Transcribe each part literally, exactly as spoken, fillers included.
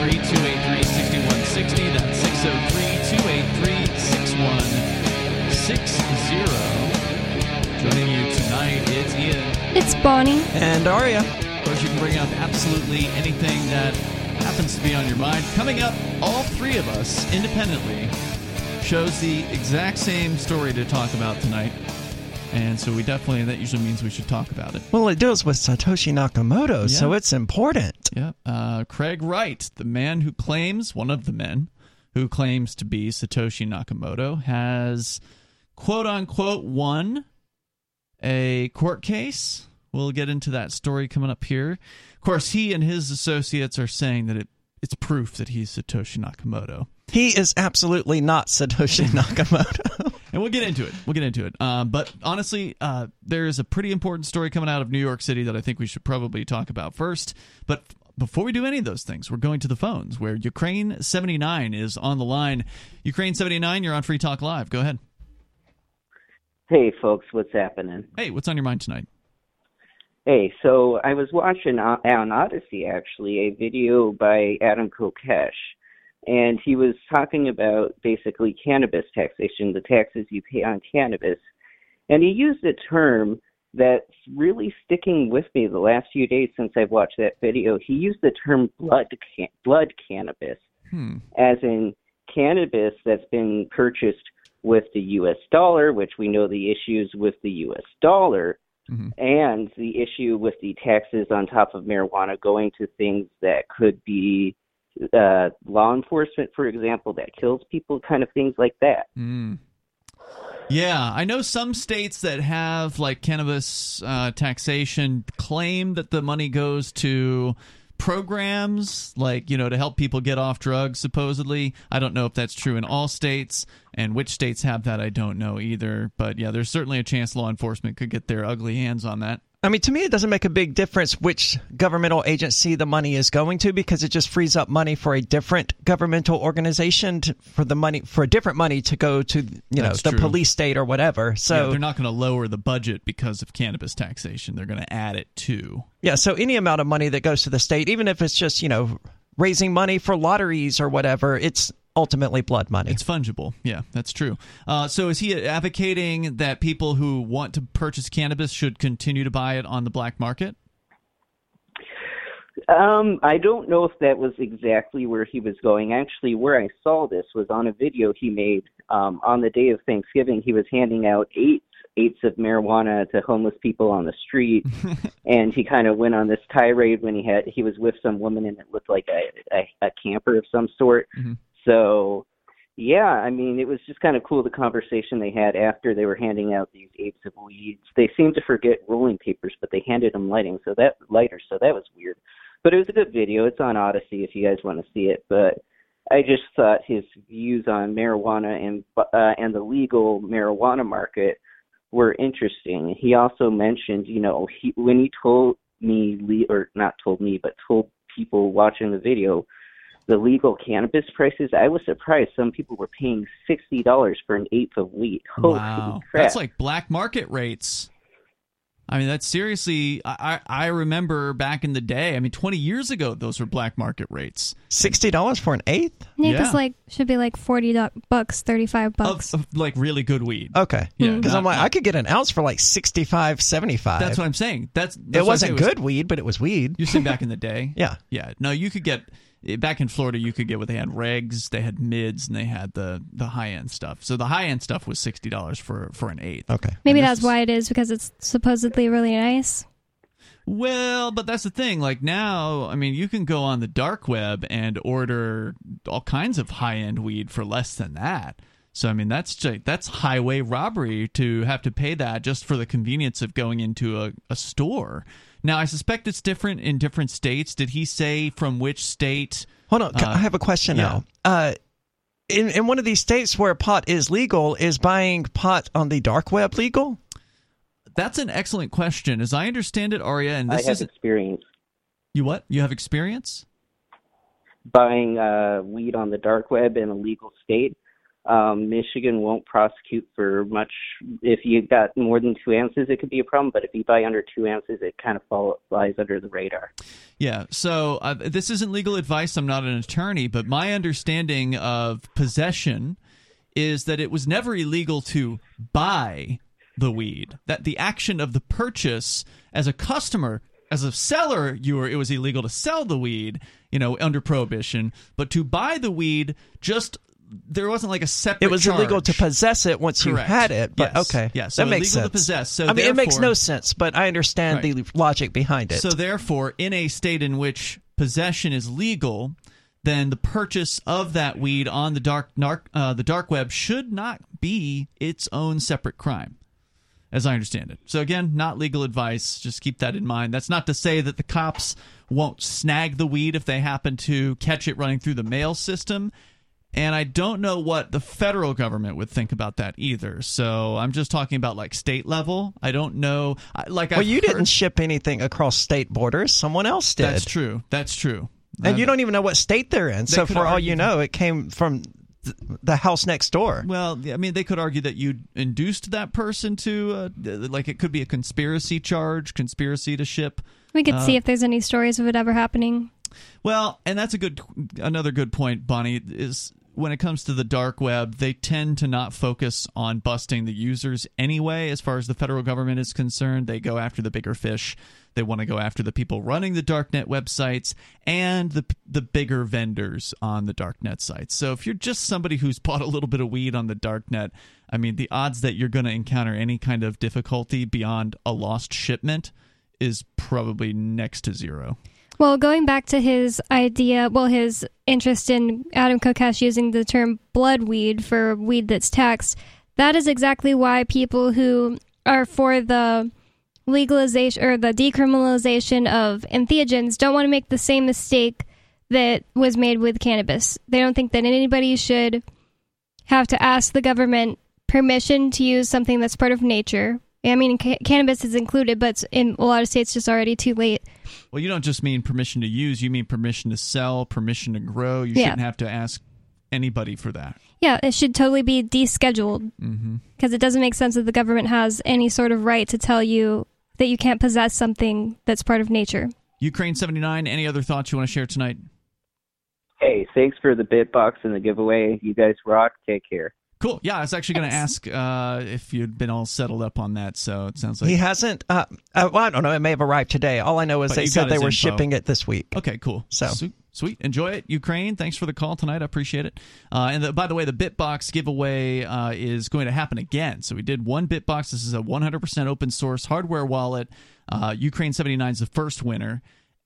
three, two eight three, six one six zero. That's six oh three, two eight three, six one six zero. Joining you tonight, it's Ian. It's Bonnie. And Aria. Of course, you can bring up absolutely anything that happens to be on your mind. Coming up, all three of us, independently, shows the exact same story to talk about tonight. And so we definitely, that usually means we should talk about it. Well, it deals with Satoshi Nakamoto, yeah. so it's important. Yeah. Uh, Craig Wright, the man who claims, one of the men who claims to be Satoshi Nakamoto, has quote-unquote won a court case. We'll get into that story coming up here. Of course, he and his associates are saying that it, it's proof that he's Satoshi Nakamoto. He is absolutely not Satoshi Nakamoto. And we'll get into it. We'll get into it. Uh, but honestly, uh, there is a pretty important story coming out of New York City that I think we should probably talk about first. But before we do any of those things, we're going to the phones where Ukraine seventy-nine is on the line. Ukraine seventy-nine, you're on Free Talk Live. Go ahead. Hey, folks, what's happening? Hey, what's on your mind tonight? Hey, so I was watching on Odyssey, actually, a video by Adam Kokesh, and he was talking about basically cannabis taxation, the taxes you pay on cannabis. And he used a term that's really sticking with me the last few days since I've watched that video. He used the term blood can- blood cannabis, hmm. as in cannabis that's been purchased with the U S dollar, which we know the issues with the U S dollar, mm-hmm. and the issue with the taxes on top of marijuana going to things that could be uh, law enforcement, for example, that kills people, kind of things like that. Mm. Yeah, I know some states that have like cannabis uh, taxation claim that the money goes to programs like, you know, to help people get off drugs, supposedly. I don't know if that's true in all states, and which states have that, I don't know either. But yeah, there's certainly a chance law enforcement could get their ugly hands on that. I mean, to me, it doesn't make a big difference which governmental agency the money is going to, because it just frees up money for a different governmental organization to, for the money for a different money to go to, you know, That's the true. police state or whatever. So yeah, they're not going to lower the budget because of cannabis taxation. They're going to add it too. Yeah, so any amount of money that goes to the state, even if it's just, you know, raising money for lotteries or whatever, it's ultimately blood money. It's fungible. Yeah, that's true. Uh, so is he advocating that people who want to purchase cannabis should continue to buy it on the black market? Um, I don't know if that was exactly where he was going. Actually, where I saw this was on a video he made um, on the day of Thanksgiving. He was handing out eights, eights of marijuana to homeless people on the street, and he kind of went on this tirade when he had he was with some woman, and it looked like a, a, a camper of some sort. Mm-hmm. So, yeah, I mean, it was just kind of cool, the conversation they had after they were handing out these eights of weeds. They seemed to forget rolling papers, but they handed them lighting, so that lighter, so that was weird. But it was a good video. It's on Odyssey if you guys want to see it. But I just thought his views on marijuana and uh, and the legal marijuana market were interesting. He also mentioned, you know, he, when he told me, or not told me, but told people watching the video, the legal cannabis prices, I was surprised. Some people were paying sixty dollars for an eighth of weed. Holy wow. crap. That's like black market rates. I mean, that's seriously, I, I remember back in the day, I mean, twenty years ago, those were black market rates. sixty dollars for an eighth? I think Yeah. it's like, should be like forty bucks, thirty-five bucks. Of, of like really good weed. Okay. Yeah. Because not- I'm like, not- I could get an ounce for like sixty-five, seventy-five. That's what I'm saying. That's, that's It what I'm wasn't saying. It was- good weed, but it was weed. You're saying back in the day? Yeah. Yeah. No, you could get, back in Florida, you could get what they had regs, they had mids, and they had the, the high-end stuff. So the high-end stuff was sixty dollars for, for an eighth. Okay. Maybe And that's this is- why it is, because it's supposedly really nice. Well, but that's the thing. Like now, I mean, you can go on the dark web and order all kinds of high-end weed for less than that. So, I mean, that's just, that's highway robbery to have to pay that just for the convenience of going into a, a store. Now, I suspect it's different in different states. Did he say from which state? Hold on. Uh, I have a question yeah. now. Uh, in, in one of these states where pot is legal, is buying pot on the dark web legal? That's an excellent question. As I understand it, Aria, and this I have is experience you what? You have experience? buying uh, weed on the dark web in a legal state. Um, Michigan won't prosecute for much. If you got more than two ounces, it could be a problem. But if you buy under two ounces, it kind of fall, flies under the radar. Yeah. So uh, this isn't legal advice. I'm not an attorney, but my understanding of possession is that it was never illegal to buy the weed. That the action of the purchase as a customer, as a seller, you were it was illegal to sell the weed, you know, under prohibition. But to buy the weed, just there wasn't like a separate It was charge. illegal to possess it once Correct. you had it, but Yes. okay. Yeah, so that makes illegal sense. to possess. So I mean, it makes therefore- no sense, but I understand Right. the logic behind it. So therefore, in a state in which possession is legal, then the purchase of that weed on the dark, dark uh, the dark web should not be its own separate crime, as I understand it. So again, not legal advice. Just keep that in mind. That's not to say that the cops won't snag the weed if they happen to catch it running through the mail system. And I don't know what the federal government would think about that either. So I'm just talking about like state level. I don't know. I- Like well, I've you heard- didn't ship anything across state borders. Someone else did. That's true. That's true. And Uh, you don't even know what state they're in. So could for all argue you that- know, it came from th- the house next door. Well, I mean, they could argue that you induced that person to, uh, like, it could be a conspiracy charge, conspiracy to ship. We could Uh, see if there's any stories of it ever happening. Well, and that's a good, another good point, Bonnie, is when it comes to the dark web, they tend to not focus on busting the users anyway. As far as the federal government is concerned, they go after the bigger fish. They want to go after the people running the darknet websites and the the bigger vendors on the darknet sites. So if you're just somebody who's bought a little bit of weed on the darknet, I mean, the odds that you're going to encounter any kind of difficulty beyond a lost shipment is probably next to zero. Well, going back to his idea, well, his interest in Adam Kokesh using the term blood weed for weed that's taxed, that is exactly why people who are for the legalization or the decriminalization of entheogens don't want to make the same mistake that was made with cannabis. They don't think that anybody should have to ask the government permission to use something that's part of nature. I mean, ca- cannabis is included, but in a lot of states, just already too late. Well, you don't just mean permission to use, you mean permission to sell, permission to grow. You Yeah. shouldn't have to ask anybody for that. Yeah, it should totally be descheduled because Mm-hmm. it doesn't make sense that the government has any sort of right to tell you that you can't possess something that's part of nature. Ukraine seventy-nine, any other thoughts you want to share tonight? Hey, thanks for the Bitbox and the giveaway. You guys rock. Take care. Cool. Yeah, I was actually going to ask uh, if you'd been all settled up on that, so it sounds like... He hasn't. Uh, uh, well, I don't know. It may have arrived today. All I know is But they you said got they his were info. shipping it this week. Okay, cool. So. Sweet. Sweet. Enjoy it, Ukraine. Thanks for the call tonight. I appreciate it. Uh, and the, by the way, the Bitbox giveaway uh, is going to happen again. So we did one Bitbox. This is a one hundred percent open source hardware wallet. Uh, Ukraine seventy-nine is the first winner.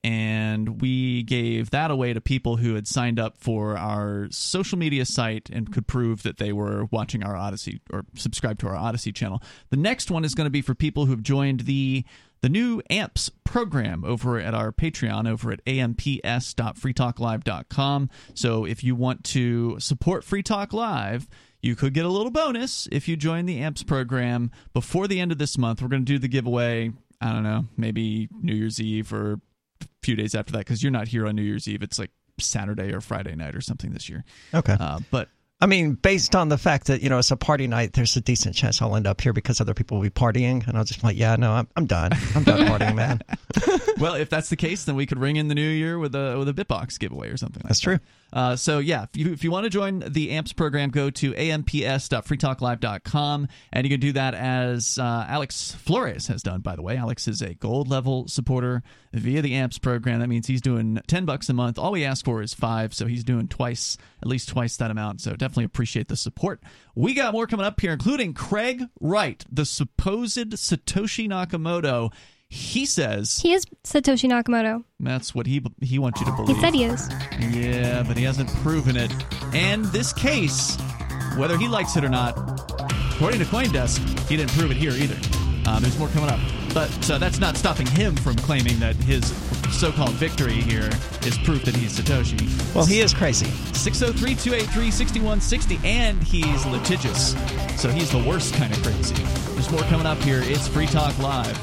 And we gave that away to people who had signed up for our social media site and could prove that they were watching our Odyssey or subscribed to our Odyssey channel. The next one is going to be for people who have joined the the new A M P S program over at our Patreon over at a m p s dot free talk live dot com. So if you want to support Free Talk Live, you could get a little bonus if you join the A M P S program before the end of this month. We're going to do the giveaway, I don't know, maybe New Year's Eve or few days after that, because you're not here on New Year's Eve. It's like Saturday or Friday night or something this year. Okay. Uh, but I mean, based on the fact that, you know, it's a party night, there's a decent chance I'll end up here because other people will be partying. And I'll just be like, yeah, no, I'm, I'm done. I'm done partying, man. well, if that's the case, then we could ring in the new year with a with a Bitbox giveaway or something like That's that. true. Uh, so, yeah, if you, if you want to join the A M P S program, go to a m p s dot free talk live dot com, and you can do that as uh, Alex Flores has done, by the way. Alex is a gold level supporter via the A M P S program. That means he's doing ten bucks a month. All we ask for is five, so he's doing twice, at least twice that amount. So definitely appreciate the support. We got more coming up here, including Craig Wright, the supposed Satoshi Nakamoto. He says He is Satoshi Nakamoto. that's what he he wants you to believe. He said he is. Yeah, but he hasn't proven it. And this case, whether he likes it or not, according to CoinDesk, he didn't prove it here either. Uh, there's more coming up. But uh, that's not stopping him from claiming that his so-called victory here is proof that he's Satoshi. Well, he is crazy. six oh three, two eight three, six one six oh, and he's litigious. So he's the worst kind of crazy. There's more coming up here. It's Free Talk Live.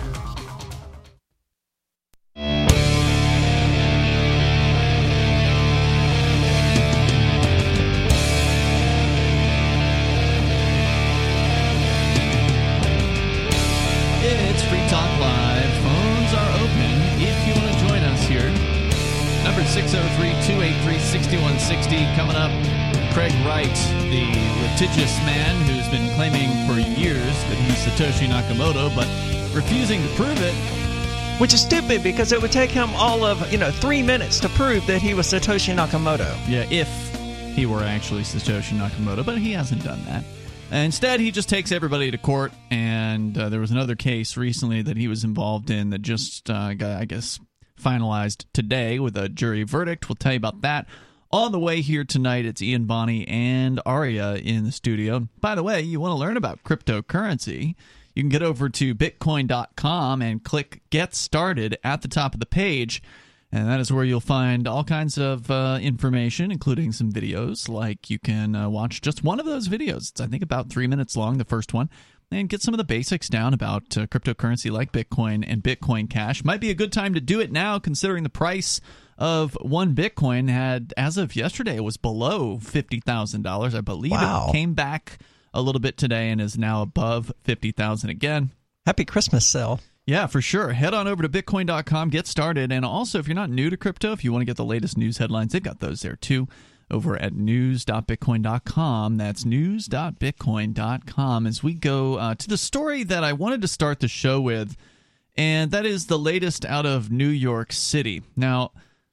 six oh three, two eight three, six one six oh. Coming up, Craig Wright, the litigious man who's been claiming for years that he's Satoshi Nakamoto, but refusing to prove it. Which is stupid, because it would take him all of, you know, three minutes to prove that he was Satoshi Nakamoto. Yeah, if he were actually Satoshi Nakamoto, but he hasn't done that. Instead, he just takes everybody to court, and uh, there was another case recently that he was involved in that just uh, got, I guess, finalized today with a jury verdict. We'll tell you about that. On the way here tonight, it's Ian Bonney and Aria in the studio. By the way, you want to learn about cryptocurrency, you can get over to bitcoin dot com and click Get Started at the top of the page. And that is where you'll find all kinds of uh, information, including some videos. Like you can uh, watch just one of those videos. It's, I think, about three minutes long, the first one, and get some of the basics down about uh, cryptocurrency like Bitcoin and Bitcoin Cash. Might be a good time to do it now, considering the price of one Bitcoin had, as of yesterday, it was below fifty thousand dollars. I believe wow. It came back a little bit today and is now above fifty thousand dollars again. Happy Christmas sale. Yeah, for sure. Head on over to bitcoin dot com, get started. And also, if you're not new to crypto, if you want to get the latest news headlines, they've got those there too over at news dot bitcoin dot com. That's news dot bitcoin dot com. As we go uh, to the story that I wanted to start the show with, and that is the latest out of New York City. Now,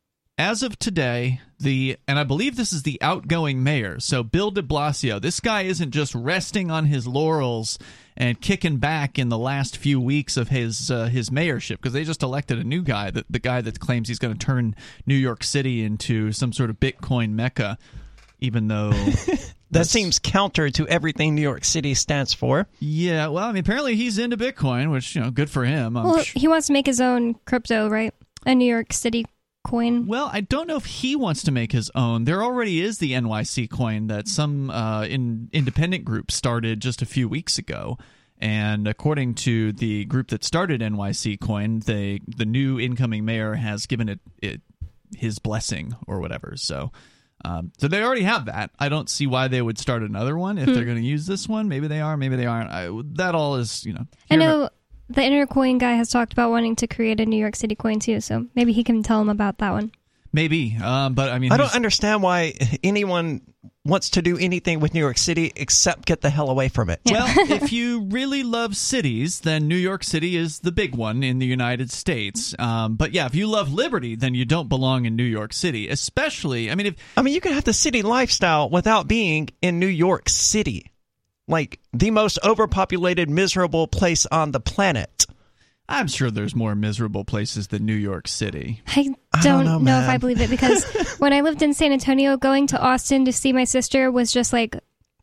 as of today, the and I believe this is the outgoing mayor, so Bill de Blasio, this guy isn't just resting on his laurels and kicking back in the last few weeks of his uh, his mayorship, because they just elected a new guy, the, the guy that claims he's going to turn New York City into some sort of Bitcoin mecca, even though... that seems counter to everything New York City stands for. Yeah, well, I mean, apparently he's into Bitcoin, which, you know, good for him. I'm well, sure. He wants to make his own crypto, right? A New York City coin. Well, I don't know if he wants to make his own. There already is the N Y C coin that some uh, in, independent group started just a few weeks ago. And according to the group that started N Y C coin, they, the new incoming mayor has given it, it his blessing or whatever. So um, so they already have that. I don't see why they would start another one if hmm. they're going to use this one. Maybe they are, maybe they aren't. I, that all is, you know. I know the Intercoin guy has talked about wanting to create a New York City coin too, so maybe he can tell him about that one. Maybe, um, but I mean... I don't understand why anyone wants to do anything with New York City except get the hell away from it. Well, if you really love cities, then New York City is the big one in the United States. Um, but yeah, if you love liberty, then you don't belong in New York City, especially... I mean, if I mean, you can have the city lifestyle without being in New York City. Like, the most overpopulated, miserable place on the planet. I'm sure there's more miserable places than New York City. I don't, I don't know, know if I believe it, because when I lived in San Antonio, going to Austin to see my sister was just like,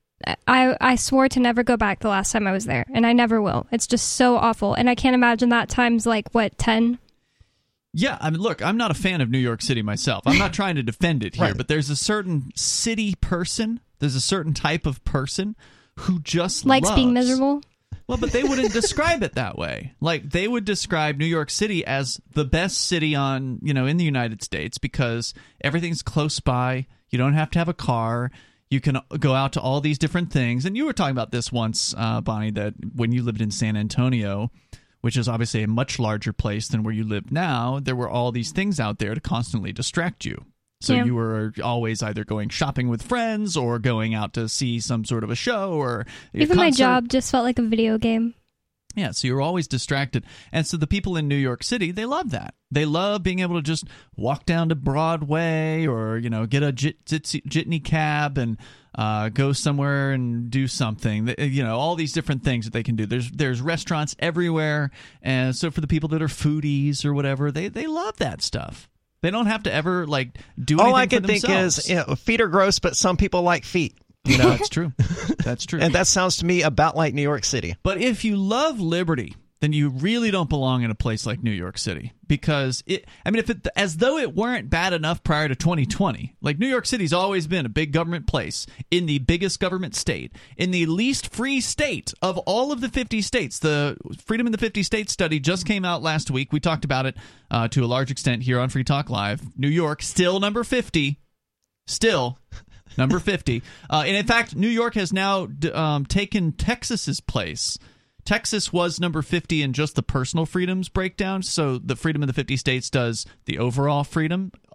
I, I swore to never go back the last time I was there, and I never will. It's just so awful, and I can't imagine that times like, what, ten? Yeah, I mean, look, I'm not a fan of New York City myself. I'm not trying to defend it here, right. But there's a certain city person, there's a certain type of person who just likes loves, being miserable. Well, but they wouldn't describe it that way. Like, they would describe New York City as the best city on, you know, in the United States because everything's close by. You don't have to have a car. You can go out to all these different things. And you were talking about this once, uh, Bonnie, that when you lived in San Antonio, which is obviously a much larger place than where you live now, there were all these things out there to constantly distract you. So yeah. You were always either going shopping with friends or going out to see some sort of a show or a even concert. My job just felt like a video game. Yeah, so you were always distracted. And so the people in New York City, they love that. They love being able to just walk down to Broadway or, you know, get a jit- jit- jitney cab and uh, go somewhere and do something. You know, all these different things that they can do. There's there's restaurants everywhere. And so for the people that are foodies or whatever, they, they love that stuff. They don't have to ever, like, do anything All I can for think themselves. is, you know, feet are gross, but some people like feet. You know, that's true. That's true. And that sounds to me about like New York City. But if you love liberty, then you really don't belong in a place like New York City. Because, it, I mean, if it, as though it weren't bad enough prior to twenty twenty, like New York City's always been a big government place in the biggest government state, in the least free state of all of the fifty states. The Freedom in the fifty States study just came out last week. We talked about it uh, to a large extent here on Free Talk Live. New York, still number fifty. Still number fifty. Uh, and in fact, New York has now um, taken Texas's place. Texas was number fifty in just the personal freedoms breakdown, so the Freedom of the fifty States does the overall freedom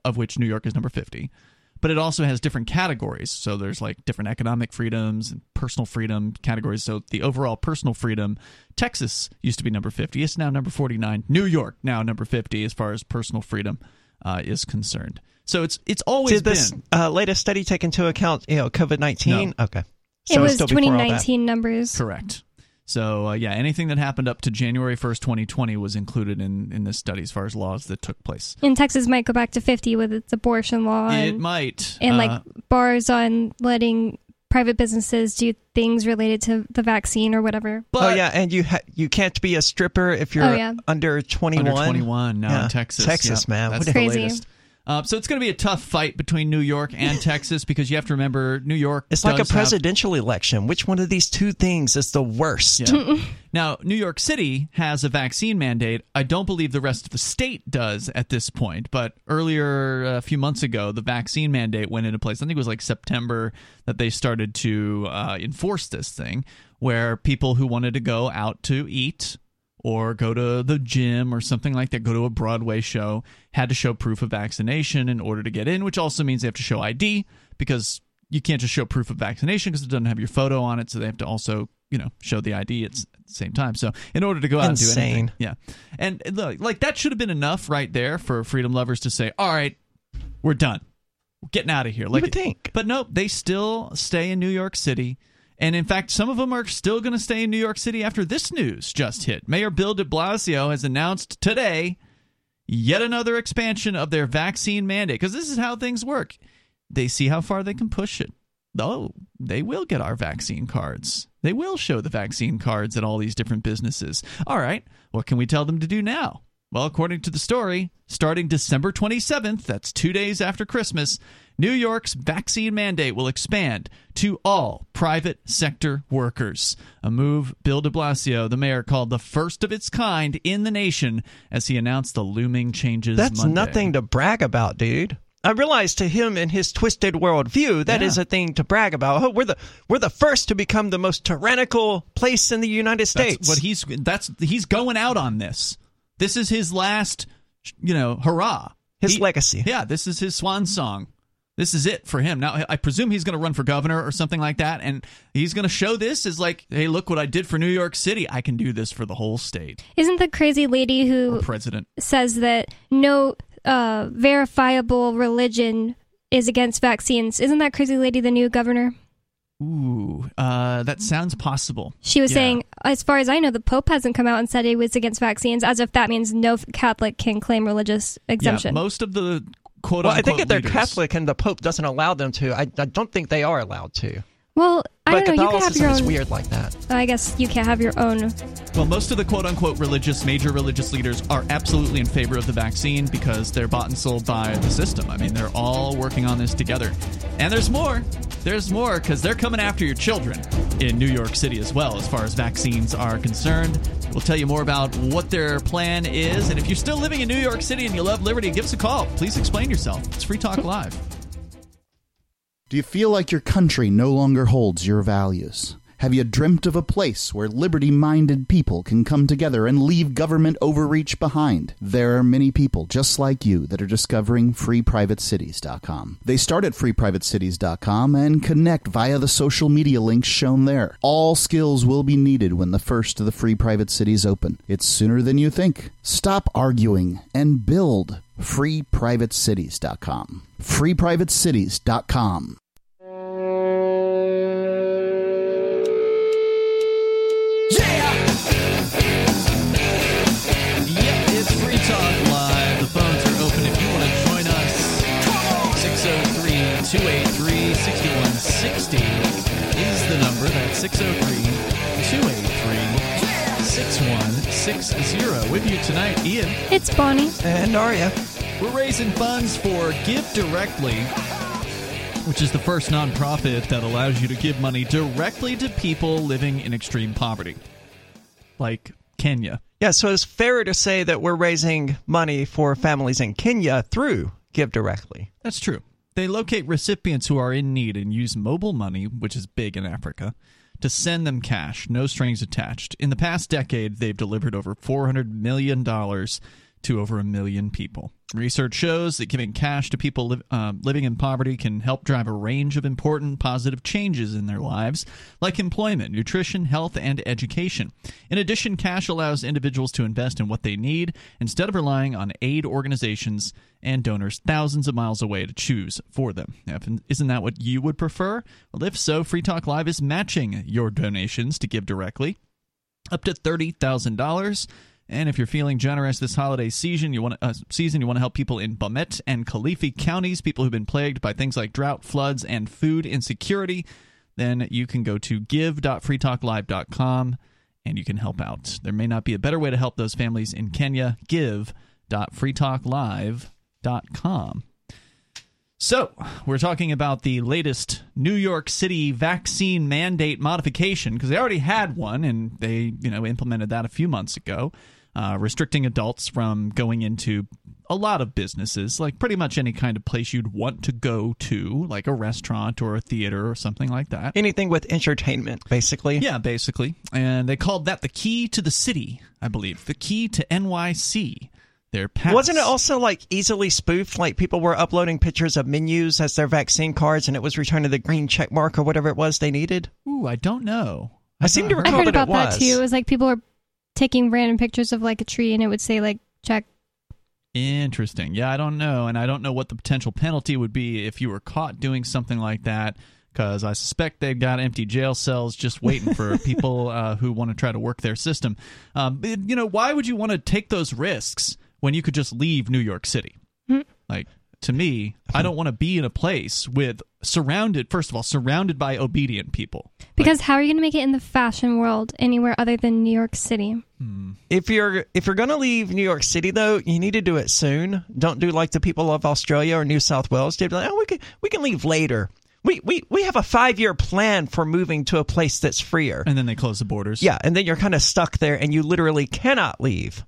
of which New York is number fifty. But it also has different categories. So there's like different economic freedoms and personal freedom categories. So the overall personal freedom, Texas used to be number fifty. It's now number forty-nine. New York now number fifty as far as personal freedom uh, is concerned. So it's it's always Did this been. uh, latest study take into account, you know, COVID nineteen? No. Okay. So it was it's still before all twenty that. nineteen numbers. Correct. So, uh, yeah, anything that happened up to January first, twenty twenty was included in, in this study as far as laws that took place. And Texas might go back to fifty with its abortion law. It and, might. And uh, like bars on letting private businesses do things related to the vaccine or whatever. But oh yeah, and you ha- you can't be a stripper if you're Oh, yeah. under twenty-one. under twenty-one now Yeah. in Texas. Texas, Yeah, man. That's What the Crazy. latest. Uh, so it's going to be a tough fight between New York and Texas because you have to remember New York It's like a does have- presidential election. Which one of these two things is the worst? Yeah. Now, New York City has a vaccine mandate. I don't believe the rest of the state does at this point, but earlier, a few months ago, the vaccine mandate went into place. I think it was like September that they started to uh, enforce this thing, where people who wanted to go out to eat or go to the gym or something like that, go to a Broadway show, had to show proof of vaccination in order to get in, which also means they have to show I D because you can't just show proof of vaccination because it doesn't have your photo on it, so they have to also, you know, show the I D at, s- at the same time. So in order to go out Insane. and do anything. Yeah. And look, like that should have been enough right there for freedom lovers to say, all right, we're done. We're getting out of here. Like, would think. But no, they still stay in New York City. And in fact, some of them are still going to stay in New York City after this news just hit. Mayor Bill de Blasio has announced today yet another expansion of their vaccine mandate, because this is how things work. They see how far they can push it. Oh, they will get our vaccine cards. They will show the vaccine cards at all these different businesses. All right, what can we tell them to do now? Well, according to the story, starting December twenty-seventh, that's two days after Christmas, New York's vaccine mandate will expand to all private sector workers, a move Bill de Blasio, the mayor, called the first of its kind in the nation as he announced the looming changes That's Monday. nothing to brag about, dude. I realize to him and his twisted worldview, that Yeah. is a thing to brag about. Oh, we're the we're the first to become the most tyrannical place in the United States. That's what he's that's he's going out on this. This is his last, you know, hurrah. His He- legacy. Yeah, this is his swan song. This is it for him. Now, I presume he's going to run for governor or something like that, and he's going to show this as like, hey, look what I did for New York City. I can do this for the whole state. Isn't the crazy lady Or who president. says that no uh, verifiable religion is against vaccines? Isn't that crazy lady the new governor? Ooh, uh, that sounds possible. She was Yeah. saying, as far as I know, the Pope hasn't come out and said he was against vaccines, as if that means no Catholic can claim religious exemption. Yeah, most of the quote Well, I unquote think if they're leaders- Catholic and the Pope doesn't allow them to, I, I don't think they are allowed to. well, I But don't know. You can have Catholicism your is own. weird like that. I guess you can have your own. Well, most of the quote-unquote religious, major religious leaders are absolutely in favor of the vaccine because they're bought and sold by the system. I mean, they're all working on this together. And there's more. There's more because they're coming after your children in New York City as well, as far as vaccines are concerned. We'll tell you more about what their plan is. And if you're still living in New York City and you love liberty, give us a call. Please explain yourself. It's Free Talk Live. Do you feel like your country no longer holds your values? Have you dreamt of a place where liberty-minded people can come together and leave government overreach behind? There are many people just like you that are discovering free private cities dot com. They start at free private cities dot com and connect via the social media links shown there. All skills will be needed when the first of the free private cities open. It's sooner than you think. Stop arguing and build. free private cities dot com. free private cities dot com. Yep, it's Free Talk Live. The phones are open if you want to join us. six oh three, two eight three, six one six oh is the number. That's six oh three, two eight three, six one six oh. With you tonight, Ian. It's Bonnie. And Aria. We're raising funds for Give Directly, which is the first nonprofit that allows you to give money directly to people living in extreme poverty, like Kenya. Yeah, so it's fair to say that we're raising money for families in Kenya through Give Directly. That's true. They locate recipients who are in need and use mobile money, which is big in Africa, to send them cash, no strings attached. In the past decade, they've delivered over four hundred million dollars to over a million people. Research shows that giving cash to people li- uh, living in poverty can help drive a range of important positive changes in their lives, like employment, nutrition, health, and education. In addition, cash allows individuals to invest in what they need instead of relying on aid organizations and donors thousands of miles away to choose for them. Now, isn't that what you would prefer? Well, if so, Free Talk Live is matching your donations to give directly up to thirty thousand dollars. And if you're feeling generous this holiday season, you want to, uh, season, you want to help people in Baumet and Kalifi counties, people who've been plagued by things like drought, floods, and food insecurity, then you can go to give dot free talk live dot com and you can help out. There may not be a better way to help those families in Kenya. give dot free talk live dot com. So, we're talking about the latest New York City vaccine mandate modification, because they already had one, and they, you know, implemented that a few months ago, uh, restricting adults from going into a lot of businesses, like pretty much any kind of place you'd want to go to, like a restaurant or a theater or something like that. Anything with entertainment, basically. Yeah, basically. And they called that the key to the city, I believe. The key to N Y C. Their pass. Wasn't it also like easily spoofed? Like people were uploading pictures of menus as their vaccine cards, and it was returning the green check mark or whatever it was they needed. Ooh, I don't know. I, I seem to recall I heard that about it was. that too. It was like people were taking random pictures of like a tree, and it would say like check. Interesting. Yeah, I don't know, and I don't know what the potential penalty would be if you were caught doing something like that. Because I suspect they've got empty jail cells just waiting for people uh, who want to try to work their system. Um, but, you know, why would you want to take those risks when you could just leave New York City? Mm-hmm. Like, to me, I don't want to be in a place with surrounded, first of all, surrounded by obedient people. Because like, how are you going to make it in the fashion world anywhere other than New York City? Hmm. If you're if you're going to leave New York City, though, you need to do it soon. Don't do like the people of Australia or New South Wales. They'd be like, oh, we can, we can leave later. We, we we have a five-year plan for moving to a place that's freer. And then they close the borders. Yeah, and then you're kind of stuck there, and you literally cannot leave.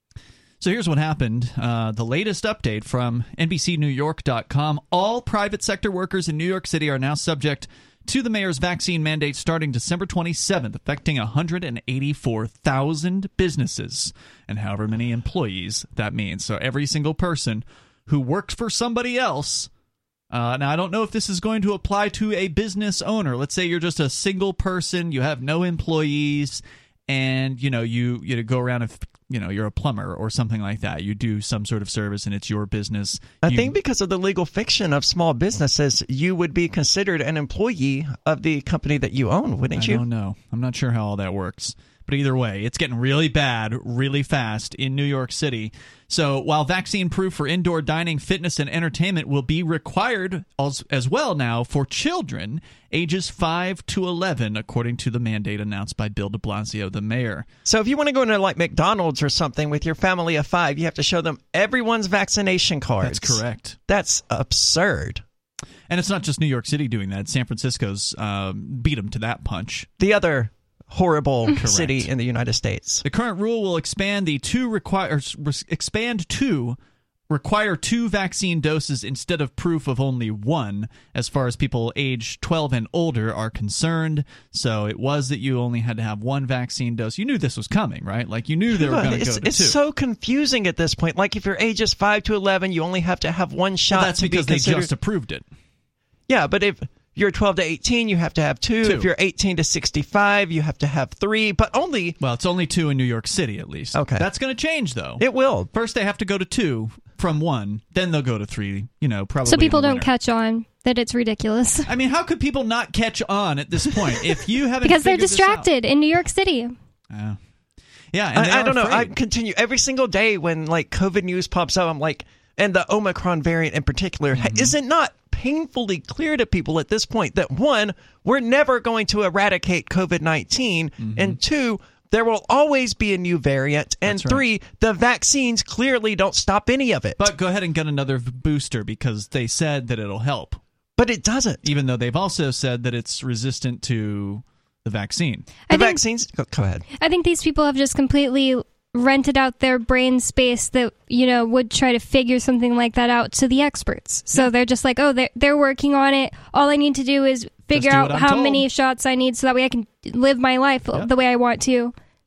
So here's what happened. Uh, the latest update from N B C New York dot com. All private sector workers in New York City are now subject to the mayor's vaccine mandate starting December twenty-seventh, affecting one hundred eighty-four thousand businesses and however many employees that means. So every single person who works for somebody else. Uh, now, I don't know if this is going to apply to a business owner. Let's say you're just a single person, you have no employees, and you know you you go around if you know you're a plumber or something like that. You do some sort of service, and it's your business. I you, think because of the legal fiction of small businesses, you would be considered an employee of the company that you own, wouldn't I you? I don't know. I'm not sure how all that works. But either way, it's getting really bad, really fast in New York City. So while vaccine proof for indoor dining, fitness, and entertainment will be required as, as well now for children ages five to eleven, according to the mandate announced by Bill de Blasio, the mayor. So if you want to go into like McDonald's or something with your family of five, you have to show them everyone's vaccination cards. That's correct. That's absurd. And it's not just New York City doing that. San Francisco's um, beat them to that punch. The other horrible Correct. city in the United States. The current rule will expand the two require expand to require two vaccine doses instead of proof of only one, as far as people age twelve and older are concerned. So it was that you only had to have one vaccine dose. You knew this was coming, right? Like you knew they were going to go to it's two. It's so confusing at this point. Like if your age is five to eleven, you only have to have one shot. Well, that's to because be they considered... just approved it. Yeah, but if you're twelve to eighteen, you have to have two. two. If you're eighteen to sixty-five, you have to have three, but only... Well, it's only two in New York City, at least. Okay. That's going to change, though. It will. First, they have to go to two from one. Then they'll go to three, you know, probably So people in the don't winter. catch on that it's ridiculous. I mean, how could people not catch on at this point? If you haven't Because they're figured this distracted in New York City. out. Uh, yeah, and they I, I are don't know. I afraid. continue every single day when like COVID news pops up. I'm like, and the Omicron variant in particular, Mm-hmm. is it not painfully clear to people at this point that one, we're never going to eradicate COVID nineteen, Mm-hmm. and two, there will always be a new variant, and That's right. three, the vaccines clearly don't stop any of it. But go ahead and get another v- booster because they said that it'll help, But it doesn't. even though they've also said that it's resistant to the vaccine. The I think, vaccines. Go, go ahead. I think these people have just completely rented out their brain space that, you know, would try to figure something like that out to the experts. So Yeah. they're just like, oh, they're, they're working on it. All I need to do is figure do out what I'm how told. many shots I need so that way I can live my life Yeah. the way I want to.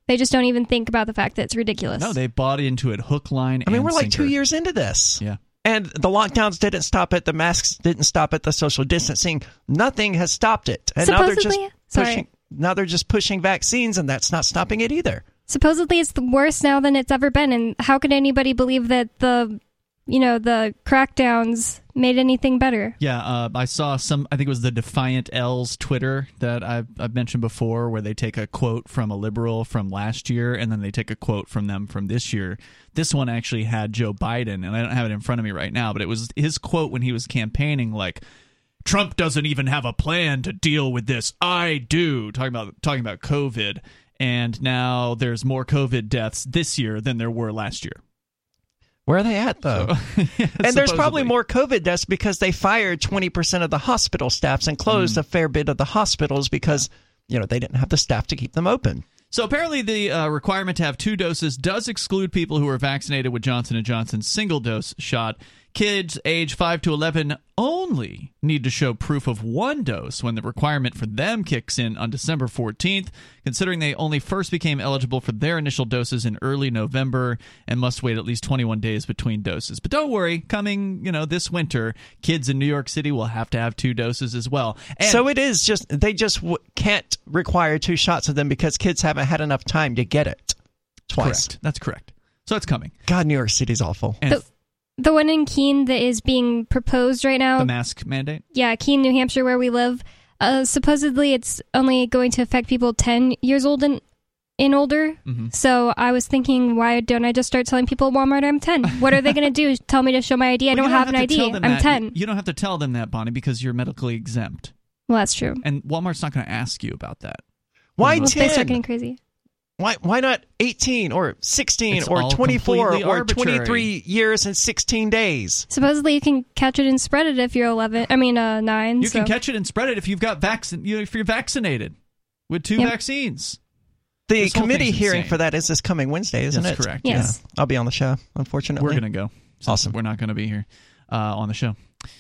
They just don't even think about the fact that it's ridiculous. No, they bought into it hook, line, I mean, and we're like sinker. two years into this. Yeah. And the lockdowns didn't stop it. The masks didn't stop it. The social distancing, nothing has stopped it. And now they're just Supposedly- sorry. pushing. Now they're just pushing vaccines, and that's not stopping it either. Supposedly it's the worst now than it's ever been, and how could anybody believe that the, you know, the crackdowns made anything better? Yeah, uh, I saw some, I think it was the Defiant L's Twitter that I've, I've mentioned before, where they take a quote from a liberal from last year, and then they take a quote from them from this year. This one actually had Joe Biden, and I don't have it in front of me right now, but it was his quote when he was campaigning, like, Trump doesn't even have a plan to deal with this. I do. Talking about talking about COVID. And now there's more COVID deaths this year than there were last year. Where are they at, though? So, yeah, and there's probably supposedly. more COVID deaths because they fired twenty percent of the hospital staffs and closed Mm. a fair bit of the hospitals because, you know, they didn't have the staff to keep them open. So apparently the uh, requirement to have two doses does exclude people who are vaccinated with Johnson and Johnson's single-dose shot. Kids age five to eleven only need to show proof of one dose when the requirement for them kicks in on December fourteenth, considering they only first became eligible for their initial doses in early November and must wait at least twenty-one days between doses. But don't worry, coming, you know, this winter, kids in New York City will have to have two doses as well. And so it is just, they just w- can't require two shots of them because kids haven't had enough time to get it twice. correct. That's correct. So it's coming. God, New York City's awful. And The- The one in Keene that is being proposed right now, the mask mandate? yeah, Keene, New Hampshire, where we live, uh, supposedly it's only going to affect people ten years old and, and older. Mhm. So I was thinking, why don't I just start telling people at Walmart I'm ten? What are they going to do? Tell me to show my I D? I Well, don't you have an to I D. tell them I'm that. ten. You don't have to tell them that, Bonnie, because you're medically exempt. Well, that's true. And Walmart's not going to ask you about that. Why Well, if they start getting ten? crazy. Why why not eighteen or sixteen It's or all twenty-four completely or arbitrary. twenty-three years and sixteen days? Supposedly you can catch it and spread it if you're eleven. I mean, uh, nine. You so. can catch it and spread it if you've got vaccine. You know, if you're vaccinated with two Yep. vaccines. The This whole committee thing's hearing insane. for that is this coming Wednesday, isn't That's it? correct. Yes. Yeah. I'll be on the show, unfortunately. We're going to go. since Awesome. We're not going to be here uh, on the show.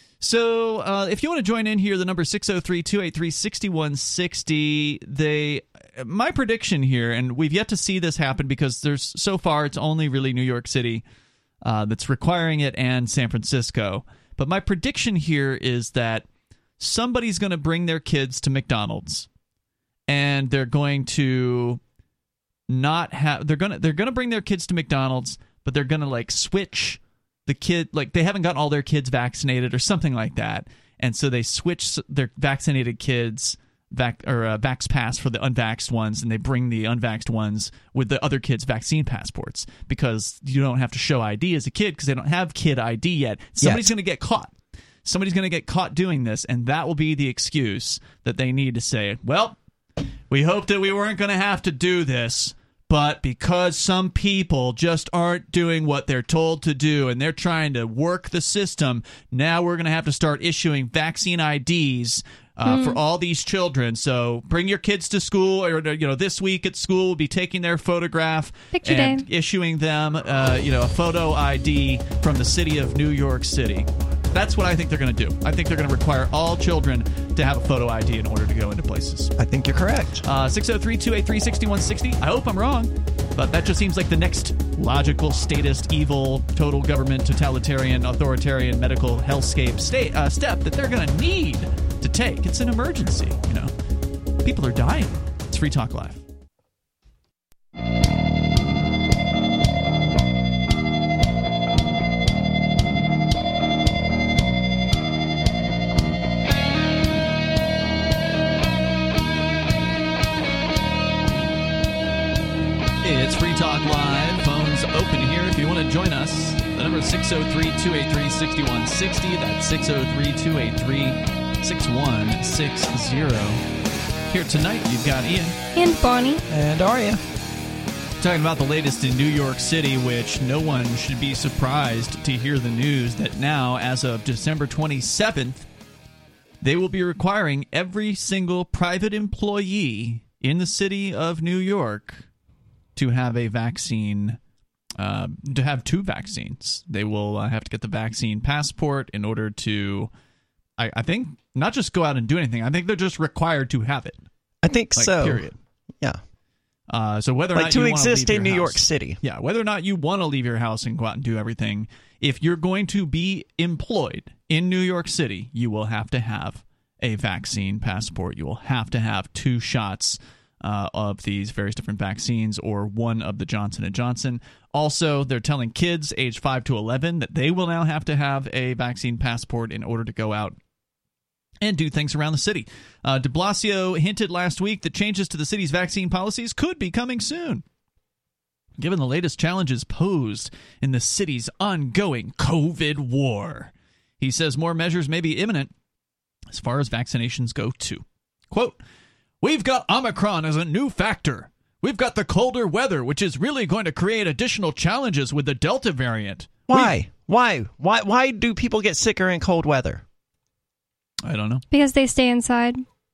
So uh, if you want to join in here, the number six oh three, two eight three, six one six oh. They, my prediction here, and we've yet to see this happen because there's so far it's only really New York City uh, that's requiring it and San Francisco. But my prediction here is that somebody's going to bring their kids to McDonald's, and they're going to not have. They're gonna they're gonna bring their kids to McDonald's, but they're gonna like switch the kid, like they haven't gotten all their kids vaccinated or something like that, and so they switch their vaccinated kids vac or uh, Vax Pass for the unvaxxed ones, and they bring the unvaxxed ones with the other kids' vaccine passports because you don't have to show I D as a kid because they don't have kid I D yet. Somebody's Yet. going to get caught. Somebody's going to get caught doing this, and that will be the excuse that they need to say, well, we hoped that we weren't going to have to do this, but because some people just aren't doing what they're told to do and they're trying to work the system, now we're going to have to start issuing vaccine I Ds uh, for all these children. So bring your kids to school, or you know, this week at school we'll be taking their photograph Picture and day. issuing them, uh, you know, a photo I D from the city of New York City. That's what I think they're going to do. I think they're going to require all children to have a photo I D in order to go into places. I think you're correct. Uh, six oh three, two eight three, six one six oh. I hope I'm wrong, but that just seems like the next logical, statist, evil, total government, totalitarian, authoritarian, medical hellscape state, uh, step that they're going to need to take. It's an emergency, you know. People are dying. It's Free Talk Live. It's Free Talk Live. Phones open here if you want to join us. The number is six oh three, two eight three, six one six oh. That's six oh three, two eight three, six one six oh. Here tonight, you've got Ian And Bonnie. And Aria. talking about the latest in New York City, which no one should be surprised to hear the news that now, as of December twenty-seventh, they will be requiring every single private employee in the city of New York to have a vaccine, uh, to have two vaccines. They will uh, have to get the vaccine passport in order to, I, I think, not just go out and do anything. I think they're just required to have it. I think Like, so. period. Yeah. Uh, so whether or like not to you exist leave in your New house, York City. Yeah, whether or not you want to leave your house and go out and do everything, if you're going to be employed in New York City, you will have to have a vaccine passport. You will have to have two shots uh, of these various different vaccines or one of the Johnson and Johnson. Also, they're telling kids age five to eleven that they will now have to have a vaccine passport in order to go out and do things around the city. Uh, de Blasio hinted last week that changes to the city's vaccine policies could be coming soon, given the latest challenges posed in the city's ongoing COVID war. He says more measures may be imminent as far as vaccinations go, too. Quote, "We've got Omicron as a new factor. We've got the colder weather, which is really going to create additional challenges with the Delta variant." Why? Why? Why? Why do people get sicker in cold weather? I don't know. Because they stay inside.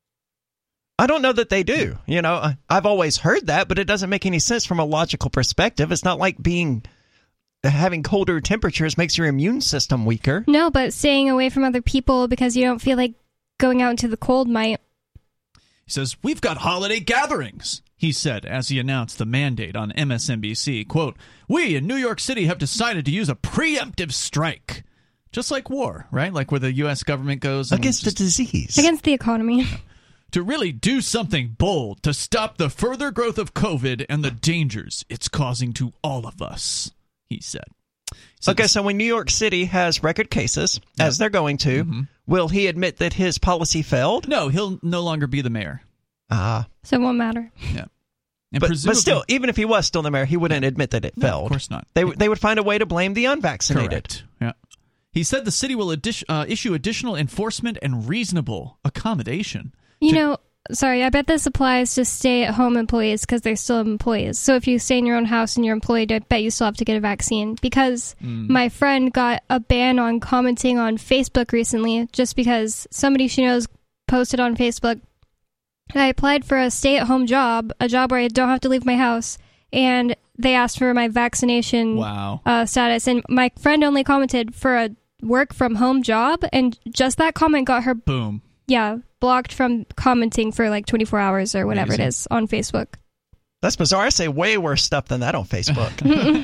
I don't know that they do. You know, I- I've always heard that, but it doesn't make any sense from a logical perspective. It's not like being having colder temperatures makes your immune system weaker. No, but staying away from other people because you don't feel like going out into the cold might. He says, "We've got holiday gatherings," he said as he announced the mandate on M S N B C. Quote, "We in New York City have decided to use a preemptive strike." Just like war, right? Like where the U S government goes and Against just, the disease. Against the economy. to really do something bold to stop the further growth of COVID and the dangers it's causing to all of us, he said. He said Okay, this- so when New York City has record cases, Yeah. as they're going to, Mhm. will he admit that his policy failed? No, he'll no longer be the mayor. Ah. So it won't matter. Yeah. And But, presumably- but still, even if he was still the mayor, he wouldn't admit that it No, failed. of course not. They, they would find a way to blame the unvaccinated. Correct. Yeah. He said the city will addi- uh, issue additional enforcement and reasonable accommodation. You to- know, sorry, I bet this applies to stay-at-home employees because they're still employees. So if you stay in your own house and you're employed, I bet you still have to get a vaccine. Because Mm. my friend got a ban on commenting on Facebook recently just because somebody she knows posted on Facebook, I applied for a stay-at-home job, a job where I don't have to leave my house, and they asked for my vaccination Wow. uh, status. And my friend only commented for a work-from-home job, and just that comment got her Boom. yeah, blocked from commenting for like twenty-four hours or whatever Amazing. it is on Facebook. That's bizarre. I say way worse stuff than that on Facebook.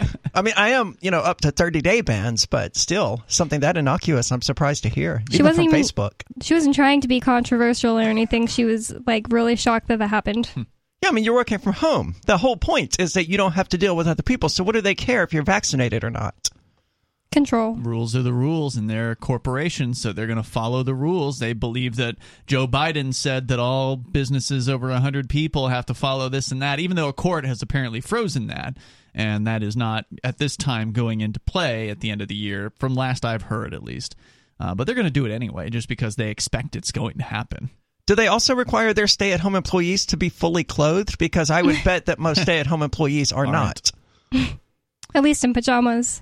I mean, I am, you know, up to thirty-day bans, but still, something that innocuous, I'm surprised to hear. She Even wasn't from even- Facebook. She wasn't trying to be controversial or anything. She was like really shocked that that happened. Yeah, I mean, you're working from home. The whole point is that you don't have to deal with other people. So what do they care if you're vaccinated or not? Control. Rules are the rules, and they're corporations, so they're going to follow the rules. They believe that Joe Biden said that all businesses over one hundred people have to follow this and that, even though a court has apparently frozen that, and that is not, at this time, going into play at the end of the year, from last I've heard, at least. Uh, but they're going to do it anyway, just because they expect it's going to happen. Do they also require their stay-at-home employees to be fully clothed? Because I would bet that most stay-at-home employees are Aren't. not. At least in pajamas.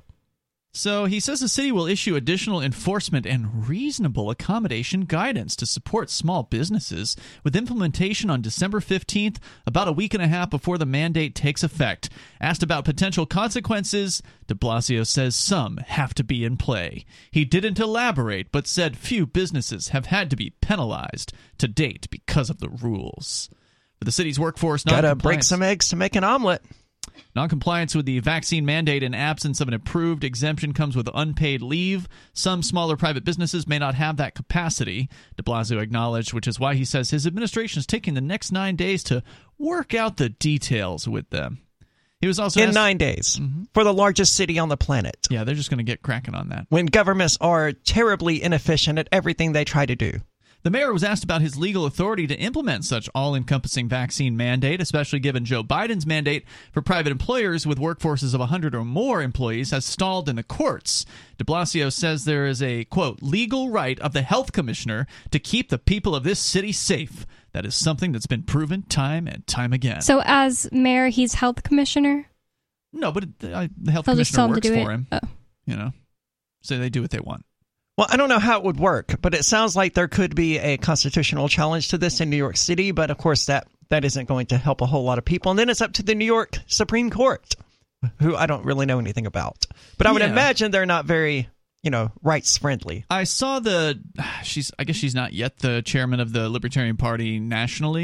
So he says the city will issue additional enforcement and reasonable accommodation guidance to support small businesses, with implementation on December fifteenth, about a week and a half before the mandate takes effect. Asked about potential consequences, de Blasio says some have to be in play. He didn't elaborate, but said few businesses have had to be penalized to date because of the rules. For the city's workforce, Gotta break non-compliance- some eggs to make an omelet. Noncompliance with the vaccine mandate in absence of an approved exemption comes with unpaid leave. Some smaller private businesses may not have that capacity, de Blasio acknowledged, which is why he says his administration is taking the next nine days to work out the details with them. He was also In asked- nine days. Mm-hmm. For the largest city on the planet. Yeah, they're just going to get cracking on that. When governments are terribly inefficient at everything they try to do. The mayor was asked about his legal authority to implement such all-encompassing vaccine mandate, especially given Joe Biden's mandate for private employers with workforces of one hundred or more employees has stalled in the courts. De Blasio says there is a, quote, legal right of the health commissioner to keep the people of this city safe. That is something that's been proven time and time again. So as mayor, he's health commissioner? No, but uh, the health They'll just commissioner tell him to works do for it. him. Oh. You know, so they do what they want. Well, I don't know how it would work, but it sounds like there could be a constitutional challenge to this in New York City. But of course, that, that isn't going to help a whole lot of people. And then it's up to the New York Supreme Court, who I don't really know anything about. But I would Yeah. imagine they're not very, you know, rights friendly. I saw the she's I guess she's not yet the chairman of the Libertarian Party nationally,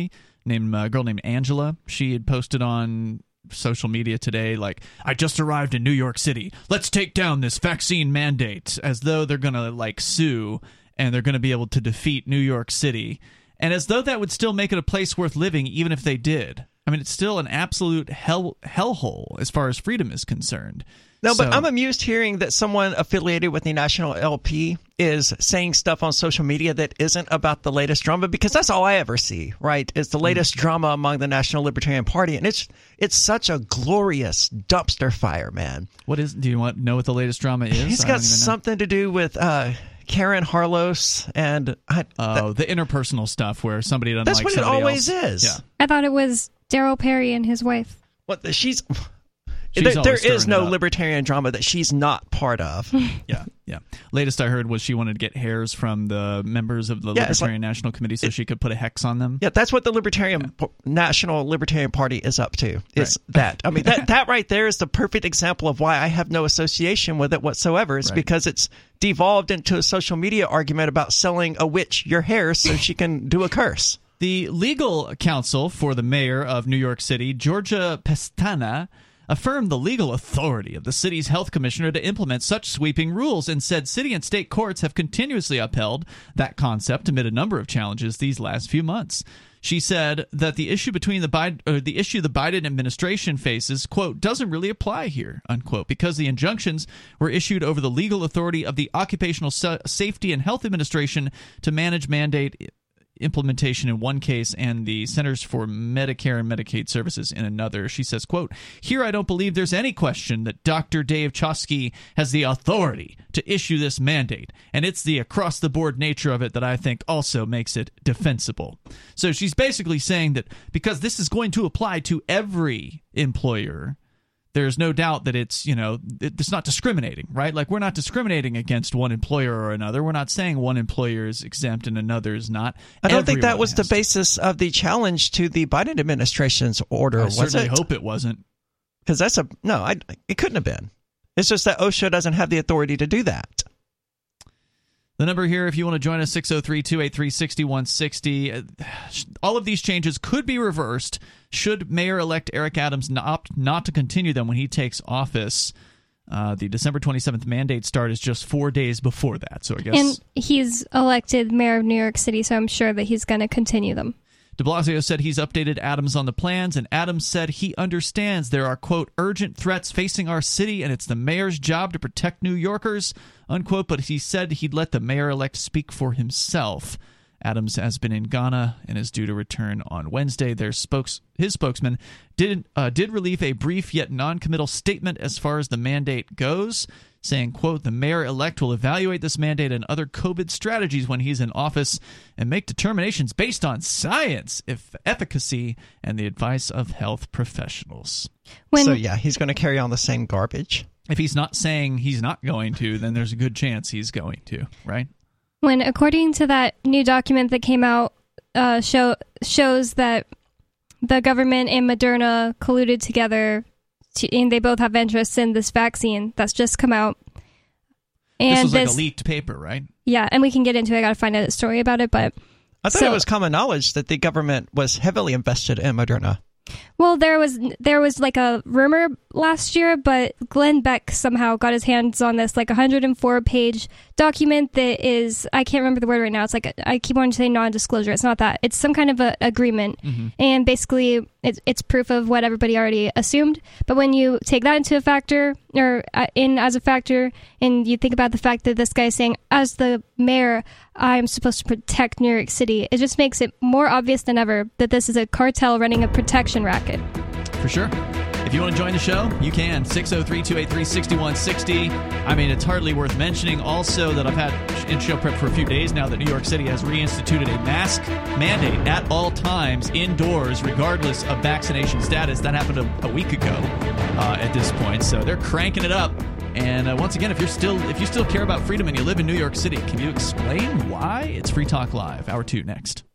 named a girl named Angela. She had posted on social media today, like, I just arrived in New York City. Let's take down this vaccine mandate, as though they're going to, like, sue and they're going to be able to defeat New York City. And as though that would still make it a place worth living, even if they did. I mean, it's still an absolute hell hellhole as far as freedom is concerned. No, So- but I'm amused hearing that someone affiliated with the National L P is saying stuff on social media that isn't about the latest drama, because that's all I ever see, right? Is the latest drama among the National Libertarian Party, and it's it's such a glorious dumpster fire, man. What is? Do you want know what the latest drama is? He's I got don't even know. something to do with uh, Karen Harlos, and I, Oh, the interpersonal stuff where somebody doesn't that's like what it somebody always else. is. Yeah. I thought it was Daryl Perry and his wife. What the, she's. She's there, there always is stirring no it up. libertarian drama that she's not part of. Yeah, yeah. Latest I heard was she wanted to get hairs from the members of the Yeah, it's Libertarian like- National Committee so she could put a hex on them. Yeah, that's what the Libertarian P- National Libertarian Party is up to. Is Right. that? I mean, that that right there is the perfect example of why I have no association with it whatsoever. It's Right. because it's devolved into a social media argument about selling a witch your hair so she can do a curse. The legal counsel for the mayor of New York City, Georgia Pestana, affirmed the legal authority of the city's health commissioner to implement such sweeping rules and said city and state courts have continuously upheld that concept amid a number of challenges these last few months. She said that the issue between the Biden, or the issue the Biden administration faces, quote, doesn't really apply here, unquote, because the injunctions were issued over the legal authority of the Occupational Sa- Safety and Health Administration to manage mandate implementation in one case and the Centers for Medicare and Medicaid Services in another. She says, quote, here I don't believe there's any question that Doctor Dave Chosky has the authority to issue this mandate, and it's the across-the-board nature of it that I think also makes it defensible. So she's basically saying that because this is going to apply to every employer, there's no doubt that it's, you know, it's not discriminating, right? Like, we're not discriminating against one employer or another. We're not saying one employer is exempt and another is not. I don't think that Everyone was the has to. basis of the challenge to the Biden administration's order, I was certainly it? hope it wasn't. Because that's a no. I, it couldn't have been. It's just that OSHA doesn't have the authority to do that. The number here, if you want to join us, six oh three, two eight three, six one six oh. All of these changes could be reversed should Mayor-elect Eric Adams opt not to continue them when he takes office. Uh, the December twenty-seventh mandate start is just four days before that, so I guess... And he's elected mayor of New York City, so I'm sure that he's going to continue them. De Blasio said he's updated Adams on the plans, and Adams said he understands there are, quote, urgent threats facing our city, and it's the mayor's job to protect New Yorkers, unquote, but he said he'd let the mayor-elect speak for himself. Adams has been in Ghana and is due to return on Wednesday. Their spokes, his spokesman did, uh, did release a brief yet non-committal statement as far as the mandate goes, saying, quote, the mayor-elect will evaluate this mandate and other COVID strategies when he's in office and make determinations based on science, if efficacy, and the advice of health professionals. When So yeah, he's going to carry on the same garbage. If he's not saying he's not going to, then there's a good chance he's going to, right? When, according to that new document that came out, uh, show shows that the government and Moderna colluded together, to, and they both have interests in this vaccine that's just come out. And this was like this, a leaked paper, right? yeah, and we can get into it. I got to find out a story about it, but I thought So- it was common knowledge that the government was heavily invested in Moderna. well, there was there was like a rumor last year, but Glenn Beck somehow got his hands on this like one hundred four page document that is, I can't remember the word right now. It's like a, I keep wanting to say non-disclosure. It's not that. It's some kind of a agreement, Mm-hmm. and basically it's it's proof of what everybody already assumed. But when you take that into a factor or uh, in as a factor, and you think about the fact that this guy is saying, as the mayor, I'm supposed to protect New York City, it just makes it more obvious than ever that this is a cartel running a protection racket. For sure. If you want to join the show, you can. six oh three, two eight three, six one six oh. I mean, it's hardly worth mentioning also that I've had in show prep for a few days now that New York City has reinstituted a mask mandate at all times indoors, regardless of vaccination status. That happened a, a week ago uh, at this point. So they're cranking it up. And uh, once again, if you're still if you still care about freedom and you live in New York City, can you explain why? It's Free Talk Live, hour two next.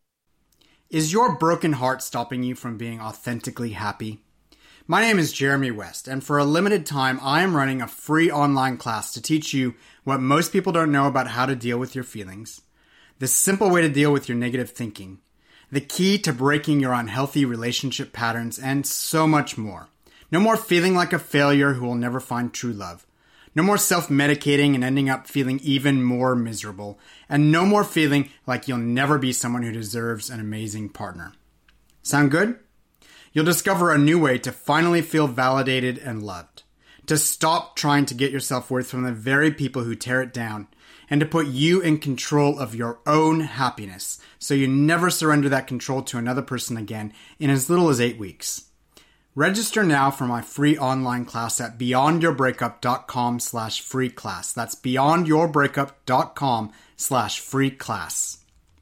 Is your broken heart stopping you from being authentically happy? My name is Jeremy West, and for a limited time, I am running a free online class to teach you what most people don't know about how to deal with your feelings. The simple way to deal with your negative thinking. the key to breaking your unhealthy relationship patterns, and so much more. No more feeling like a failure who will never find true love. No more self-medicating and ending up feeling even more miserable. And no more feeling like you'll never be someone who deserves an amazing partner. Sound good? You'll discover a new way to finally feel validated and loved. To stop trying to get your self-worth from the very people who tear it down. And to put you in control of your own happiness. So you never surrender that control to another person again in as little as eight weeks. Register now for my free online class at beyondyourbreakup.com slash free class. That's beyondyourbreakup.com slash free class.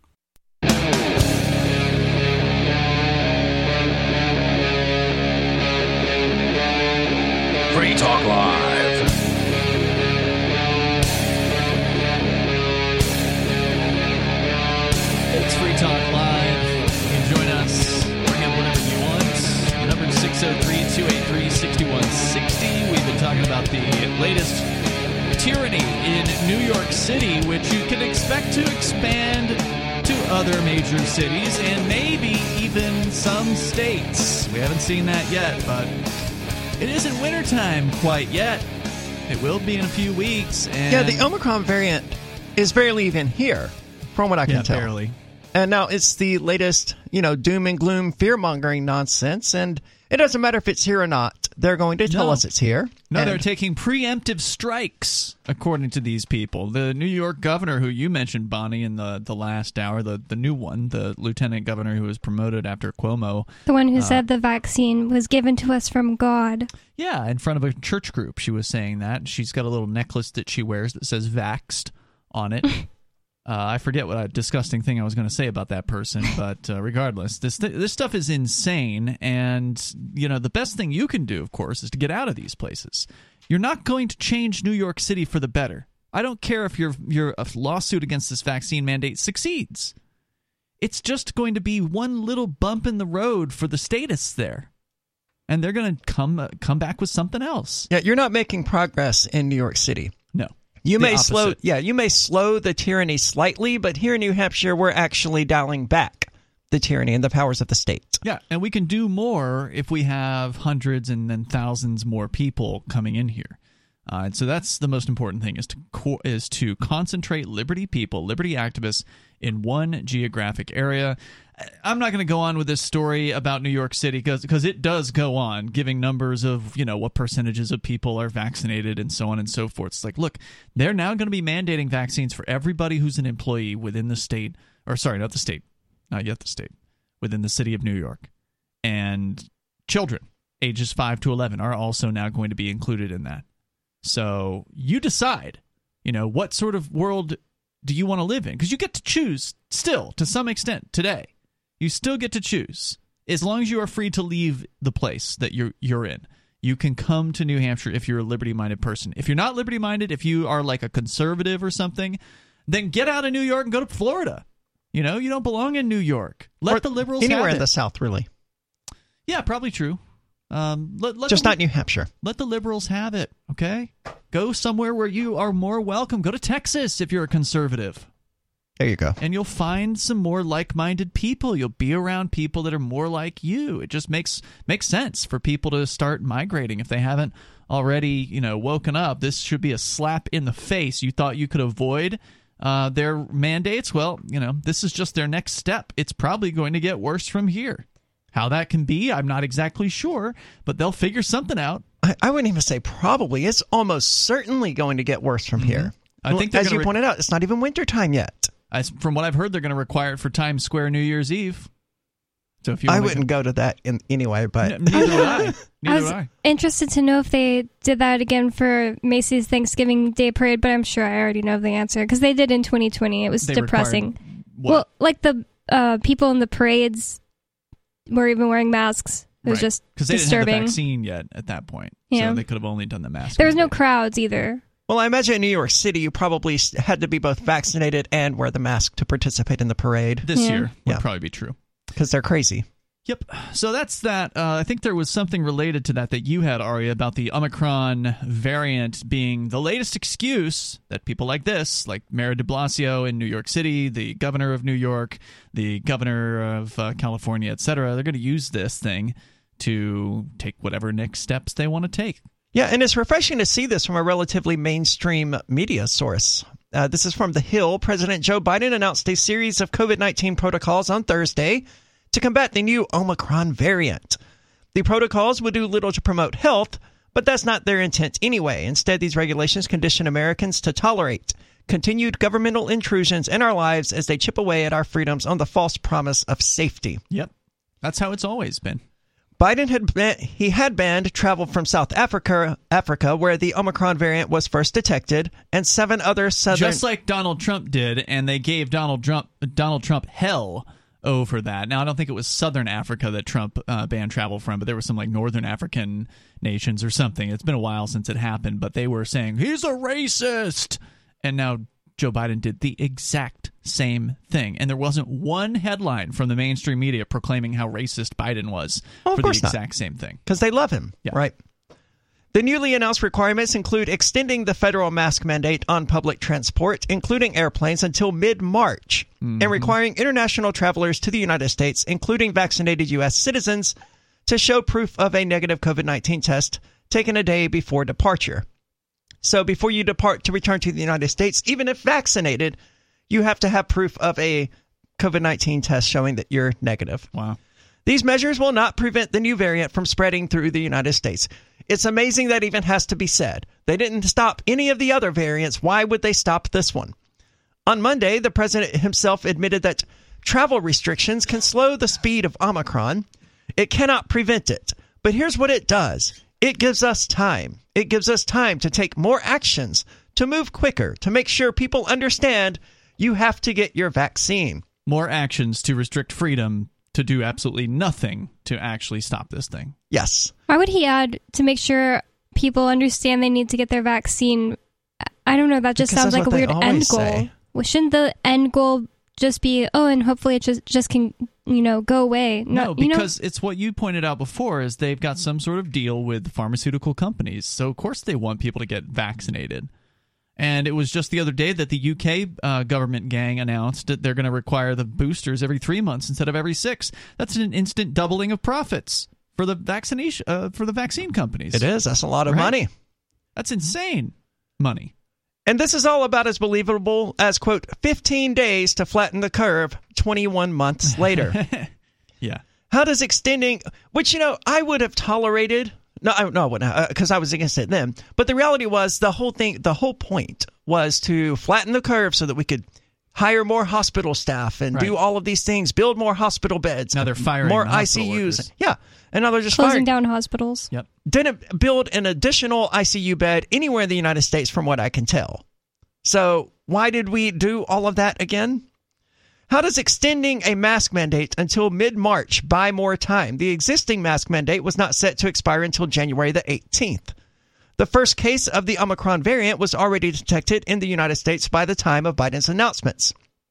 Free Talk Live. It's Free Talk Live. You can join us. Bring up whatever you want. The number is six oh three, two eight three, six one six oh. We've been talking about the latest tyranny in New York City, which you can expect to expand to other major cities and maybe even some states. We haven't seen that yet, but it isn't wintertime quite yet. It will be in a few weeks. And yeah, the Omicron variant is barely even here, from what I can yeah, tell. barely. And now it's the latest, you know, doom and gloom, fear-mongering nonsense, and it doesn't matter if it's here or not. They're going to tell No. us it's here. No, and they're taking preemptive strikes, according to these people. The New York governor, who you mentioned, Bonnie, in the, the last hour, the, the new one, the lieutenant governor who was promoted after Cuomo. The one who Uh, said the vaccine was given to us from God. Yeah, in front of a church group, she was saying that. She's got a little necklace that she wears that says Vaxxed on it. Uh, I forget what a disgusting thing I was going to say about that person, but uh, regardless, this th- this stuff is insane, and you know the best thing you can do, of course, is to get out of these places. You're not going to change New York City for the better. I don't care if your your a lawsuit against this vaccine mandate succeeds. It's just going to be one little bump in the road for the statists there, and they're going to come uh, come back with something else. Yeah, you're not making progress in New York City. No. You The may opposite. slow, yeah, you may slow the tyranny slightly, but here in New Hampshire, we're actually dialing back the tyranny and the powers of the state. Yeah, and we can do more if we have hundreds and then thousands more people coming in here. Uh, and so that's the most important thing is to co- is to concentrate liberty people, liberty activists in one geographic area. I'm not going to go on with this story about New York City because it does go on, giving numbers of, you know, what percentages of people are vaccinated and so on and so forth. It's like, look, they're now going to be mandating vaccines for everybody who's an employee within the state, or sorry, not the state, not yet the state, within the city of New York. And children ages five to eleven are also now going to be included in that. So you decide, you know, what sort of world do you want to live in? Because you get to choose still, to some extent, today. You still get to choose. As long as you are free to leave the place that you're you're in. You can come to New Hampshire if you're a liberty-minded person. If you're not liberty-minded, if you are like a conservative or something, then get out of New York and go to Florida. You know, you don't belong in New York. Let Or the liberals anywhere have in it. the South, really. Yeah, probably true. Um, let, let Just the, not New Hampshire. Let the liberals have it, okay? Go somewhere where you are more welcome. Go to Texas if you're a conservative. There you go. And you'll find some more like-minded people. You'll be around people that are more like you. It just makes makes sense for people to start migrating if they haven't already, you know, woken up. This should be a slap in the face. You thought you could avoid uh, their mandates? Well, you know, this is just their next step. It's probably going to get worse from here. How that can be, I'm not exactly sure, but they'll figure something out. I, I wouldn't even say probably. It's almost certainly going to get worse from Mm-hmm. here. I think they're as gonna you re- pointed out, it's not even wintertime yet. As, from what I've heard, they're going to require it for Times Square New Year's Eve. So if you I wanna wouldn't go to that in, anyway, but N- neither would I. I Neither was would I. interested to know if they did that again for Macy's Thanksgiving Day Parade, but I'm sure I already know the answer because they did in twenty twenty. It was They depressing. required what? Well, like the uh, people in the parades were even wearing masks. It was Right. just Because they didn't disturbing. have the vaccine yet at that point. Yeah. So they could have only done the mask. There was no mandate. crowds either. well, I imagine in New York City, you probably had to be both vaccinated and wear the mask to participate in the parade This Yeah. year would Yeah. probably be true. because they're crazy. Yep. So that's that. Uh, I think there was something related to that that you had, Aria, about the Omicron variant being the latest excuse that people like this, like Mayor de Blasio in New York City, the governor of New York, the governor of uh, California, et cetera, they're going to use this thing to take whatever next steps they want to take. Yeah, and it's refreshing to see this from a relatively mainstream media source. Uh, this is from The Hill. President Joe Biden announced a series of COVID nineteen protocols on Thursday to combat the new Omicron variant. The protocols would do little to promote health, but that's not their intent anyway. Instead, these regulations condition Americans to tolerate continued governmental intrusions in our lives as they chip away at our freedoms on the false promise of safety. Yep. That's how it's always been. Biden had ban- he had banned travel from South Africa, Africa, where the Omicron variant was first detected, and seven other southern. Just like Donald Trump did, and they gave Donald Trump Donald Trump hell over that. Now, I don't think it was Southern Africa that Trump uh, banned travel from, but there were some like Northern African nations or something. It's been a while since it happened, but they were saying he's a racist, and now Joe Biden did the exact same thing, and there wasn't one headline from the mainstream media proclaiming how racist Biden was well, for the not. exact same thing. Because they love him, yeah. right? The newly announced requirements include extending the federal mask mandate on public transport, including airplanes, until mid-March, mm-hmm. and requiring international travelers to the United States, including vaccinated U S citizens, to show proof of a negative COVID nineteen test taken a day before departure. So before you depart to return to the United States, even if vaccinated, you have to have proof of a COVID nineteen test showing that you're negative. Wow. These measures will not prevent the new variant from spreading through the United States. It's amazing that even has to be said. They didn't stop any of the other variants. Why would they stop this one? On Monday, the president himself admitted that travel restrictions can slow the speed of Omicron. It cannot prevent it. But here's what it does. It gives us time. It gives us time to take more actions, to move quicker, to make sure people understand you have to get your vaccine. More actions to restrict freedom to do absolutely nothing to actually stop this thing. Yes. Why would he add to make sure people understand they need to get their vaccine? I don't know. That just Because sounds like a weird end goal. Say. Well, shouldn't the end goal just be, oh, and hopefully it just, just can, you know, go away? No, no because you know? It's what you pointed out before is they've got some sort of deal with pharmaceutical companies. So, of course, they want people to get vaccinated. And it was just the other day that the U K uh, government gang announced that they're going to require the boosters every three months instead of every six. That's an instant doubling of profits for the vaccination uh, for the vaccine companies. It is. That's a lot of right? money. That's insane money. And this is all about as believable as, quote, fifteen days to flatten the curve twenty-one months later. Yeah. How does extending, which, you know, I would have tolerated. No, I, no, I wouldn't, because I was against it then. But the reality was the whole thing, the whole point was to flatten the curve so that we could hire more hospital staff and right. do all of these things, build more hospital beds. Now they're firing more the I C Us. workers. Yeah. And now they're just closing firing. down hospitals. Yep. Didn't build an additional I C U bed anywhere in the United States from what I can tell. So why did we do all of that again? How does extending a mask mandate until mid-March buy more time? The existing mask mandate was not set to expire until January the eighteenth. The first case of the Omicron variant was already detected in the United States by the time of Biden's announcements.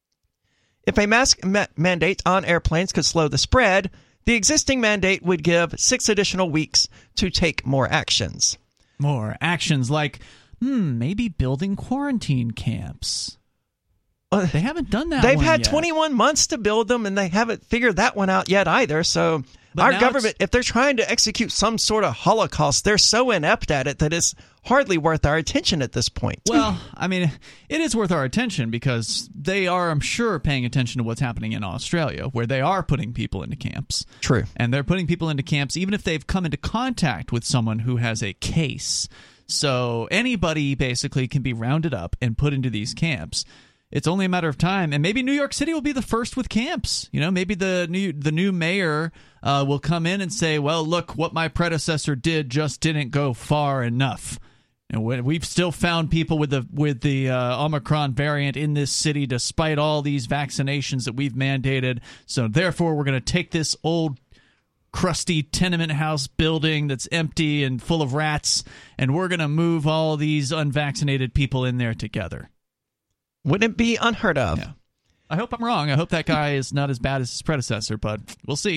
If a mask ma- mandate on airplanes could slow the spread, the existing mandate would give six additional weeks to take more actions. More actions like, hmm, maybe building quarantine camps. They haven't done that They've one had yet. twenty-one months to build them, and they haven't figured that one out yet either. So But our now government, it's- if they're trying to execute some sort of Holocaust, they're so inept at it that it's hardly worth our attention at this point. Well, I mean, it is worth our attention because they are, I'm sure, paying attention to what's happening in Australia, where they are putting people into camps. True. And they're putting people into camps even if they've come into contact with someone who has a case. So anybody basically can be rounded up and put into these camps. It's only a matter of time, and maybe New York City will be the first with camps. You know, maybe the new the new mayor uh, will come in and say, "Well, look, what my predecessor did just didn't go far enough." And we've still found people with the with the uh, Omicron variant in this city, despite all these vaccinations that we've mandated. So therefore, we're going to take this old, crusty tenement house building that's empty and full of rats, and we're going to move all these unvaccinated people in there together. Wouldn't it be unheard of? Yeah. I hope I'm wrong. I hope that guy is not as bad as his predecessor, but we'll see.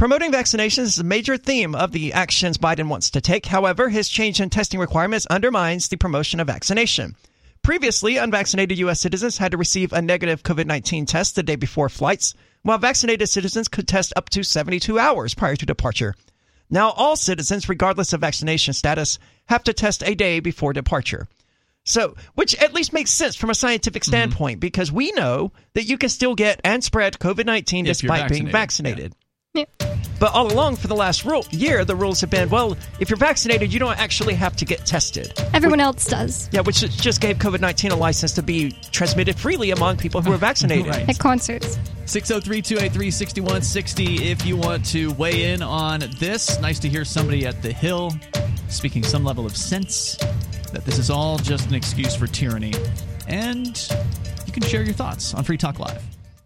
Promoting vaccinations is a major theme of the actions Biden wants to take. However, his change in testing requirements undermines the promotion of vaccination. Previously, unvaccinated U S citizens had to receive a negative COVID nineteen test the day before flights, while vaccinated citizens could test up to seventy-two hours prior to departure. Now, all citizens, regardless of vaccination status, have to test a day before departure. So, which at least makes sense from a scientific standpoint, mm-hmm. because we know that you can still get and spread COVID nineteen if despite being vaccinated. Yeah. But all along for the last rule, year, the rules have been, well, if you're vaccinated, you don't actually have to get tested. Everyone which, else does. Yeah, which just gave COVID nineteen a license to be transmitted freely among people who are vaccinated. Right. At concerts. six oh three, two eight three, six one six oh if you want to weigh in on this. Nice to hear somebody at the Hill speaking some level of sense that this is all just an excuse for tyranny. And you can share your thoughts on Free Talk Live.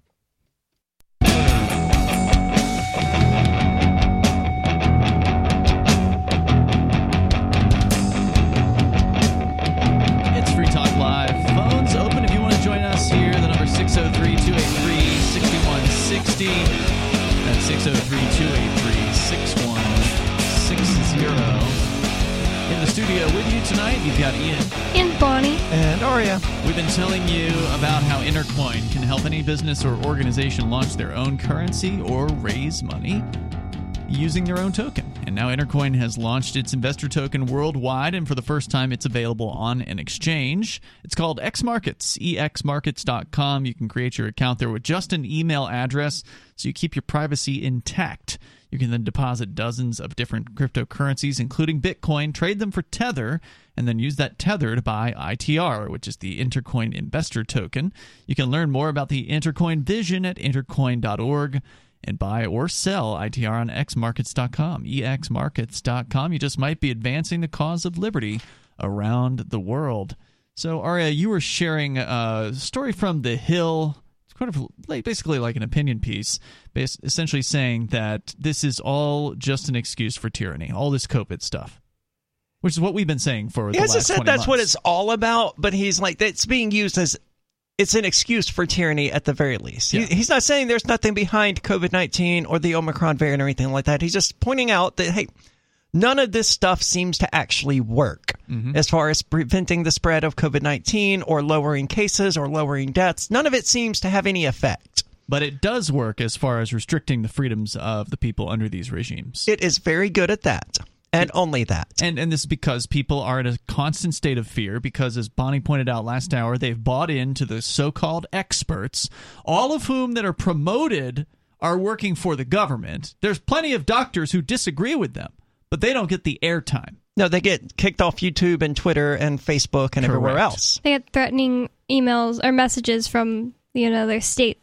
It's Free Talk Live. Phones open if you want to join us here. The number six oh three, two eight three, six one six oh. That's six oh three, two eight three, six one six oh. In the studio with you tonight, you've got Ian. And Bonnie. And Aria. We've been telling you about how Intercoin can help any business or organization launch their own currency or raise money using their own token. And now Intercoin has launched its investor token worldwide, and for the first time, it's available on an exchange. It's called X Markets, e x markets dot com. You can create your account there with just an email address, so you keep your privacy intact. You can then deposit dozens of different cryptocurrencies, including Bitcoin, trade them for Tether, and then use that Tether to buy I T R, which is the Intercoin Investor Token. You can learn more about the Intercoin vision at intercoin dot org and buy or sell I T R on x markets dot com, e x markets dot com. You just might be advancing the cause of liberty around the world. So, Aria, you were sharing a story from The Hill. Kind of like, basically like an opinion piece, essentially saying that this is all just an excuse for tyranny, all this COVID stuff, which is what we've been saying for the he last hasn't said twenty that's months. what it's all about, but he's like, it's being used as, it's an excuse for tyranny at the very least. Yeah. He, he's not saying there's nothing behind COVID nineteen or the Omicron variant or anything like that. He's just pointing out that, hey, none of this stuff seems to actually work mm-hmm. as far as preventing the spread of COVID nineteen or lowering cases or lowering deaths. None of it seems to have any effect. But it does work as far as restricting the freedoms of the people under these regimes. It is very good at that. And only that. And and this is because people are in a constant state of fear because, as Bonnie pointed out last hour, they've bought into the so-called experts, all of whom that are promoted are working for the government. There's plenty of doctors who disagree with them, but they don't get the airtime. No, they get kicked off YouTube and Twitter and Facebook and Correct. everywhere else. They get threatening emails or messages from, you know, their state.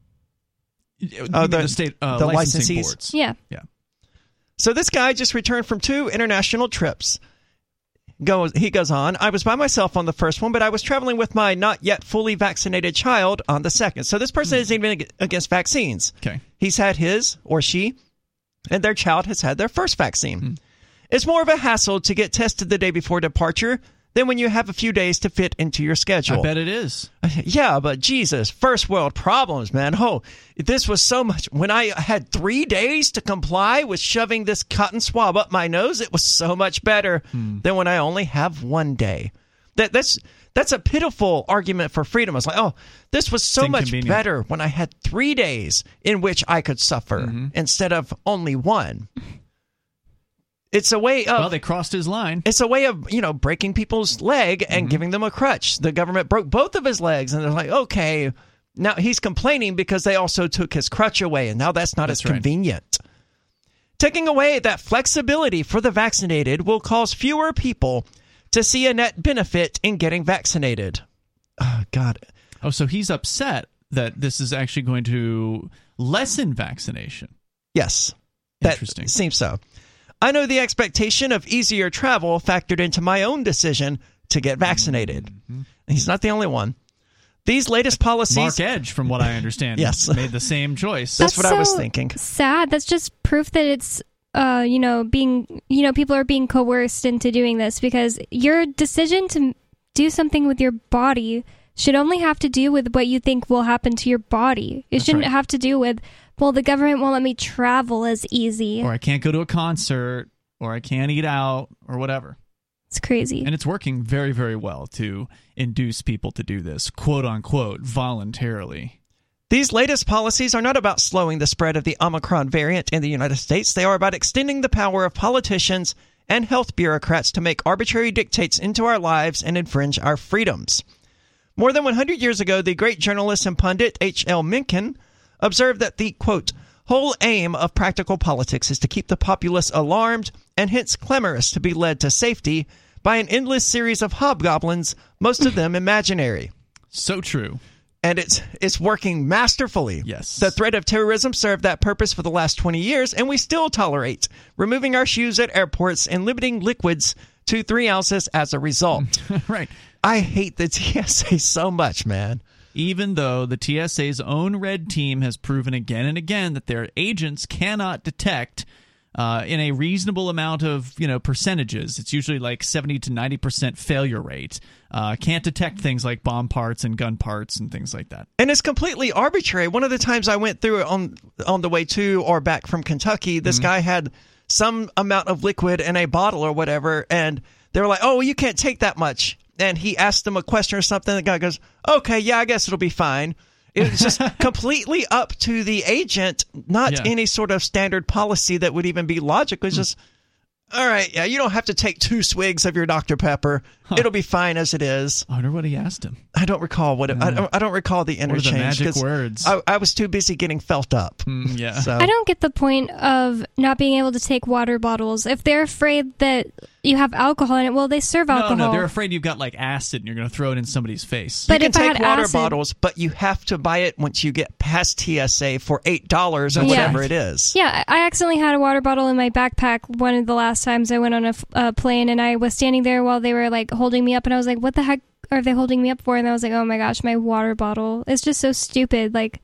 Oh, the, the state uh, the licensing licensees. boards. Yeah. Yeah. So this guy just returned from two international trips. Goes, he goes on, I was by myself on the first one, but I was traveling with my not yet fully vaccinated child on the second. So this person mm. isn't even against vaccines. Okay. He's had his or she, and their child has had their first vaccine. Mm. It's more of a hassle to get tested the day before departure than when you have a few days to fit into your schedule. I bet it is. Yeah, but Jesus, first world problems, man. Oh, this was so much. When I had three days to comply with shoving this cotton swab up my nose, it was so much better hmm. than when I only have one day. That that's that's a pitiful argument for freedom. It's like, oh, this was so much better when I had three days in which I could suffer mm-hmm. instead of only one. It's a way of... Well, they crossed his line. It's a way of, you know, breaking people's leg and mm-hmm. giving them a crutch. The government broke both of his legs, and they're like, okay, now he's complaining because they also took his crutch away, and now that's not that's as right. convenient. Taking away that flexibility for the vaccinated will cause fewer people to see a net benefit in getting vaccinated. Oh, God. Oh, so he's upset that this is actually going to lessen vaccination. Yes. Interesting. That seems so. I know the expectation of easier travel factored into my own decision to get vaccinated. Mm-hmm. He's not the only one. These latest policies... Mark Edge, from what I understand, yes. made the same choice. That's, That's what so I was thinking. Sad. That's just proof that it's, uh, you know, being, you know, people are being coerced into doing this because your decision to do something with your body should only have to do with what you think will happen to your body. It That's shouldn't right. have to do with, well, the government won't let me travel as easy. Or I can't go to a concert, or I can't eat out, or whatever. It's crazy. And it's working very, very well to induce people to do this, quote unquote, voluntarily. These latest policies are not about slowing the spread of the Omicron variant in the United States. They are about extending the power of politicians and health bureaucrats to make arbitrary dictates into our lives and infringe our freedoms. More than one hundred years ago, the great journalist and pundit H L Mencken observed that the, quote, whole aim of practical politics is to keep the populace alarmed and hence clamorous to be led to safety by an endless series of hobgoblins, most of them imaginary. So true. And it's it's working masterfully. Yes. The threat of terrorism served that purpose for the last twenty years, and we still tolerate removing our shoes at airports and limiting liquids to three ounces as a result. Right. I hate the T S A so much, man. Even though the T S A's own red team has proven again and again that their agents cannot detect uh, in a reasonable amount of, you know, percentages. It's usually like seventy to ninety percent failure rate. Uh, can't detect things like bomb parts and gun parts and things like that. And it's completely arbitrary. One of the times I went through it on, on the way to or back from Kentucky, this mm-hmm. guy had some amount of liquid in a bottle or whatever, and they were like, oh, you can't take that much. And he asked them a question or something. The guy goes, okay, yeah, I guess it'll be fine. It's just completely up to the agent, not Yeah. any sort of standard policy that would even be logical. It's just, all right, yeah, you don't have to take two swigs of your Doctor Pepper. Huh. It'll be fine as it is. I wonder what he asked him. I don't recall what it, I, don't, I don't recall the What are the interchange. magic 'cause words? I, I was too busy getting felt up. Mm, yeah. So. I don't get the point of not being able to take water bottles. If they're afraid that you have alcohol in it, well, they serve alcohol. No, no, they're afraid you've got like acid and you're going to throw it in somebody's face. But you can if I take had water acid- bottles, but you have to buy it once you get past T S A for eight dollars or That's whatever right. it is. Yeah, I accidentally had a water bottle in my backpack one of the last times I went on a f- uh, plane, and I was standing there while they were like holding me up, and I was like, what the heck are they holding me up for? And I was like, oh my gosh, my water bottle. It's just so stupid. Like,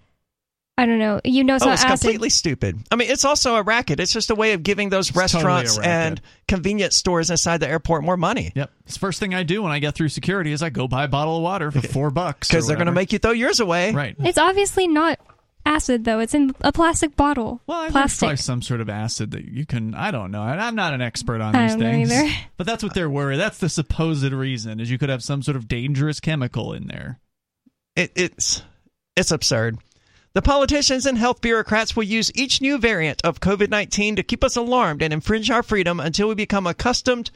I don't know. You know it's Oh, not it's acid. completely stupid. I mean, it's also a racket. It's just a way of giving those It's totally a restaurants racket. and convenience stores inside the airport more money. Yep. It's the first thing I do when I get through security is I go buy a bottle of water for four bucks. Because they're going to make you throw yours away. Right. It's obviously not acid, though. It's in a plastic bottle. Well, I think plastic. probably some sort of acid that you can. I don't know. I'm not an expert on I these don't know things. either. But that's what they're worried. That's the supposed reason is you could have some sort of dangerous chemical in there. It, it's it's absurd. The politicians and health bureaucrats will use each new variant of COVID nineteen to keep us alarmed and infringe our freedom until we become accustomed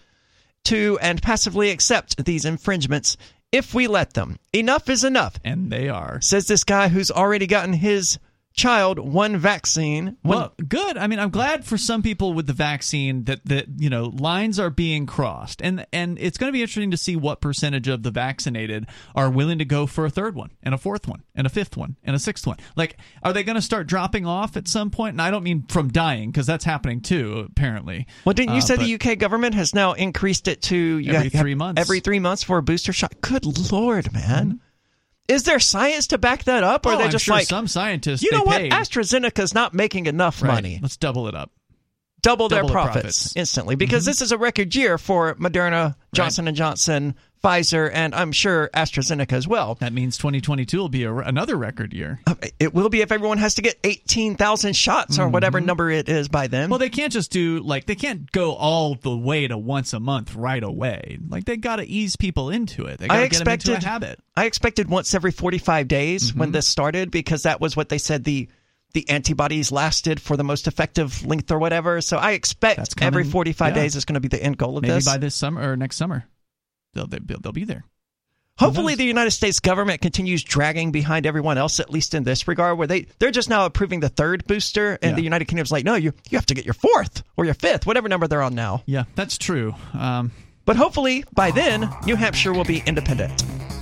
to and passively accept these infringements if we let them. Enough is enough, And they are. says this guy who's already gotten his child one vaccine. One, Well, good. I mean, I'm glad for some people with the vaccine that that you know lines are being crossed, and and it's going to be interesting to see what percentage of the vaccinated are willing to go for a third one, and a fourth one, and a fifth one, and a sixth one. Like, are they going to start dropping off at some point? And I don't mean from dying, because that's happening too, apparently. well, didn't you Uh, say but the U K government has now increased it to you Every have- three months. Every three months for a booster shot. Good Lord, man. Mm-hmm. Is there science to back that up? Or Oh, are they I'm just sure like, some scientists. you they know what? paid. AstraZeneca's not making enough Right. money. Let's double it up. Double, their Double the profits, profits. instantly, because Mm-hmm. this is a record year for Moderna, Johnson and Johnson, Pfizer, and I'm sure AstraZeneca as well. That means twenty twenty-two will be a, another record year. Uh, It will be if everyone has to get eighteen thousand shots or whatever number it is by then. Mm-hmm. Well, they can't just do like they can't go all the way to once a month right away. Like they got to ease people into it. They got I to get them into expected a habit. I expected once every forty-five days Mm-hmm. when this started, because that was what they said the the antibodies lasted for the most effective length or whatever. So I expect That's coming, every forty-five yeah. days is going to be the end goal of Maybe this. by this summer or next summer, they'll they, they'll be there. Hopefully knows? the United States government continues dragging behind everyone else, at least in this regard, where they, they're just now approving the third booster, and Yeah. the United Kingdom's like, no, you, you have to get your fourth or your fifth, whatever number they're on now. Yeah, that's true. Um, But hopefully, by then, New Hampshire will be independent.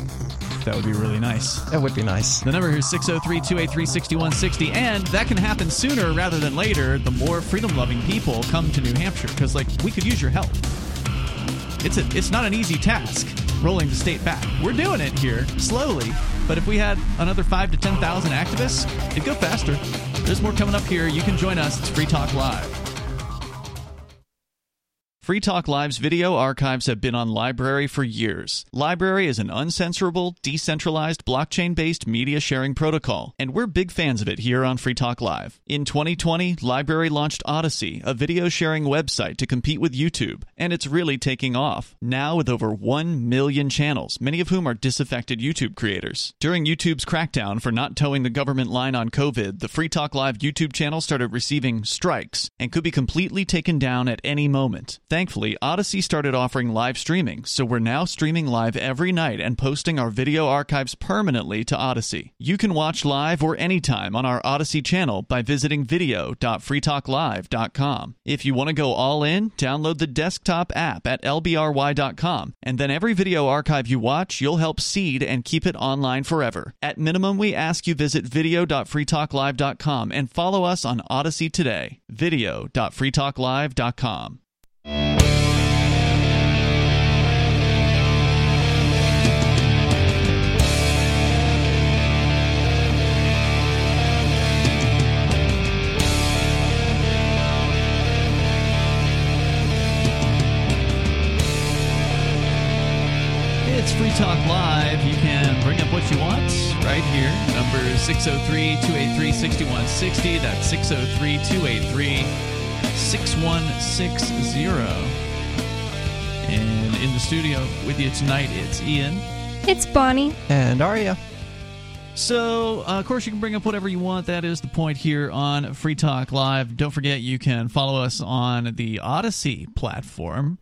that would be really nice. That would be nice. The number here is six oh three, two eight three, six one six oh, and that can happen sooner rather than later the more freedom-loving people come to New Hampshire, because, like, we could use your help. It's a, it's not an easy task, rolling the state back. We're doing it here, slowly, but if we had another five to ten thousand activists, it'd go faster. There's more coming up here. You can join us. It's Free Talk Live. Free Talk Live's video archives have been on LBRY for years. LBRY is an uncensorable, decentralized, blockchain-based media sharing protocol, and we're big fans of it here on Free Talk Live. In twenty twenty, LBRY launched Odysee, a video sharing website to compete with YouTube, and it's really taking off. Now with over one million channels, many of whom are disaffected YouTube creators. During YouTube's crackdown for not towing the government line on COVID, the Free Talk Live YouTube channel started receiving strikes and could be completely taken down at any moment. Thankfully, Odysee started offering live streaming, so we're now streaming live every night and posting our video archives permanently to Odysee. You can watch live or anytime on our Odysee channel by visiting video dot free talk live dot com. If you want to go all in, download the desktop app at L B R Y dot com, and then every video archive you watch, you'll help seed and keep it online forever. At minimum, we ask you visit video dot free talk live dot com and follow us on Odysee today. video dot free talk live dot com. It's Free Talk Live. You can bring up what you want right here. Number six oh three, two eight three, six one six oh. That's six oh three, two eight three, six one six oh. And in the studio with you tonight, it's Ian. It's Bonnie. And Aria. So, uh, of course, you can bring up whatever you want. That is the point here on Free Talk Live. Don't forget, you can follow us on the Odysee platform.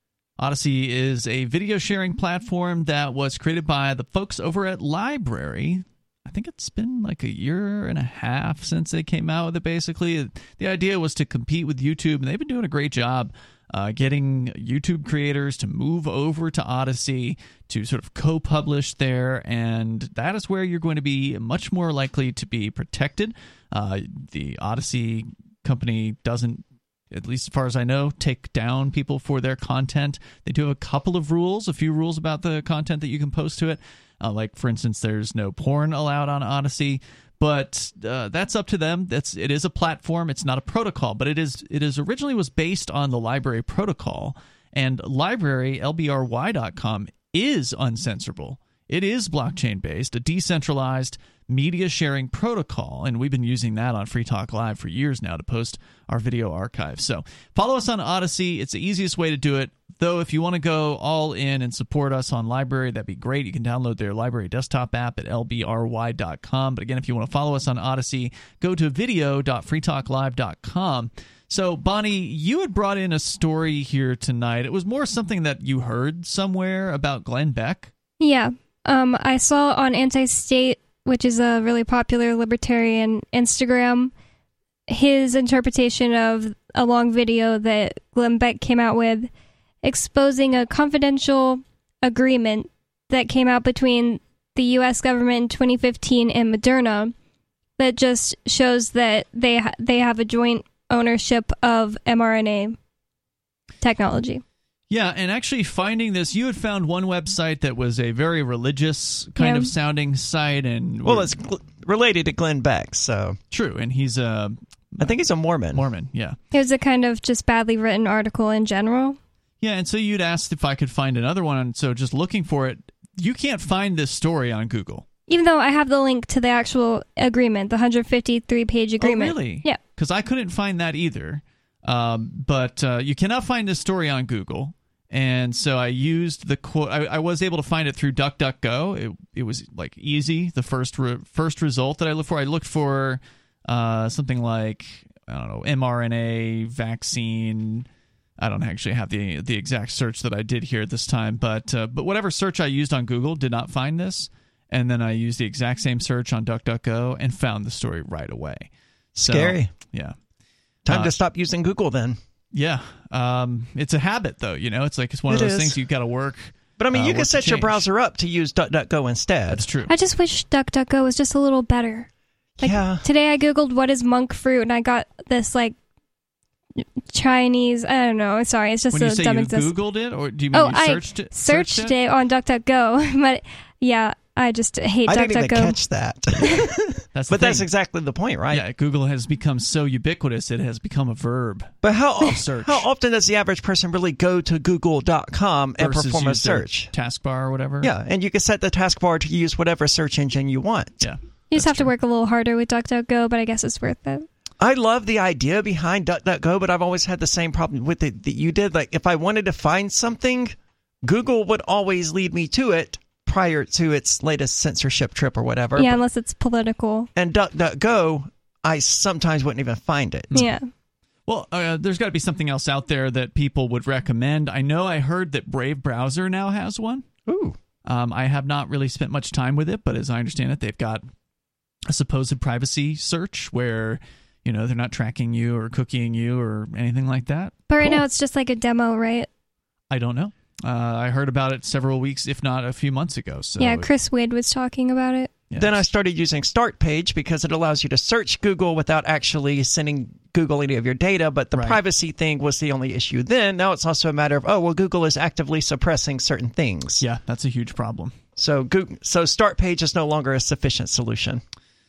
Odysee is a video sharing platform that was created by the folks over at LBRY. I think it's been like a year and a half since they came out with it, basically. The idea was to compete with YouTube, and they've been doing a great job uh, getting YouTube creators to move over to Odysee to sort of co-publish there, and that is where you're going to be much more likely to be protected. Uh, the Odysee company doesn't, at least as far as I know, take down people for their content. They do have a couple of rules, a few rules about the content that you can post to it. Uh, like, for instance, there's no porn allowed on Odysee, but uh, that's up to them. That's it is a platform. It's not a protocol, but it is it is originally was based on the LBRY protocol, and LBRY, L B R Y dot com, is uncensorable. It is blockchain-based, a decentralized media sharing protocol, and we've been using that on Free Talk Live for years now to post our video archives. So follow us on Odysee. It's the easiest way to do it. Though if you want to go all in and support us on LBRY, that'd be great. You can download their LBRY desktop app at L B R Y dot com. But again, if you want to follow us on Odysee, go to video dot free talk live dot com. So, Bonnie, you had brought in a story here tonight. It was more something that you heard somewhere about Glenn Beck. Yeah. Um, I saw on Anti-State, which is a really popular libertarian Instagram, his interpretation of a long video that Glenn Beck came out with exposing a confidential agreement that came out between the U S government in twenty fifteen and Moderna that just shows that they ha- they have a joint ownership of mRNA technology. Yeah, and actually finding this, you had found one website that was a very religious kind Yeah. of sounding site, and Well, it's gl- related to Glenn Beck, so true, and he's a I think he's a Mormon. Mormon, yeah. It was a kind of just badly written article in general. Yeah, and so you'd asked if I could find another one, and so just looking for it, you can't find this story on Google. Even though I have the link to the actual agreement, the one hundred fifty-three page agreement. Oh, really? Yeah. Because I couldn't find that either. Um, but uh, you cannot find this story on Google. And so I used the quote. I, I was able to find it through DuckDuckGo. It it was like easy. The first re- first result that I looked for, I looked for uh, something like, I don't know, mRNA vaccine. I don't actually have the the exact search that I did here at this time, but uh, but whatever search I used on Google did not find this. And then I used the exact same search on DuckDuckGo and found the story right away. So, Scary. Yeah. Time Uh, to stop using Google then. Yeah. Um, it's a habit, though. You know, it's like it's one of It those is. things you've got to work. But I mean, uh, you work can to set your change. browser up to use DuckDuckGo instead. That's true. I just wish DuckDuckGo was just a little better. Like, Yeah. Today I Googled what is monk fruit, and I got this, like, Chinese, I don't know. Sorry, it's just When a you say dumb you exist- Googled it, or do you mean Oh, you I searched it? searched it? it on DuckDuckGo. But, yeah, I just hate I didn't even DuckDuckGo. catch that. That's the but that's thing. exactly the point, right? Yeah, Google has become so ubiquitous, it has become a verb. But how search. how often does the average person really go to google dot com and Versus perform a use their search? taskbar or whatever. Yeah, and you can set the taskbar to use whatever search engine you want. Yeah. You just have true. to work a little harder with DuckDuckGo, but I guess it's worth it. I love the idea behind DuckDuckGo, but I've always had the same problem with it that you did. Like, if I wanted to find something, Google would always lead me to it prior to its latest censorship trip or whatever. Yeah, unless it's political. And DuckDuckGo, I sometimes wouldn't even find it. Yeah. Well, uh, there's got to be something else out there that people would recommend. I know I heard that Brave Browser now has one. Ooh. Um, I have not really spent much time with it, but as I understand it, they've got a supposed privacy search where, you know, they're not tracking you or cookieing you or anything like that. But right Cool. now it's just like a demo, right? I don't know. Uh, I heard about it several weeks, if not a few months ago. So Yeah, Chris Wade was talking about it. yeah, Then I started using Start Page because it allows you to search Google without actually sending Google any of your data. But the Right. privacy thing was the only issue then. Now it's also a matter of, oh, well, Google is actively suppressing certain things. yeah, that's a huge problem. So Google, so Start Page is no longer a sufficient solution.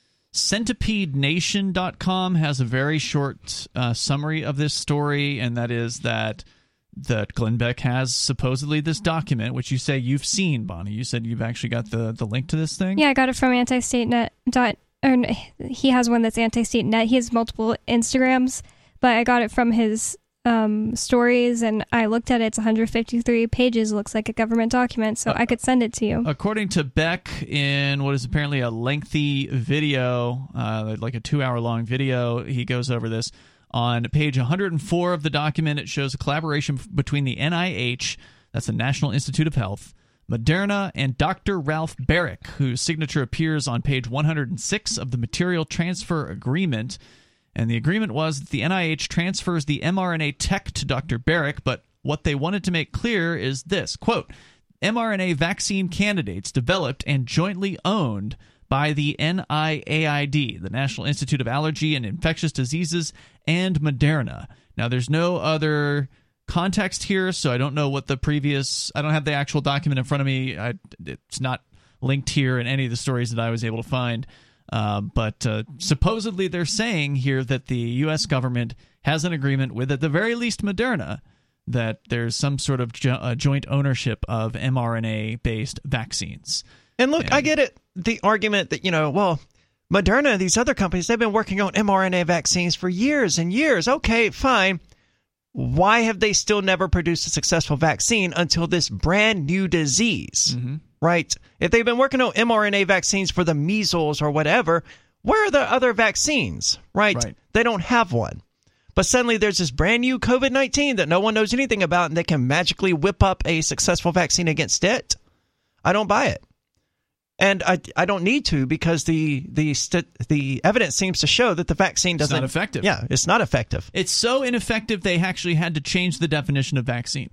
Centipede Nation dot com has a very short uh, summary of this story, and that is that that Glenn Beck has supposedly this document, which you say you've seen, Bonnie. You said you've actually got the, the link to this thing? Yeah, I got it from anti-statenet. Dot, or n- he has one that's anti-statenet. He has multiple Instagrams, but I got it from his um, stories, and I looked at it. It's one hundred fifty-three pages. Looks like a government document, so Uh, I could send it to you. According to Beck, in what is apparently a lengthy video, uh, like a two-hour-long video, he goes over this. On page one hundred four of the document, it shows a collaboration between the N I H, that's the National Institute of Health, Moderna, and Doctor Ralph Barrick, whose signature appears on page one hundred six of the Material Transfer Agreement. And the agreement was that the N I H transfers the mRNA tech to Doctor Barrick, but what they wanted to make clear is this, quote, mRNA vaccine candidates developed and jointly owned by the N I A I D, the National Institute of Allergy and Infectious Diseases, and Moderna. Now, there's no other context here, so I don't know what the previous... I don't have the actual document in front of me. I, it's not linked here in any of the stories that I was able to find. Uh, but uh, supposedly they're saying here that the U S government has an agreement with, at the very least, Moderna, that there's some sort of jo- uh, joint ownership of mRNA-based vaccines. And look, And- I get it. The argument that, you know, well, Moderna, these other companies, they've been working on mRNA vaccines for years and years. Okay, fine. Why have they still never produced a successful vaccine until this brand new disease? Mm-hmm. Right? If they've been working on mRNA vaccines for the measles or whatever, where are the other vaccines? Right? Right. They don't have one. But suddenly there's this brand new COVID nineteen that no one knows anything about, and they can magically whip up a successful vaccine against it. I don't buy it. And I, I don't need to, because the the st- the evidence seems to show that the vaccine It's doesn't... not effective. Yeah, it's not effective. It's so ineffective they actually had to change the definition of vaccine.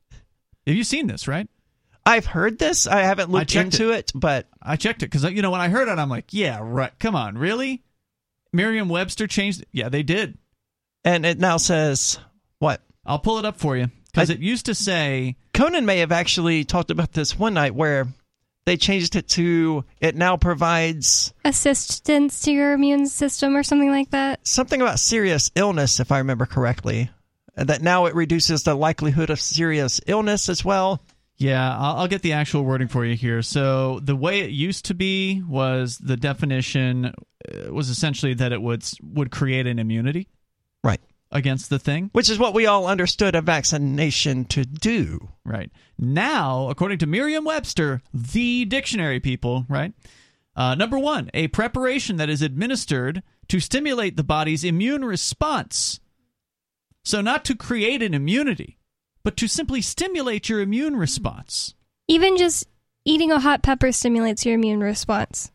Have you seen this, right? I've heard this. I haven't looked checked into it. but... I checked it because, you know, when I heard it, I'm like, yeah, right. Come on, really? Merriam-Webster changed it? Yeah, they did. And it now says... What? I'll pull it up for you because I- it used to say... Conan may have actually talked about this one night where they changed it to it now provides Assistance to your immune system or something like that. something about serious illness, if I remember correctly. And that now it reduces the likelihood of serious illness as well. Yeah, I'll, I'll get the actual wording for you here. So the way it used to be was the definition uh, was essentially that it would would create an immunity Right. against the thing. Which is what we all understood a vaccination to do. Right. Now, according to Merriam-Webster, the dictionary people, right? Uh, number one, a preparation that is administered to stimulate the body's immune response. So not to create an immunity, but to simply stimulate your immune response. Even just eating a hot pepper stimulates your immune response.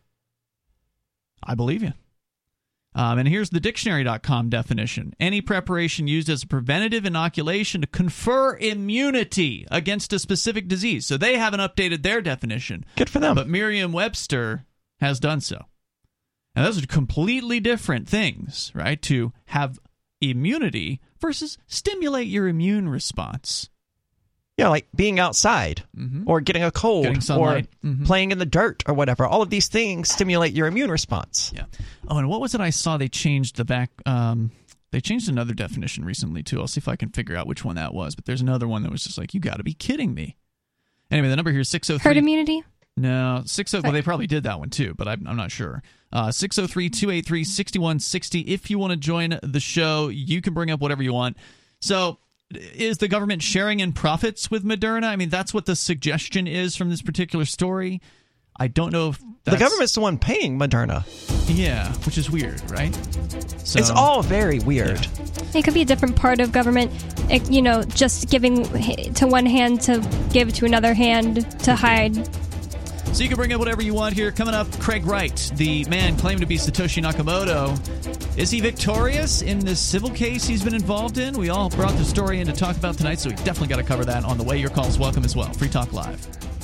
I believe you. Um, and here's the dictionary dot com definition. Any preparation used as a preventative inoculation to confer immunity against a specific disease. So they haven't updated their definition. Good for them. But Merriam-Webster has done so. And those are completely different things, right? To have immunity versus stimulate your immune response. Yeah, like being outside mm-hmm. or getting a cold getting or mm-hmm. playing in the dirt or whatever. All of these things stimulate your immune response. Yeah. Oh, and what was it I saw? They changed the back. Um, they changed another definition recently, too. I'll see if I can figure out which one that was. But there's another one that was just like, you got to be kidding me. Anyway, the number here is six oh three. Herd immunity? No, six oh. Well, they probably did that one, too, but I'm, I'm not sure. Uh, six oh three, two eight three, six one six oh. If you want to join the show, you can bring up whatever you want. So, is the government sharing in profits with Moderna? I mean, that's what the suggestion is from this particular story. I don't know if that's... The government's the one paying Moderna. Yeah, which is weird, right? So, it's all very weird. Yeah. It could be a different part of government, you know, just giving to one hand to give to another hand to hide. So you can bring up whatever you want here. Coming up, Craig Wright, the man claimed to be Satoshi Nakamoto. Is he victorious in this civil case he's been involved in? We all brought the story in to talk about tonight, so we definitely got to cover that on the way. Your call's welcome as well. Free Talk Live.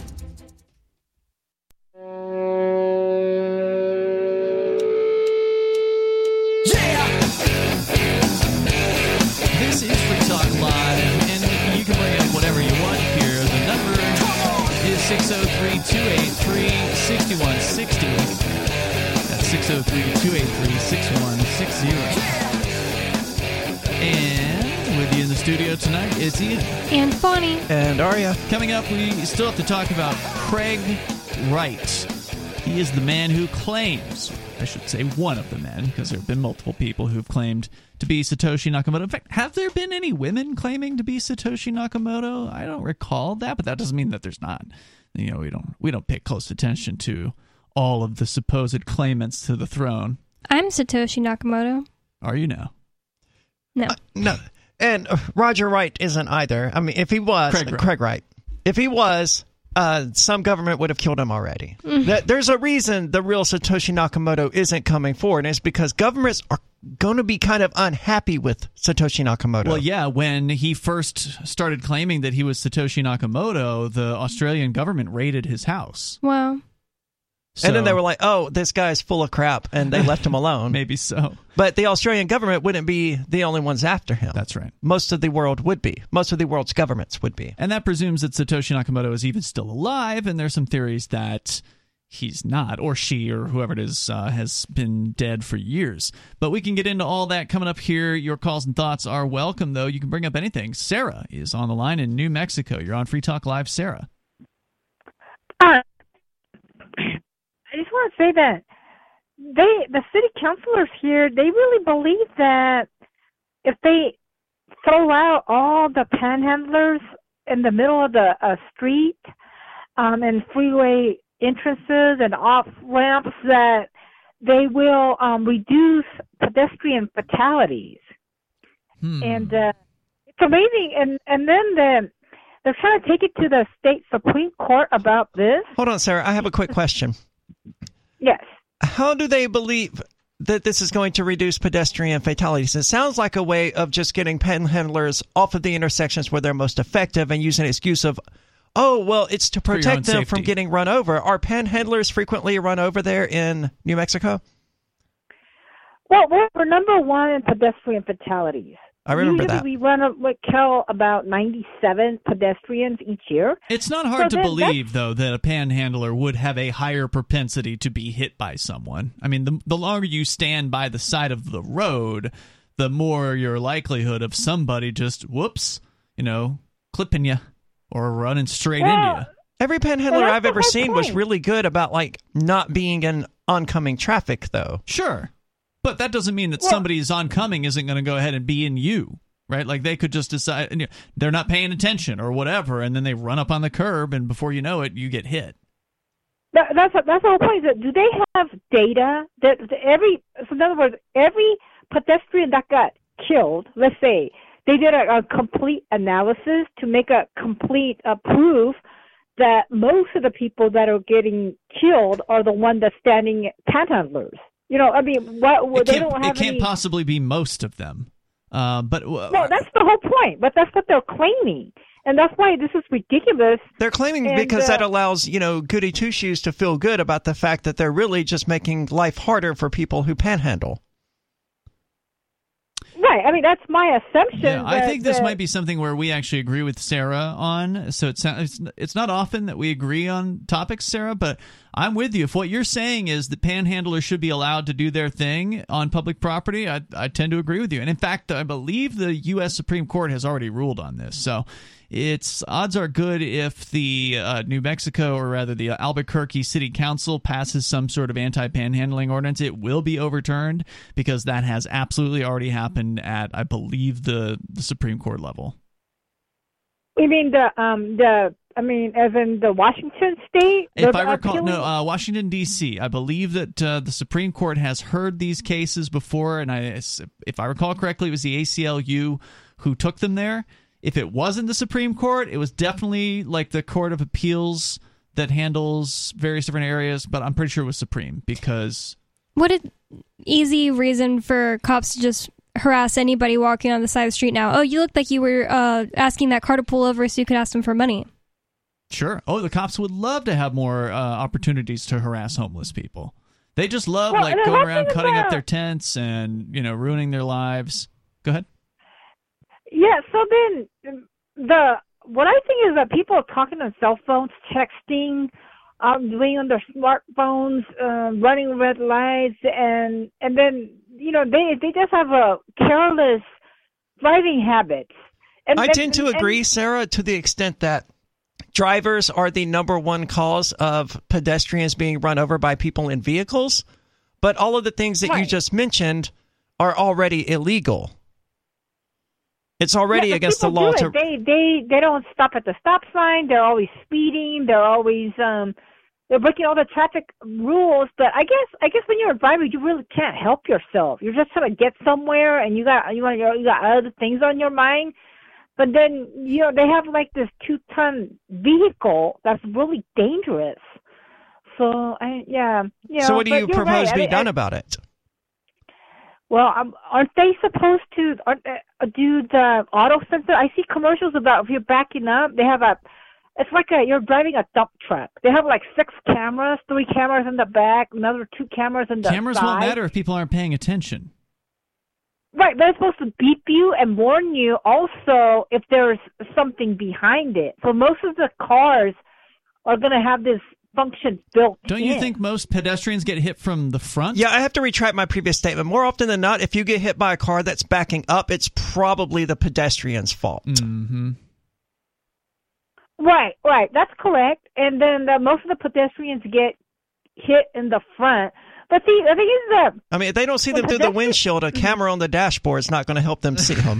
Yeah! This is Free Talk Live, and you can bring up whatever you want here. The number is six oh three, two eight three, six one six oh. That's six oh three, two eight three, six one six oh. And with you in the studio tonight is Ian. And Bonnie. And Aria. Coming up, we still have to talk about Craig Wright. He is the man who claims, I should say one of the men, because there have been multiple people who've claimed to be Satoshi Nakamoto. In fact, have there been any women claiming to be Satoshi Nakamoto? I don't recall that, but that doesn't mean that there's not. You know, we don't we don't pay close attention to all of the supposed claimants to the throne. I'm Satoshi Nakamoto. Are you now? No. Uh, no. And uh, Roger Wright isn't either. I mean, if he was, Craig Wright. Craig Wright. If he was, uh, some government would have killed him already. Mm. There's a reason the real Satoshi Nakamoto isn't coming forward, and it's because governments are going to be kind of unhappy with Satoshi Nakamoto. Well, yeah, when he first started claiming that he was Satoshi Nakamoto, the Australian government raided his house. Wow. So, and then they were like, oh, this guy's full of crap, and they left him alone. Maybe so. But the Australian government wouldn't be the only ones after him. That's right. Most of the world would be. Most of the world's governments would be. And that presumes that Satoshi Nakamoto is even still alive, and there's some theories that he's not, or she, or whoever it is, uh, has been dead for years. But we can get into all that coming up here. Your calls and thoughts are welcome, though. You can bring up anything. Sarah is on the line in New Mexico. You're on Free Talk Live, Sarah. Uh, I just want to say that they, the city councilors here, they really believe that if they throw out all the panhandlers in the middle of the uh, street um, and freeway entrances and off ramps, that they will um, reduce pedestrian fatalities. Hmm. And uh, it's amazing. And and then the, they're trying to take it to the state Supreme Court about this. Hold on, Sarah. I have a quick question. Yes. How do they believe that this is going to reduce pedestrian fatalities? It sounds like a way of just getting panhandlers off of the intersections where they're most effective and using an excuse of, oh, well, it's to protect them safety. from getting run over. Are panhandlers frequently run over there in New Mexico? Well, we're, we're number one in pedestrian fatalities. I remember Usually that. we run a, we kill about ninety-seven pedestrians each year. It's not hard So to then believe, though, that a panhandler would have a higher propensity to be hit by someone. I mean, the, the longer you stand by the side of the road, the more your likelihood of somebody just, whoops, you know, clipping you or running straight Well, into you. Every panhandler Well, that's I've the ever whole seen was point. really good about, like, not being in oncoming traffic, though. Sure. But that doesn't mean that Well- somebody's oncoming isn't going to go ahead and be in you, right? Like they could just decide you know, they're not paying attention or whatever, and then they run up on the curb, and before you know it, you get hit. That, that's that's the whole point. Is that do they have data that that every? So in other words, every pedestrian that got killed, let's say they did a, a complete analysis to make a complete uh, proof that most of the people that are getting killed are the one that's standing panhandlers. You know, I mean, what well, It they can't, don't have it can't any. possibly be most of them. Uh, but uh, No, that's the whole point. But that's what they're claiming, and that's why this is ridiculous. They're claiming And, because uh, that allows, you know, goody two-shoes to feel good about the fact that they're really just making life harder for people who panhandle. Right. Right. I mean, that's my assumption. Yeah, I that, think this that, might be something where we actually agree with Sarah on. So it's it's it's not often that we agree on topics, Sarah, but I'm with you. If what you're saying is that panhandlers should be allowed to do their thing on public property, I, I tend to agree with you. And in fact, I believe the U S Supreme Court has already ruled on this. So it's odds are good if the uh, New Mexico, or rather the Albuquerque City Council, passes some sort of anti-panhandling ordinance, it will be overturned, because that has absolutely already happened at, I believe, the, the Supreme Court level. You mean the um the I mean as in the Washington State? If The I recall, appealing- no, uh, Washington D C. I believe that uh, the Supreme Court has heard these cases before, and I, if I recall correctly, it was the A C L U who took them there. If it wasn't the Supreme Court, it was definitely like the Court of Appeals that handles various different areas, but I'm pretty sure it was Supreme, because... What an easy reason for cops to just harass anybody walking on the side of the street now. Oh, you looked like you were uh, asking that car to pull over so you could ask them for money. Sure. Oh, the cops would love to have more uh, opportunities to harass homeless people. They just love Well, like and going the around thing cutting up about- their tents and, you know, ruining their lives. Go ahead. Yeah, so then the what I think is that people are talking on cell phones, texting, um, doing on their smartphones, uh, running red lights, and and then you know they they just have a careless driving habits. And, I and- tend to and- agree, Sarah, to the extent that drivers are the number one cause of pedestrians being run over by people in vehicles, but all of the things that you Right. just mentioned are already illegal. It's already Yeah, but against the people law do to... it. They they they don't stop at the stop sign. They're always speeding. They're always um they're breaking all the traffic rules. But I guess I guess when you're a driver, you really can't help yourself. You're just trying to get somewhere, and you got you want you got other things on your mind. But then you know they have like this two ton vehicle that's really dangerous. So I yeah yeah. so what do but you you're propose right. be I mean, done I- about it? Well, um, aren't they supposed to aren't, uh, do the auto sensor? I see commercials about if you're backing up, they have a. It's like a you're driving a dump truck. They have like six cameras, three cameras in the back, another two cameras in the Cameras side. won't matter if people aren't paying attention. Right, they're supposed to beep you and warn you also if there's something behind it. So most of the cars are going to have this function built Don't in. you think most pedestrians get hit from the front? Yeah, I have to retract my previous statement. More often than not, if you get hit by a car that's backing up, it's probably the pedestrian's fault. Mm-hmm. Right, right. That's correct. And then uh, most of the pedestrians get hit in the front. But see, the thing is that I mean, if they don't see Well, them through the pedestrian- windshield, a camera on the dashboard is not going to help them see them.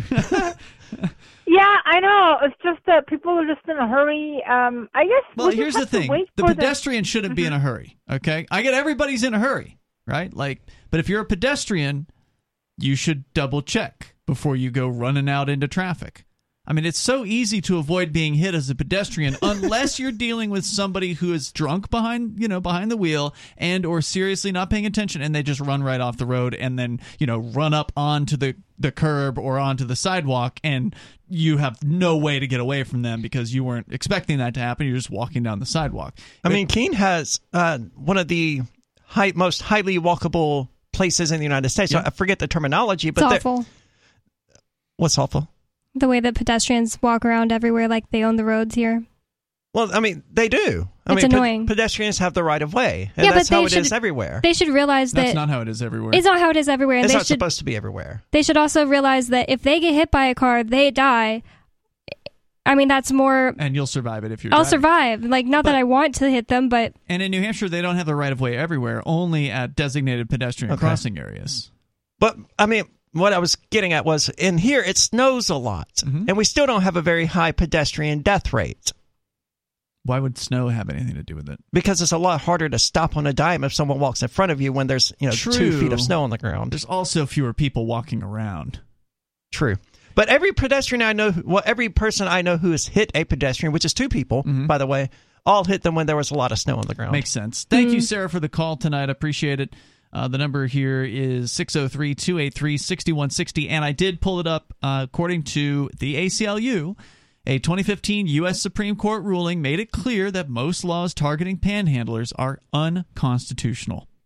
yeah, I know. It's just that people are just in a hurry. Um, I guess. Well, we just here's the have to thing. wait The for pedestrian shouldn't be in a hurry, okay? I get everybody's in a hurry, right? Like, but if you're a pedestrian, you should double check before you go running out into traffic. I mean, it's so easy to avoid being hit as a pedestrian unless you're dealing with somebody who is drunk behind, you know, behind the wheel and or seriously not paying attention, and they just run right off the road and then, you know, run up onto the, the curb or onto the sidewalk, and you have no way to get away from them because you weren't expecting that to happen. You're just walking down the sidewalk. I mean, Keene has uh, one of the high, most highly walkable places in the United States. Yeah. I forget the terminology, but It's they're- awful. What's awful? The way that pedestrians walk around everywhere like they own the roads here. Well, I mean, they do. I It's mean, pe- annoying. pedestrians have the right of way, and Yeah, that's but how they it is should- everywhere. They should realize That's that not how it is everywhere. it's not how it is everywhere. And It's they not should supposed to be everywhere. they should also realize that if they get hit by a car, they die. I mean, that's more. and you'll survive it if you're I'll driving. survive. Like, not But- that I want to hit them, but And in New Hampshire, they don't have the right of way everywhere, only at designated pedestrian Okay. crossing areas. But, I mean, what I was getting at was, in here, it snows a lot, Mhm. and we still don't have a very high pedestrian death rate. Why would snow have anything to do with it? Because it's a lot harder to stop on a dime if someone walks in front of you when there's, you know, two True. feet of snow on the ground. There's also fewer people walking around. True. But every pedestrian I know, well, every person I know who has hit a pedestrian, which is two people, Mhm. by the way, all hit them when there was a lot of snow on the ground. Makes sense. Thank you, Sarah, for the call tonight. I appreciate it. Uh, the number here is six oh three, two eight three, six one six oh, and I did pull it up. Uh, according to the A C L U, a twenty fifteen U S Supreme Court ruling made it clear that most laws targeting panhandlers are unconstitutional.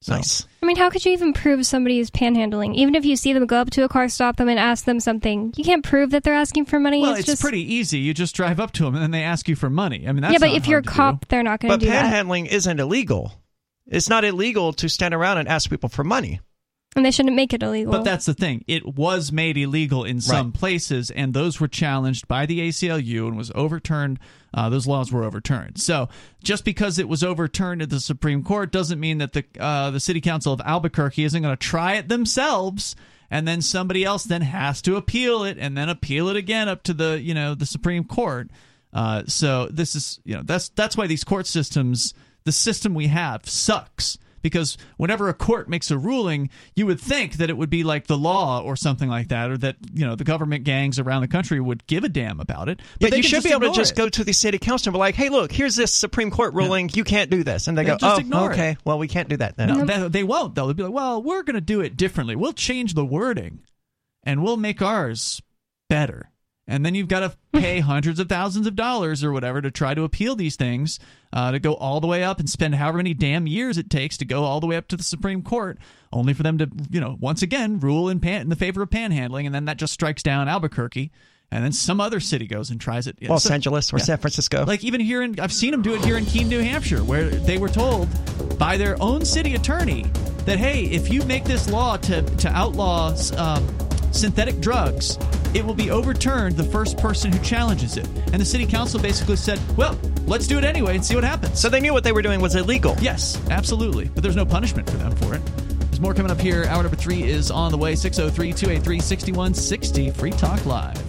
So. Nice. I mean, how could you even prove somebody is panhandling? Even if you see them go up to a car, stop them, and ask them something, you can't prove that they're asking for money. Well, it's, it's just... pretty easy. You just drive up to them, and then they ask you for money. I mean, that's yeah, but not if you're a hard to cop, do. they're not going to But do that. panhandling isn't illegal. It's not illegal to stand around and ask people for money. And they shouldn't make it illegal. But that's the thing. It was made illegal in some Right. places, and those were challenged by the A C L U and was overturned. Uh, those laws were overturned. So just because it was overturned at the Supreme Court doesn't mean that the uh, the City Council of Albuquerque isn't going to try it themselves, and then somebody else then has to appeal it, and then appeal it again up to the you know the Supreme Court. Uh, so this is you know that's that's why these court systems, the system we have, sucks. Because whenever a court makes a ruling, you would think that it would be like the law or something like that, or that you know the government gangs around the country would give a damn about it. But Yeah, they you can should just be able to ignore just it. go to the city council and be like, hey, look, here's this Supreme Court ruling. You can't do this. And they, They go, just oh, ignore it. okay, well, we can't do that then. No, they, they won't. They'll be like, well, we're going to do it differently. We'll change the wording, and we'll make ours better. And then you've got to pay hundreds of thousands of dollars or whatever to try to appeal these things, uh, to go all the way up and spend however many damn years it takes to go all the way up to the Supreme Court, only for them to, you know, once again rule in, pan- in the favor of panhandling, and then that just strikes down Albuquerque, and then some other city goes and tries it. Los So- Angeles or yeah. San Francisco. Like even here in, I've seen them do it here in Keene, New Hampshire, where they were told by their own city attorney that, hey, if you make this law to to outlaw um, synthetic drugs, it will be overturned the first person who challenges it. And the city council basically said, well, let's do it anyway and see what happens. So they knew what they were doing was illegal. Yes, absolutely. But there's no punishment for them for it. There's more coming up here. Hour number three is on the way. six oh three, two eight three, six one six oh. Free Talk Live.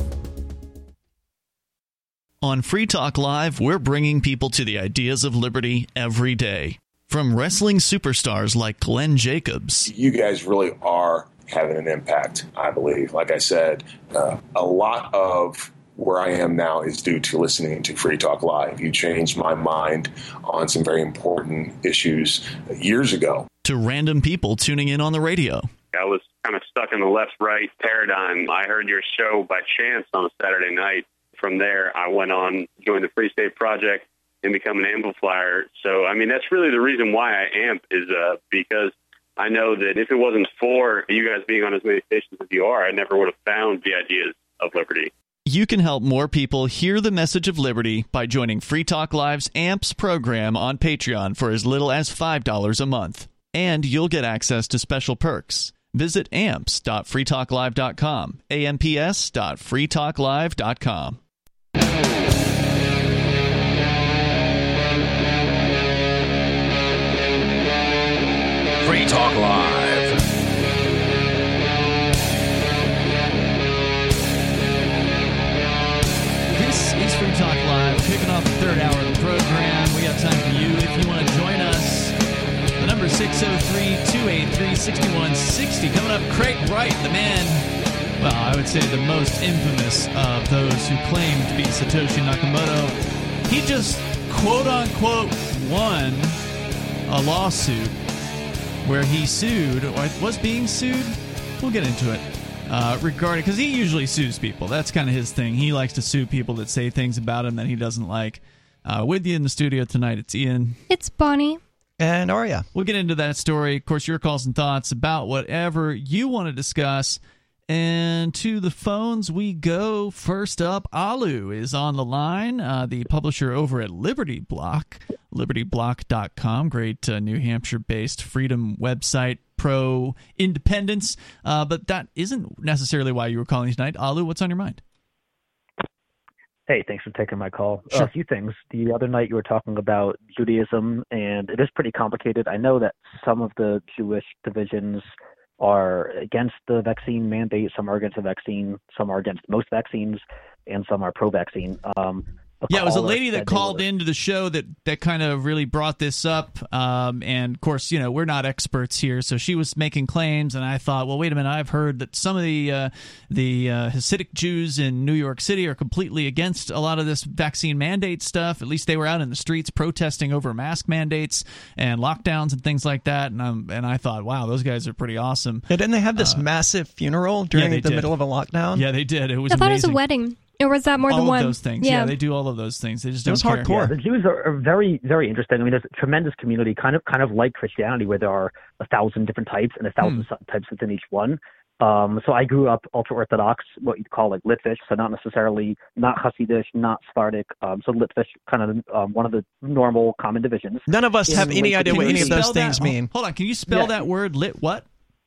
On Free Talk Live, we're bringing people to the ideas of liberty every day. From wrestling superstars like Glenn Jacobs. You guys really are having an impact, I believe. Like I said, uh, a lot of where I am now is due to listening to Free Talk Live. You changed my mind on some very important issues years ago. To random people tuning in on the radio. I was kind of stuck in the left-right paradigm. I heard your show by chance on a Saturday night. From there, I went on, joined the Free State Project, and become an amplifier. So, I mean, that's really the reason why I amp is uh, because I know that if it wasn't for you guys being on as many stations as you are, I never would have found the ideas of liberty. You can help more people hear the message of liberty by joining Free Talk Live's AMPS program on Patreon for as little as five dollars a month. And you'll get access to special perks. Visit amps dot free talk live dot com, A M P S dot free talk live dot com. Free Talk Live. This is Free Talk Live, kicking off the third hour of the program. We got time for you if you want to join us. The number is six oh three, two eight three, six one six oh. Coming up, Craig Wright, the man, well, I would say the most infamous of those who claim to be Satoshi Nakamoto. He just, quote-unquote, won a lawsuit where he sued, or was being sued, we'll get into it, uh, regarding, because he usually sues people. That's kind of his thing. He likes to sue people that say things about him that he doesn't like. Uh, with you in the studio tonight, it's Ian. It's Bonnie. And Aria. We'll get into that story. Of course, your calls and thoughts about whatever you want to discuss. And to the phones we go. First up, Alu is on the line, uh, the publisher over at Liberty Block, liberty block dot com. Great uh, New Hampshire-based freedom website, pro-independence. Uh, but that isn't necessarily why you were calling tonight. Alu, what's on your mind? Hey, thanks for taking my call. Sure. Uh, a few things. The other night you were talking about Judaism, and it is pretty complicated. I know that some of the Jewish divisions are against the vaccine mandate, some are against the vaccine, some are against most vaccines, and some are pro-vaccine. Um, Yeah, it was a lady that called into the show that, that kind of really brought this up. Um, and, of course, you know, we're not experts here, so she was making claims, and I thought, well, wait a minute, I've heard that some of the uh, the uh, Hasidic Jews in New York City are completely against a lot of this vaccine mandate stuff. At least they were out in the streets protesting over mask mandates and lockdowns and things like that. And, um, and I thought, wow, those guys are pretty awesome. Yeah, didn't they have this Uh, massive funeral during yeah, they the did. middle of a lockdown? Yeah, they did. It was I thought amazing. it was a wedding. Or was that more all than of one? those things. Yeah. yeah, they do all of those things. They just don't care. Yeah, the Jews are, are very, very interesting. I mean, there's a tremendous community, kind of, kind of like Christianity, where there are a thousand different types and a thousand hmm. types within each one. Um, so I grew up ultra-Orthodox, what you'd call like Litvish, so not necessarily, not Hasidic, not Sephardic. Um, so Litvish, kind of um, one of the normal common divisions. None of us In have any Lakewood, idea what any of those that? things mean. Hold on, can you spell Yeah. that word, lit what?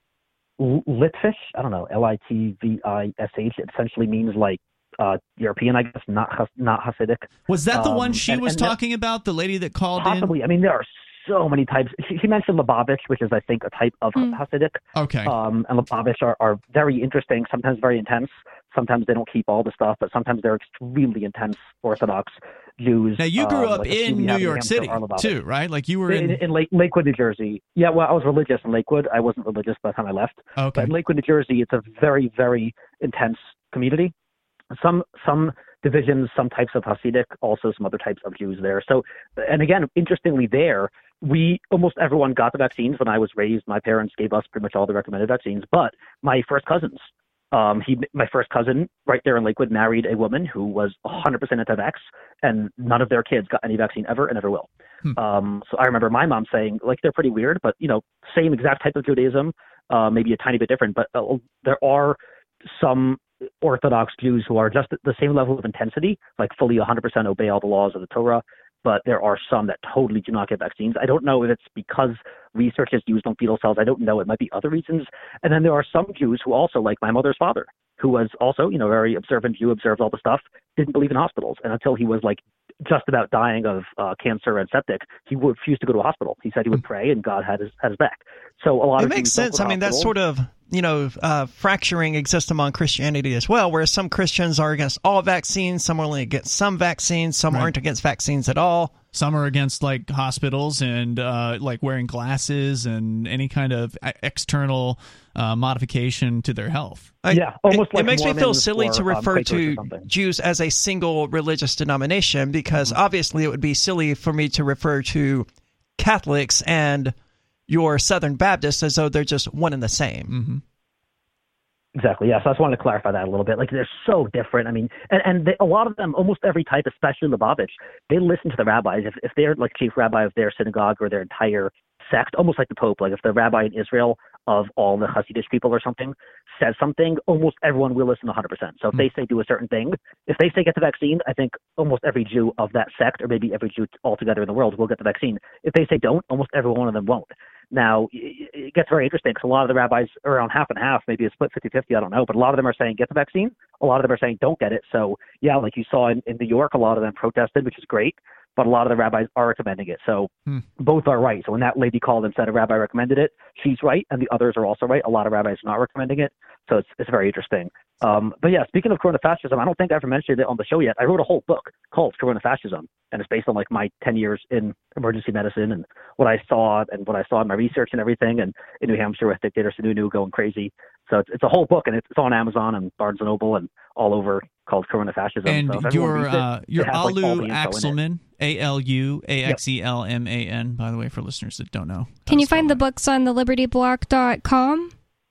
L- Litvish, I don't know, L I T V I S H. It essentially means like uh, European, I guess, not Has- not Hasidic. Was that the um, one she and, was and talking about, the lady that called possibly, in? I mean, there are so many types. She, she mentioned Lubavitch, which is, I think, a type of Mm. Hasidic. Okay. Um, and Lubavitch are, are very interesting, sometimes very intense. Sometimes they don't keep all the stuff, but sometimes they're extremely intense Orthodox Jews. Now, you grew um, up like a few in we New have York Hampshire City, are Lubavitch. too, right? Like you were in, in... in Lake, Lakewood, New Jersey. Yeah, well, I was religious in Lakewood. I wasn't religious by the time I left. Okay. But in Lakewood, New Jersey, it's a very, very intense community. Some some divisions, some types of Hasidic, also some other types of Jews there. So, and again, interestingly, there we almost everyone got the vaccines when I was raised. My parents gave us pretty much all the recommended vaccines, but my first cousins. Um, he, my first cousin, right there in Lakewood, married a woman who was one hundred percent anti-vax, and none of their kids got any vaccine ever and never will. Hmm. Um, so I remember my mom saying, like, they're pretty weird, but, you know, same exact type of Judaism, uh, maybe a tiny bit different, but uh, there are some Orthodox Jews who are just at the same level of intensity, like fully one hundred percent obey all the laws of the Torah, but there are some that totally do not get vaccines. I don't know if it's because research is used on fetal cells. I don't know. It might be other reasons. And then there are some Jews who also, like my mother's father, who was also, you know, very observant Jew, observed all the stuff, didn't believe in hospitals. And until he was like just about dying of uh, cancer and septic, he refused to go to a hospital. He said he would pray and God had his, had his back. So a lot it of makes Jews don't sense. go to I mean, that's hospitals. sort of, you know, uh, fracturing exists among Christianity as well, where some Christians are against all vaccines, some are only against some vaccines, some Right. aren't against vaccines at all. Some are against like hospitals and uh, like wearing glasses and any kind of external uh, modification to their health. I, yeah, almost it, like it makes me feel Mormons silly or, to um, refer Quakers or to something. Jews as a single religious denomination because mm-hmm. obviously it would be silly for me to refer to Catholics and your Southern Baptists as though they're just one and the same. Mm-hmm. Exactly. Yeah. So I just wanted to clarify that a little bit. Like they're so different. I mean, and, and they, a lot of them, almost every type, especially Lubavitch, they listen to the rabbis. If, if they're like chief rabbi of their synagogue or their entire sect, almost like the Pope, like if the rabbi in Israel of all the Hasidic people or something says something, almost everyone will listen one hundred percent. So if mm-hmm. they say do a certain thing, if they say get the vaccine, I think almost every Jew of that sect, or maybe every Jew altogether in the world, will get the vaccine. If they say don't, almost every one of them won't. Now, it gets very interesting because a lot of the rabbis are around half and half, maybe a split fifty-fifty, I don't know, but a lot of them are saying get the vaccine. A lot of them are saying don't get it. So, yeah, like you saw in, in New York, a lot of them protested, which is great, but a lot of the rabbis are recommending it. So hmm. both are right. So when that lady called and said a rabbi recommended it, she's right, and the others are also right. A lot of rabbis are not recommending it. So it's it's very interesting. Um, but yeah, speaking of coronafascism, I don't think I ever mentioned it on the show yet. I wrote a whole book called Coronafascism, and it's based on like my ten years in emergency medicine and what I saw and what I saw in my research and everything, and in New Hampshire with Dictator Sununu going crazy. So it's, it's a whole book, and it's, it's on Amazon and Barnes and Noble and all over, called Coronafascism. And so your it, uh, your Alu like Axelman, A L U A X E L M A N, by the way, for listeners that don't know. Can you find the books on the liberty block dot com?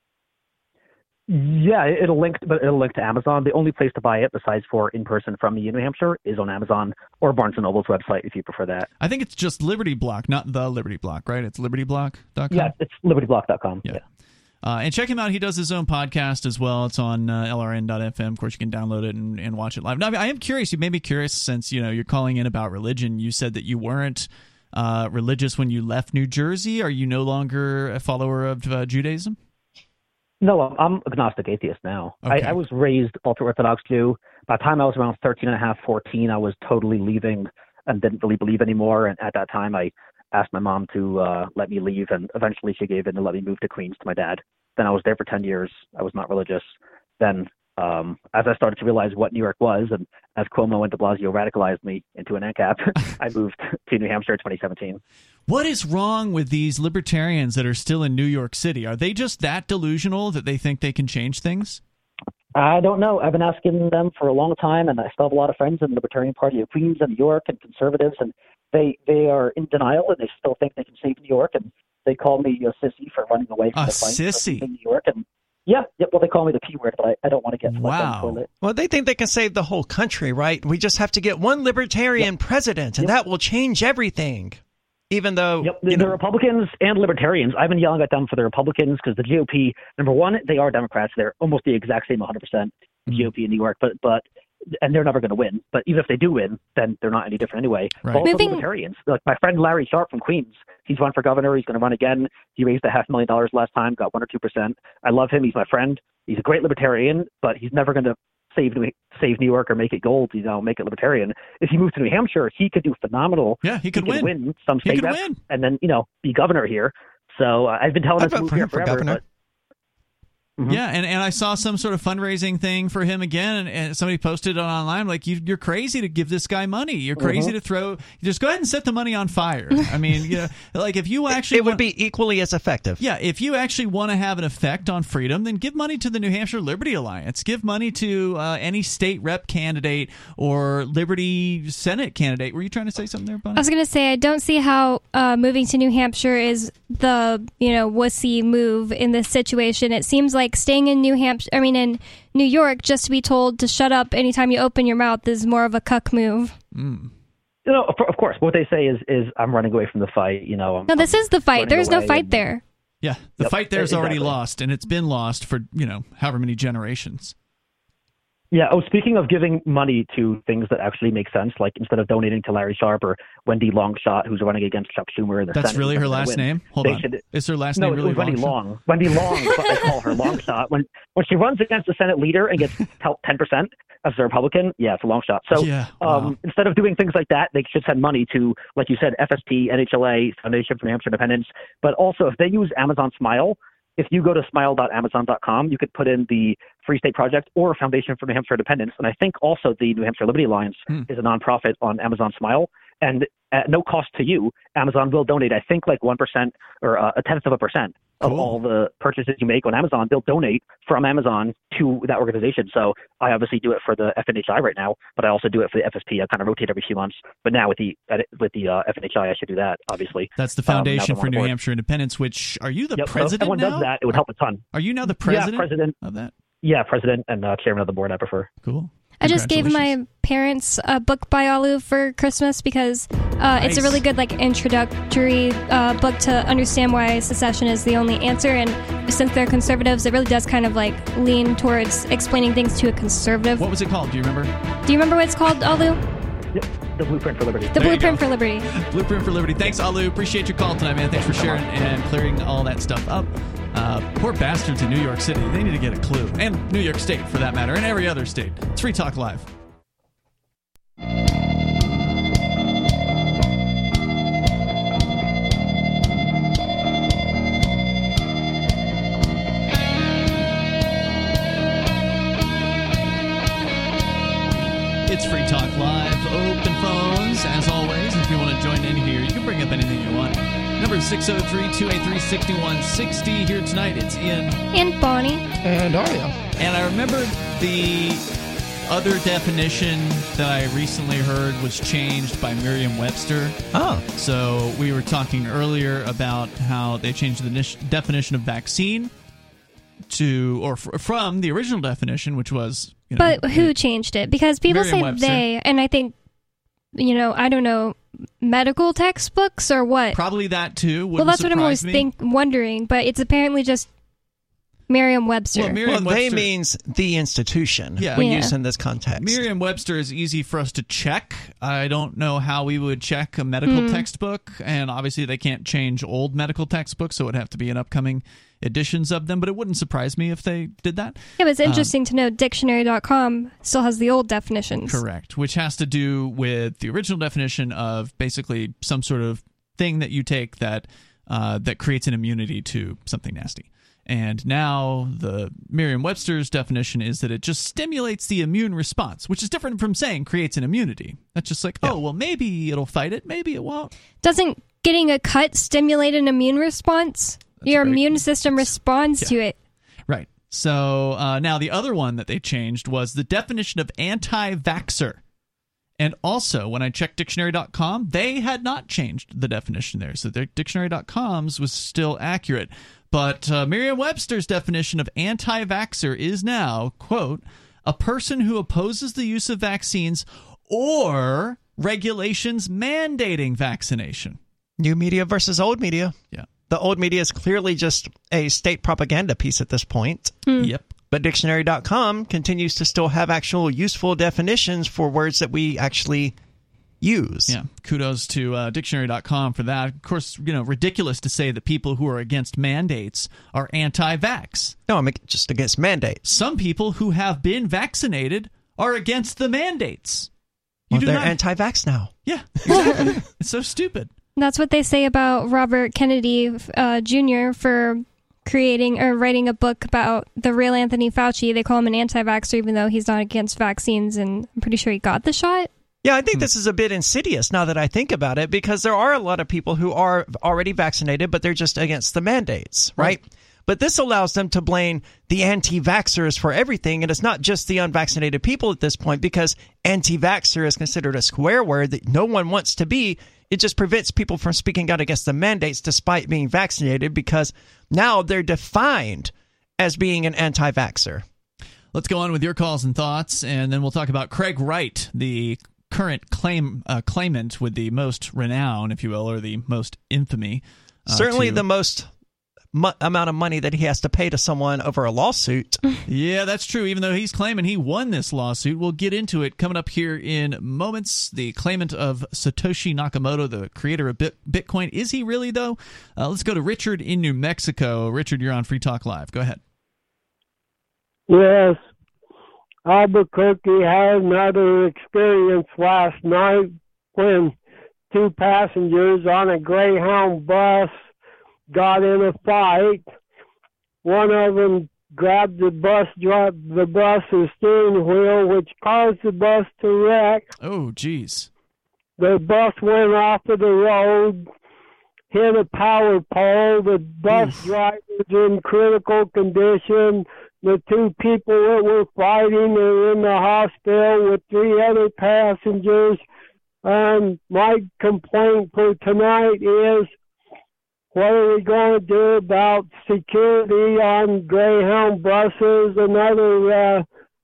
Yeah, it'll link, but it'll link to Amazon. The only place to buy it, besides for in person from me in New Hampshire, is on Amazon or Barnes and Noble's website, if you prefer that. I think it's just Liberty Block, not the Liberty Block, right? It's liberty block dot com. Yeah, it's liberty block dot com. Yeah. yeah. Uh, and check him out. He does his own podcast as well. It's on uh, L R N dot F M. Of course, you can download it and, and watch it live. Now, I am curious. You made me curious since you know you're calling in about religion. You said that you weren't uh, religious when you left New Jersey. Are you no longer a follower of uh, Judaism? No, I'm agnostic atheist now. Okay. I, I was raised ultra-Orthodox Jew. By the time I was around thirteen and a half, fourteen, I was totally leaving and didn't really believe anymore. And at that time, I asked my mom to uh, let me leave, and eventually she gave in and let me move to Queens to my dad. Then I was there for ten years. I was not religious. Then um, as I started to realize what New York was, and as Cuomo and de Blasio radicalized me into an ANCAP, I moved to New Hampshire in twenty seventeen. What is wrong with these libertarians that are still in New York City? Are they just that delusional that they think they can change things? I don't know. I've been asking them for a long time, and I still have a lot of friends in the Libertarian Party of Queens and New York and conservatives, and they they are in denial, and they still think they can save New York, and they call me a sissy for running away from a the fight sissy in New York. And Yeah, yeah. Well, they call me the P word, but I, I don't want to get swept Wow. on the toilet. Well, they think they can save the whole country, right? We just have to get one libertarian Yep. president, and Yep. that will change everything. Even though, Yep, you the, know, the Republicans and Libertarians, I've been yelling at them for the Republicans because the G O P, number one, they are Democrats. They're almost the exact same one hundred percent Mm. G O P in New York, but but and they're never going to win. But even if they do win, then they're not any different anyway. Right. But also Moving- Libertarians. Like my friend Larry Sharp from Queens, he's run for governor. He's going to run again. He raised a half million dollars last time, got one or two percent. I love him. He's my friend. He's a great Libertarian, but he's never going to save New, save New York or make it gold, you know, make it Libertarian. If he moved to New Hampshire, he could do phenomenal. Yeah, he could he could win. win some He state could reps win. and then, you know, be governor here. So uh, I've been telling I'd him to vote move for here him for forever, governor. but Mhm. Yeah, and, and I saw some sort of fundraising thing for him again, and, and somebody posted it online like, you, you're crazy to give this guy money. You're crazy Mhm. to throw. Just go ahead and set the money on fire. I mean, you know, like if you actually it would want- be equally as effective. Yeah, if you actually want to have an effect on freedom, then give money to the New Hampshire Liberty Alliance. Give money to uh, any state rep candidate or Liberty Senate candidate. Were you trying to say something there, Bonnie? I was going to say, I don't see how uh, moving to New Hampshire is the, you know, wussy move in this situation. It seems like staying in New Hampshire, I mean, in New York, just to be told to shut up anytime you open your mouth is more of a cuck move. Mm. you know, of, of course, what they say is, is I'm running away from the fight. You know, I'm, No, this I'm is the fight. running There's no away fight and- there. Yeah, the Yep, fight there's already exactly. lost, and it's been lost for, you know, however many generations. Yeah. Oh, speaking of giving money to things that actually make sense, like instead of donating to Larry Sharp or Wendy Longshot, who's running against Chuck Schumer in the That's Senate, really who's her gonna last win, name? Hold they on. should- Is her last no, name really it was Wendy Longshot? Long. Wendy Long, but they call her Longshot. When when she runs against the Senate leader and gets ten percent as a Republican, yeah, it's a long shot. So Yeah, um, wow. instead of doing things like that, they should send money to, like you said, F S P, N H L A, Foundation for New Hampshire Independence. But also, if they use Amazon Smile, if you go to smile dot amazon dot com, you could put in the Free State Project or Foundation for New Hampshire Independence. And I think also the New Hampshire Liberty Alliance Hmm. is a nonprofit on Amazon Smile. And at no cost to you, Amazon will donate, I think, like one percent or uh, a tenth of a percent of Cool. all the purchases you make on Amazon. They'll donate from Amazon to that organization. So I obviously do it for the F N H I right now, but I also do it for the F S P. I kind of rotate every few months. But now with the with the uh, F N H I, I should do that, obviously. That's the Um, now that Foundation I'm for on New board. Hampshire Independence, which, are you the Yep, so if president everyone now? does that, it would help a ton. Are you now the president, Yeah, president. of that? Yeah, president and uh, chairman of the board, I prefer. Cool. I just gave Congratulations. my parents a book by Alu for Christmas because uh, it's a Nice. really good like introductory uh, book to understand why secession is the only answer. And since they're conservatives, it really does kind of like lean towards explaining things to a conservative. What was it called? Do you remember? Do you remember what it's called, Alu? Yep, the Blueprint for Liberty. The There you Blueprint go. for Liberty. Blueprint for Liberty. Thanks, Alu. Appreciate your call tonight, man. Thanks for sharing and clearing all that stuff up. Uh, poor bastards in New York City. They need to get a clue. And New York State, for that matter, and every other state. It's Free Talk Live. It's Free Talk Live. Open phones, as always. If you want to join in here, you can bring up anything you want. Number is six oh three, two eight three, six one six oh. Here tonight, it's Ian. And Bonnie. And Aria. And I remember the other definition that I recently heard was changed by Merriam-Webster. Oh. So we were talking earlier about how they changed the nish- definition of vaccine to, or f- from the original definition, which was, you know, But who changed it? Because people say Merriam-Webster. they, and I think, you know, I don't know, medical textbooks or what? probably that too. Well, that's what I'm always me. think wondering, but it's apparently just Merriam-Webster. Well, Well, Merriam-Webster, they means the institution Yeah. when Yeah. used in this context. Merriam-Webster is easy for us to check. I don't know how we would check a medical Mm. textbook, and obviously they can't change old medical textbooks, so it would have to be in upcoming editions of them, but it wouldn't surprise me if they did that. Yeah, but it's Um, interesting to know dictionary dot com still has the old definitions. Correct, which has to do with the original definition of basically some sort of thing that you take that uh, that creates an immunity to something nasty. And now the Merriam-Webster's definition is that it just stimulates the immune response, which is different from saying creates an immunity. That's just like, oh, well, maybe it'll fight it, maybe it won't. Doesn't getting a cut stimulate an immune response? That's Your very- immune system responds Yeah. to it. Right. So uh, now the other one that they changed was the definition of anti-vaxxer. And also, when I checked dictionary dot com, they had not changed the definition there. So their dictionary dot com's was still accurate. But uh, Merriam-Webster's definition of anti-vaxxer is now, quote, a person who opposes the use of vaccines or regulations mandating vaccination. New media versus old media. Yeah. The old media is clearly just a state propaganda piece at this point. Hmm. Yep. But dictionary dot com continues to still have actual useful definitions for words that we actually use. Yeah. Kudos to uh, dictionary dot com for that. Of course, you know, ridiculous to say that people who are against mandates are anti-vax. No, I'm just against mandates. Some people who have been vaccinated are against the mandates. You Well, do they're not- anti-vax now. Yeah, exactly. It's so stupid. That's what they say about Robert Kennedy uh, Junior for creating or writing a book about the real Anthony Fauci. They call him an anti-vaxxer even though he's not against vaccines, and I'm pretty sure he got the shot. Yeah, I think this is a bit insidious now that I think about it, because there are a lot of people who are already vaccinated, but they're just against the mandates, right? right. But this allows them to blame the anti-vaxxers for everything, and it's not just the unvaccinated people at this point, because anti-vaxxer is considered a swear word that no one wants to be. It just prevents people from speaking out against the mandates despite being vaccinated, because now they're defined as being an anti-vaxxer. Let's go on with your calls and thoughts, and then we'll talk about Craig Wright, the current claim uh, claimant with the most renown, if you will, or the most infamy. Uh, Certainly to... the most mu- amount of money that he has to pay to someone over a lawsuit. Yeah, that's true, even though he's claiming he won this lawsuit. We'll get into it coming up here in moments. The claimant of Satoshi Nakamoto, the creator of Bit- Bitcoin. Is he really, though? Uh, let's go to Richard in New Mexico. Richard, you're on Free Talk Live. Go ahead. Yes. Albuquerque had another experience last night when two passengers on a Greyhound bus got in a fight. One of them grabbed the bus, dropped the bus's steering wheel, which caused the bus to wreck. Oh, geez. The bus went off of the road, hit a power pole. The bus Oof. driver was in critical condition. The two people that were fighting are in the hospital with three other passengers. Um, my complaint for tonight is, what are we going to do about security on Greyhound buses and other uh,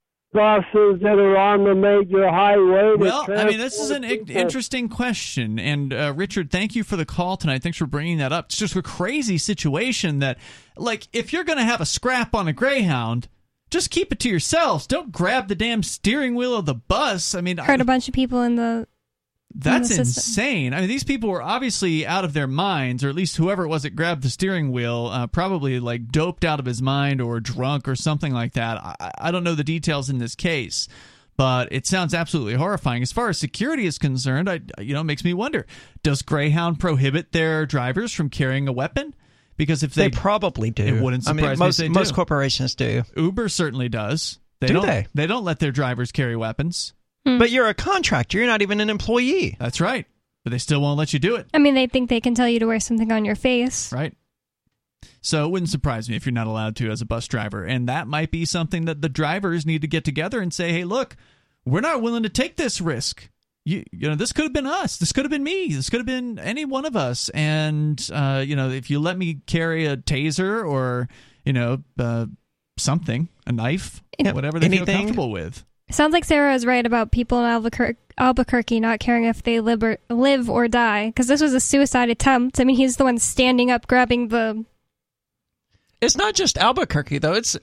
buses that are on the major highway? Well, I mean, this is an I- interesting question. And, uh, Richard, thank you for the call tonight. Thanks for bringing that up. It's just a crazy situation that, like, if you're going to have a scrap on a Greyhound, just keep it to yourselves. Don't grab the damn steering wheel of the bus. I mean, hurt I, a bunch of people in the That's in the insane. I mean, these people were obviously out of their minds, or at least whoever it was that grabbed the steering wheel, uh, probably like doped out of his mind or drunk or something like that. I, I don't know the details in this case, but it sounds absolutely horrifying. As far as security is concerned, I, you know, it makes me wonder, does Greyhound prohibit their drivers from carrying a weapon? Because if they, they probably do. It wouldn't surprise I mean, most, me if they most do. corporations do. Uber certainly does. They do don't, they? They don't let their drivers carry weapons. Hmm. But you're a contractor. You're not even an employee. That's right. But they still won't let you do it. I mean, they think they can tell you to wear something on your face. Right. So it wouldn't surprise me if you're not allowed to as a bus driver. And that might be something that the drivers need to get together and say, hey, look, we're not willing to take this risk. You, you know, this could have been us. This could have been me. This could have been any one of us. And, uh, you know, if you let me carry a taser or, you know, uh, something, a knife, yeah, whatever they anything. feel comfortable with. Sounds like Sarah is right about people in Albuquerque, Albuquerque not caring if they live or, live or die, because this was a suicide attempt. I mean, he's the one standing up, grabbing the... It's not just Albuquerque, though. It's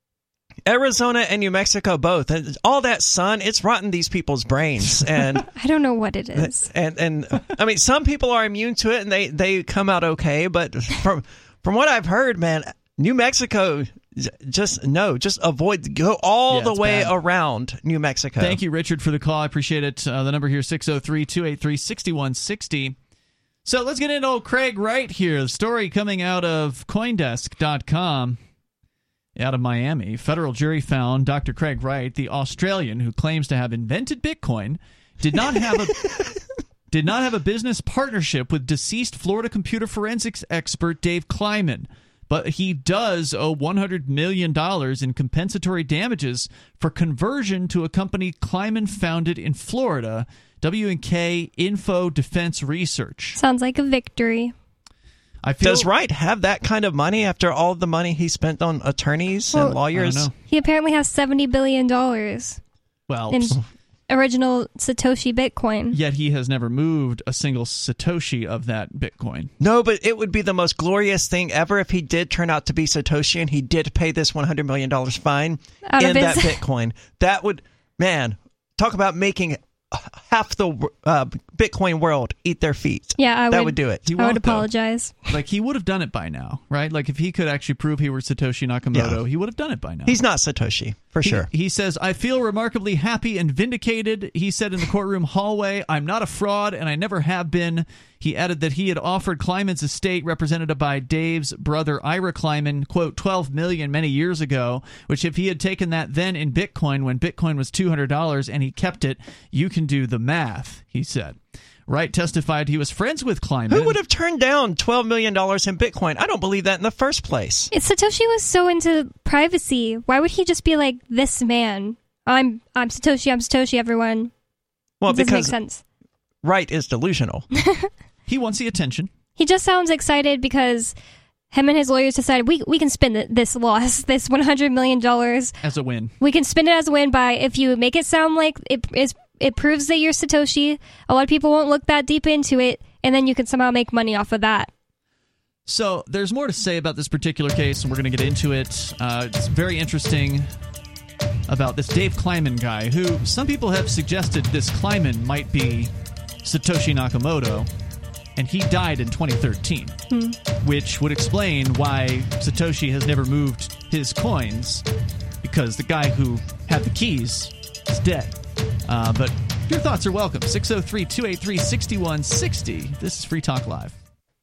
Arizona and New Mexico both. And all that sun, it's rotting these people's brains. And I don't know what it is. And, and I mean, some people are immune to it, and they, they come out okay. But from from what I've heard, man, New Mexico... Just no, just avoid, go all yeah, the way bad. around New Mexico. Thank you, Richard, for the call. I appreciate it. Uh, the number here is six oh three, two eight three, six one six oh. So let's get into old Craig Wright here. The story coming out of Coindesk dot com out of Miami. Federal jury found Doctor Craig Wright, the Australian who claims to have invented Bitcoin, did not have a did not have a business partnership with deceased Florida computer forensics expert Dave Kleiman. But he does owe one hundred million dollars in compensatory damages for conversion to a company Kleiman founded in Florida, W and K Info Defense Research. Sounds like a victory. I feel, Does Wright have that kind of money after all the money he spent on attorneys well, and lawyers? I don't know. He apparently has seventy billion dollars Well, in original Satoshi Bitcoin. Yet he has never moved a single Satoshi of that Bitcoin. No, but it would be the most glorious thing ever if he did turn out to be Satoshi and he did pay this one hundred million dollars fine Out in of that his- Bitcoin. That would, man, talk about making half the uh, Bitcoin world eat their feet. Yeah, I that would, would do it. He I won't, would apologize. Though. Like, he would have done it by now, right? Like, if he could actually prove he were Satoshi Nakamoto, Yeah. he would have done it by now. He's not Satoshi, for He- sure. He says, I feel remarkably happy and vindicated. He said in the courtroom hallway, I'm not a fraud, and I never have been. He added that he had offered Kleiman's estate, represented by Dave's brother Ira Kleiman, quote, twelve million dollars many years ago, which if he had taken that then in Bitcoin when Bitcoin was two hundred dollars and he kept it, you can do the math, he said. Wright testified he was friends with Kleiman. Who would have turned down twelve million dollars in Bitcoin? I don't believe that in the first place. If Satoshi was so into privacy, why would he just be like, this man? I'm I'm Satoshi, I'm Satoshi, everyone. Well, it doesn't because make sense. Wright is delusional. He wants the attention. He just sounds excited because him and his lawyers decided we we can spend th- this loss, this one hundred million dollars. As a win. We can spend it as a win by, if you make it sound like it is, it proves that you're Satoshi, a lot of people won't look that deep into it, and then you can somehow make money off of that. So there's more to say about this particular case, and we're going to get into it. Uh, it's very interesting about this Dave Kleiman guy, who some people have suggested this Kleiman might be Satoshi Nakamoto, and he died in twenty thirteen, Hmm. which would explain why Satoshi has never moved his coins, because the guy who had the keys is dead. Uh, but your thoughts are welcome. six oh three, two eight three, six one six oh. This is Free Talk Live.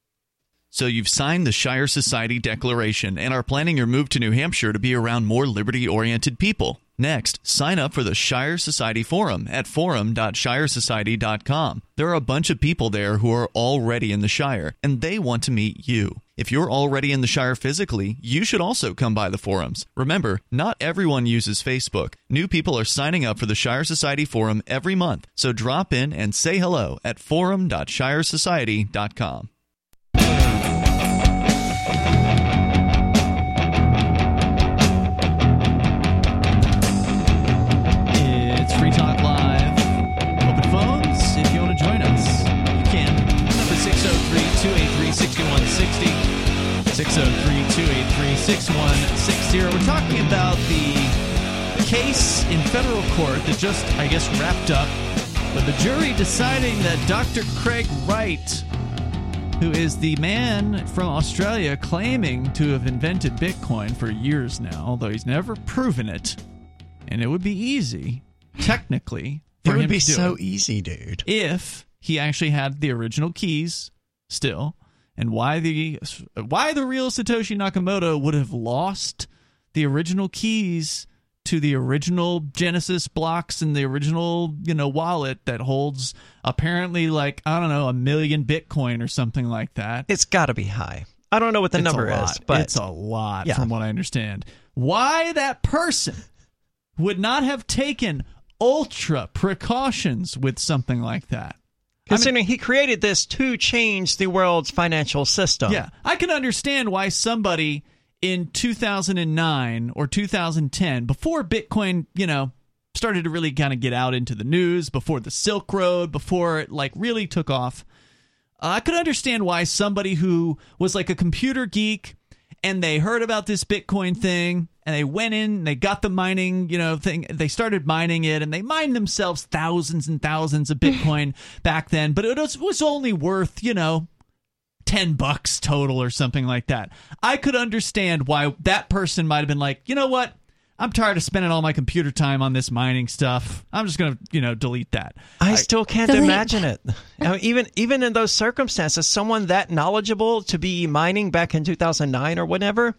So you've signed the Shire Society Declaration and are planning your move to New Hampshire to be around more liberty-oriented people. Next, sign up for the Shire Society Forum at forum dot shire society dot com. There are a bunch of people there who are already in the Shire, and they want to meet you. If you're already in the Shire physically, you should also come by the forums. Remember, not everyone uses Facebook. New people are signing up for the Shire Society Forum every month, so drop in and say hello at forum dot shire society dot com. It's Free Talk Live. Open phones. If you want to join us, you can. Number six oh three, two eight three, six one six oh. six oh three, two eight three, six one six oh. We're talking about the case in federal court that just, I guess, wrapped up with the jury deciding that Doctor Craig Wright, who is the man from Australia claiming to have invented Bitcoin for years now, although he's never proven it, and it would be easy, technically, for It would him be to do so it, easy, dude. if he actually had the original keys still, and why the why the real Satoshi Nakamoto would have lost the original keys to the original Genesis blocks and the original, you know, wallet that holds apparently like, I don't know, a million Bitcoin or something like that. It's got to be high. I don't know what the It's number a lot. is, but it's a lot yeah. from what I understand. Why that person would not have taken ultra precautions with something like that. Considering I mean, he created this to change the world's financial system. Yeah, I can understand why somebody in two thousand nine or two thousand ten, before Bitcoin, you know, started to really kind of get out into the news, before the Silk Road, before it like really took off, uh, I could understand why somebody who was like a computer geek and they heard about this Bitcoin thing and they went in, they got the mining, you know, thing, they started mining it and they mined themselves thousands and thousands of Bitcoin back then, but it was, was only worth, you know, ten bucks total or something like that. I could understand why that person might have been like, you know what? I'm tired of spending all my computer time on this mining stuff. I'm just going to, you know, delete that. I, I still can't delete. imagine it. I mean, even even in those circumstances, someone that knowledgeable to be mining back in two thousand nine or whatever,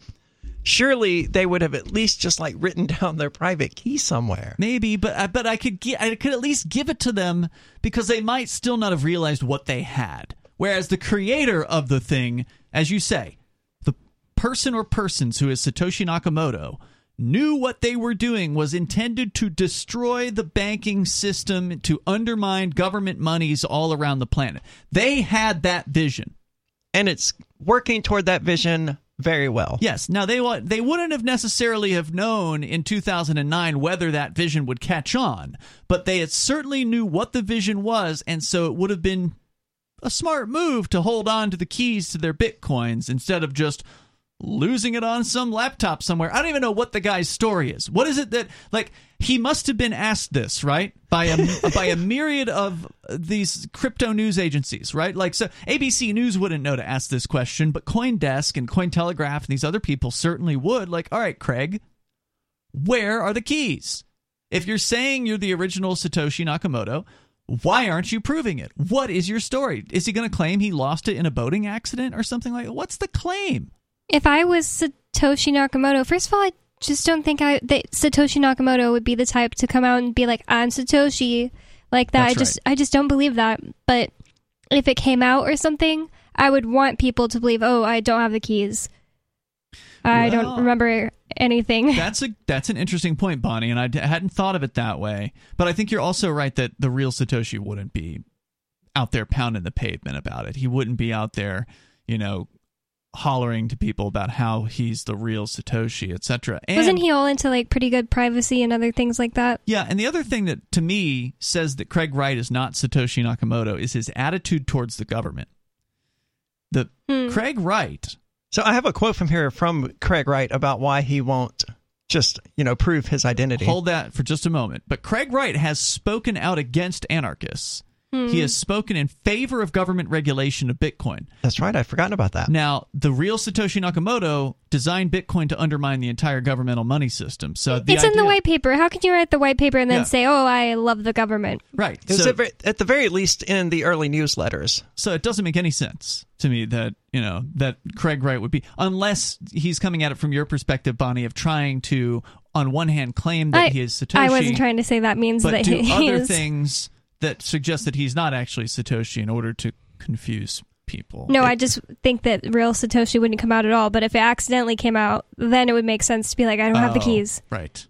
surely they would have at least just like written down their private key somewhere. Maybe, but but I could gi- I could at least give it to them because they might still not have realized what they had. Whereas the creator of the thing, as you say, the person or persons who is Satoshi Nakamoto, knew what they were doing was intended to destroy the banking system, to undermine government monies all around the planet. They had that vision. and it's working toward that vision very well. Yes. Now, they wa- they wouldn't have necessarily have known in two thousand nine whether that vision would catch on, but they had certainly knew what the vision was, and so it would have been a smart move to hold on to the keys to their Bitcoins instead of just losing it on some laptop somewhere. I don't even know what the guy's story is. What is it that, like, he must have been asked this, right? By a by a myriad of these crypto news agencies, right? Like, so A B C News wouldn't know to ask this question, but CoinDesk and Cointelegraph and these other people certainly would. Like, all right, Craig, where are the keys? If you're saying you're the original Satoshi Nakamoto, why aren't you proving it? What is your story? Is he going to claim he lost it in a boating accident or something like that? What's the claim? If I was Satoshi Nakamoto, first of all, I just don't think I that Satoshi Nakamoto would be the type to come out and be like, I'm Satoshi, like that. That's I just right. I just don't believe that. But if it came out or something, I would want people to believe, oh, I don't have the keys. I Well, don't remember anything. That's a that's an interesting point, Bonnie, and I d- hadn't thought of it that way. But I think you're also right that the real Satoshi wouldn't be out there pounding the pavement about it. He wouldn't be out there, you know, hollering to people about how he's the real Satoshi, et cetera. Wasn't he all into like pretty good privacy and other things like that? Yeah, and the other thing that to me says that Craig Wright is not Satoshi Nakamoto is his attitude towards the government. The Hmm. Craig Wright. So I have a quote from here from Craig Wright about why he won't just, you know, prove his identity. Hold that for just a moment. But Craig Wright has spoken out against anarchists. Hmm. He has spoken in favor of government regulation of Bitcoin. That's right. I've forgotten about that. Now, the real Satoshi Nakamoto designed Bitcoin to undermine the entire governmental money system. So the It's in the idea- white paper. How can you write the white paper and then Yeah. say, oh, I love the government? Right. It was So, at, ver- at the very least in the early newsletters. so it doesn't make any sense to me that, you know, that Craig Wright would be, unless he's coming at it from your perspective, Bonnie, of trying to, on one hand, claim that I, he is Satoshi. I wasn't trying to say that means but that do he other is. things that suggest that he's not actually Satoshi in order to confuse people. No, It- I just think that real Satoshi wouldn't come out at all. But if it accidentally came out, then it would make sense to be like, I don't have the Oh, keys. Right.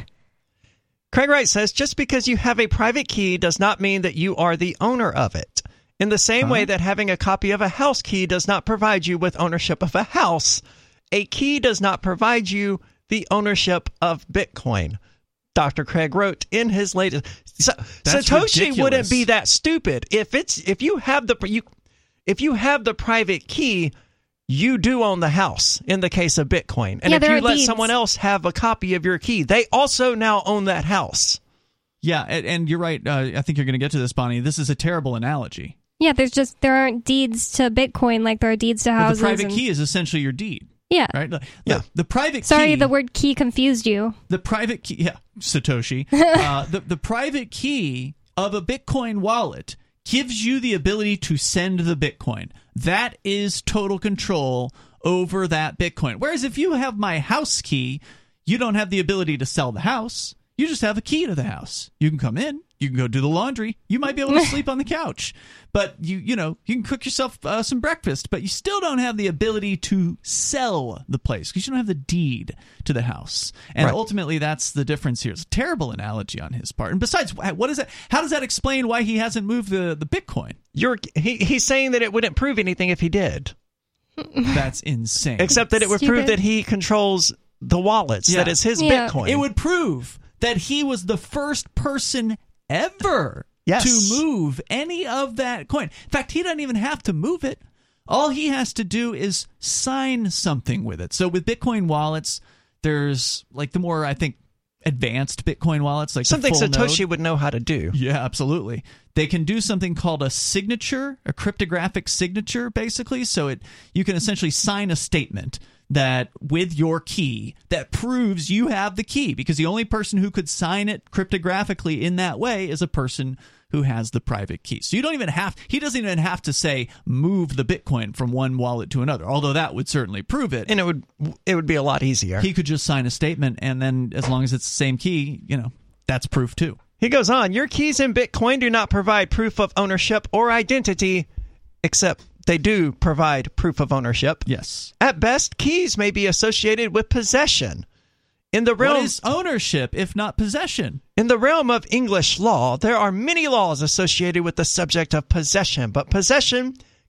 Craig Wright says, just because you have a private key does not mean that you are the owner of it. In the same Huh? way that having a copy of a house key does not provide you with ownership of a house, a key does not provide you the ownership of Bitcoin. Doctor Craig wrote in his latest. So, That's Satoshi ridiculous. wouldn't be that stupid if it's if you have the you if you have the private key, you do own the house in the case of Bitcoin. And Yeah, if there you are let deeds. someone else have a copy of your key, they also now own that house. Yeah, and, and you're right. Uh, I think you're going to get to this, Bonnie. This is a terrible analogy. Yeah, there's just there aren't deeds to Bitcoin like there are deeds to But houses. the private and- key is essentially your deed. Yeah. Right? The, Yeah. the private Sorry, key. the word key confused you. The private key, yeah, Satoshi. uh, the, the private key of a Bitcoin wallet gives you the ability to send the Bitcoin. That is total control over that Bitcoin. Whereas if you have my house key, you don't have the ability to sell the house. You just have a key to the house. You can come in. You can go do the laundry. You might be able to sleep on the couch. But you you know, you can cook yourself uh, some breakfast, but you still don't have the ability to sell the place because you don't have the deed to the house. And Right. ultimately that's the difference here. It's a terrible analogy on his part. And besides, what is that? How does that explain why he hasn't moved the, the Bitcoin? You're he, he's saying that it wouldn't prove anything if he did, That's insane. except that it would prove Stupid. that he controls the wallets. Yeah. That is his Yeah. Bitcoin. It would prove that he was the first person ever Yes. to move any of that coin. In fact, he doesn't even have to move it. All he has to do is sign something with it. So with Bitcoin wallets, there's like the more, I think, advanced Bitcoin wallets, like the something full Satoshi node. would know how to do. Yeah, absolutely. They can do something called a signature, a cryptographic signature, basically. So it you can essentially sign a statement that with your key that proves you have the key, because the only person who could sign it cryptographically in that way is a person who has the private key. So you don't even have he doesn't even have to say move the Bitcoin from one wallet to another, although that would certainly prove it. And it would it would be a lot easier. He could just sign a statement, and then as long as it's the same key, you know, that's proof too. He goes on, your keys in Bitcoin do not provide proof of ownership or identity, except they do provide proof of ownership. Yes. At best, keys may be associated with possession. In the realm What is ownership if not possession? In the realm of English law, there are many laws associated with the subject of possession, but possession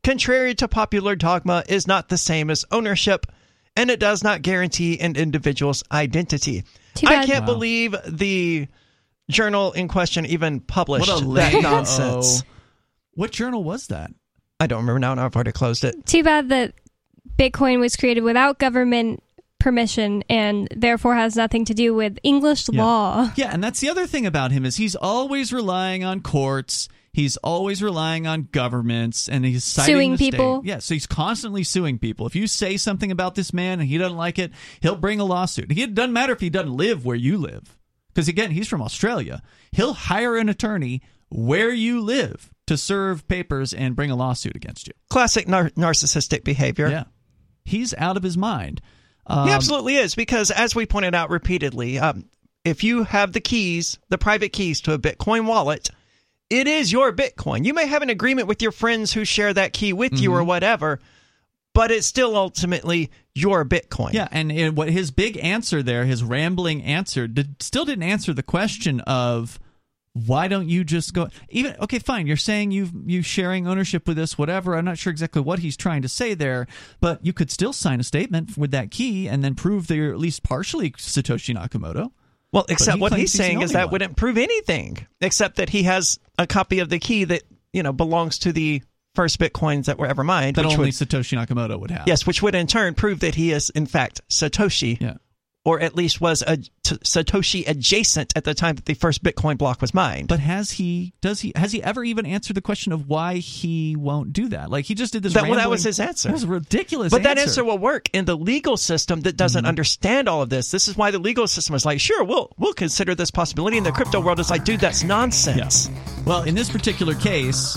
contrary to popular dogma, is not the same as ownership, and it does not guarantee an individual's identity. I can't Wow. believe the journal in question even published What a that lame- nonsense. Uh-oh. What journal was that? I don't remember now, and I've already closed it. Too bad that Bitcoin was created without government permission and therefore has nothing to do with English Yeah. law. Yeah, and that's the other thing about him is he's always relying on courts. He's always relying on governments, and he's citing Suing the state. people. Yeah, so he's constantly suing people. If you say something about this man and he doesn't like it, he'll bring a lawsuit. It doesn't matter if he doesn't live where you live, because again, he's from Australia. He'll hire an attorney where you live to serve papers and bring a lawsuit against you. Classic nar- narcissistic behavior. Yeah, he's out of his mind. Um, He absolutely is, because as we pointed out repeatedly, um, if you have the keys, the private keys to a Bitcoin wallet, it is your Bitcoin. You may have an agreement with your friends who share that key with you or whatever, but it's still ultimately your Bitcoin. Yeah, and it, what his big answer there, his rambling answer, did, still didn't answer the question of why don't you just go even okay fine, you're saying you you sharing ownership with this, whatever. I'm not sure exactly what he's trying to say there, but you could still sign a statement with that key and then prove that you're at least partially Satoshi Nakamoto. Well, But except he what claims he's he's the saying is only that one. wouldn't prove anything, except that he has a copy of the key that, you know, belongs to the first Bitcoins that were ever mined. That which only would, Satoshi Nakamoto would have. yes, which would in turn prove that he is, in fact, Satoshi. Yeah. Or at least was a t- Satoshi adjacent at the time that the first Bitcoin block was mined. But has he? Does he? Has he ever even answered the question of why he won't do that? Like he just did this. That, well, that rambling- was his answer. That was a ridiculous. But that answer. answer will work in the legal system that doesn't Mm-hmm. understand all of this. This is why the legal system is like, sure, we'll we'll consider this possibility. And the crypto world is like, dude, that's nonsense. Yeah. Well, in this particular case,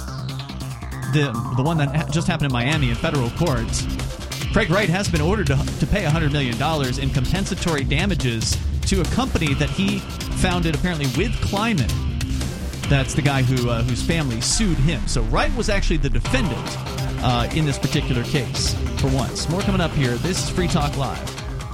the the one that ha- just happened in Miami in federal court, Craig Wright has been ordered to, to pay one hundred million dollars in compensatory damages to a company that he founded apparently with Kleiman. That's the guy who uh, whose family sued him. So Wright was actually the defendant uh, in this particular case for once. More coming up here. This is Free Talk Live.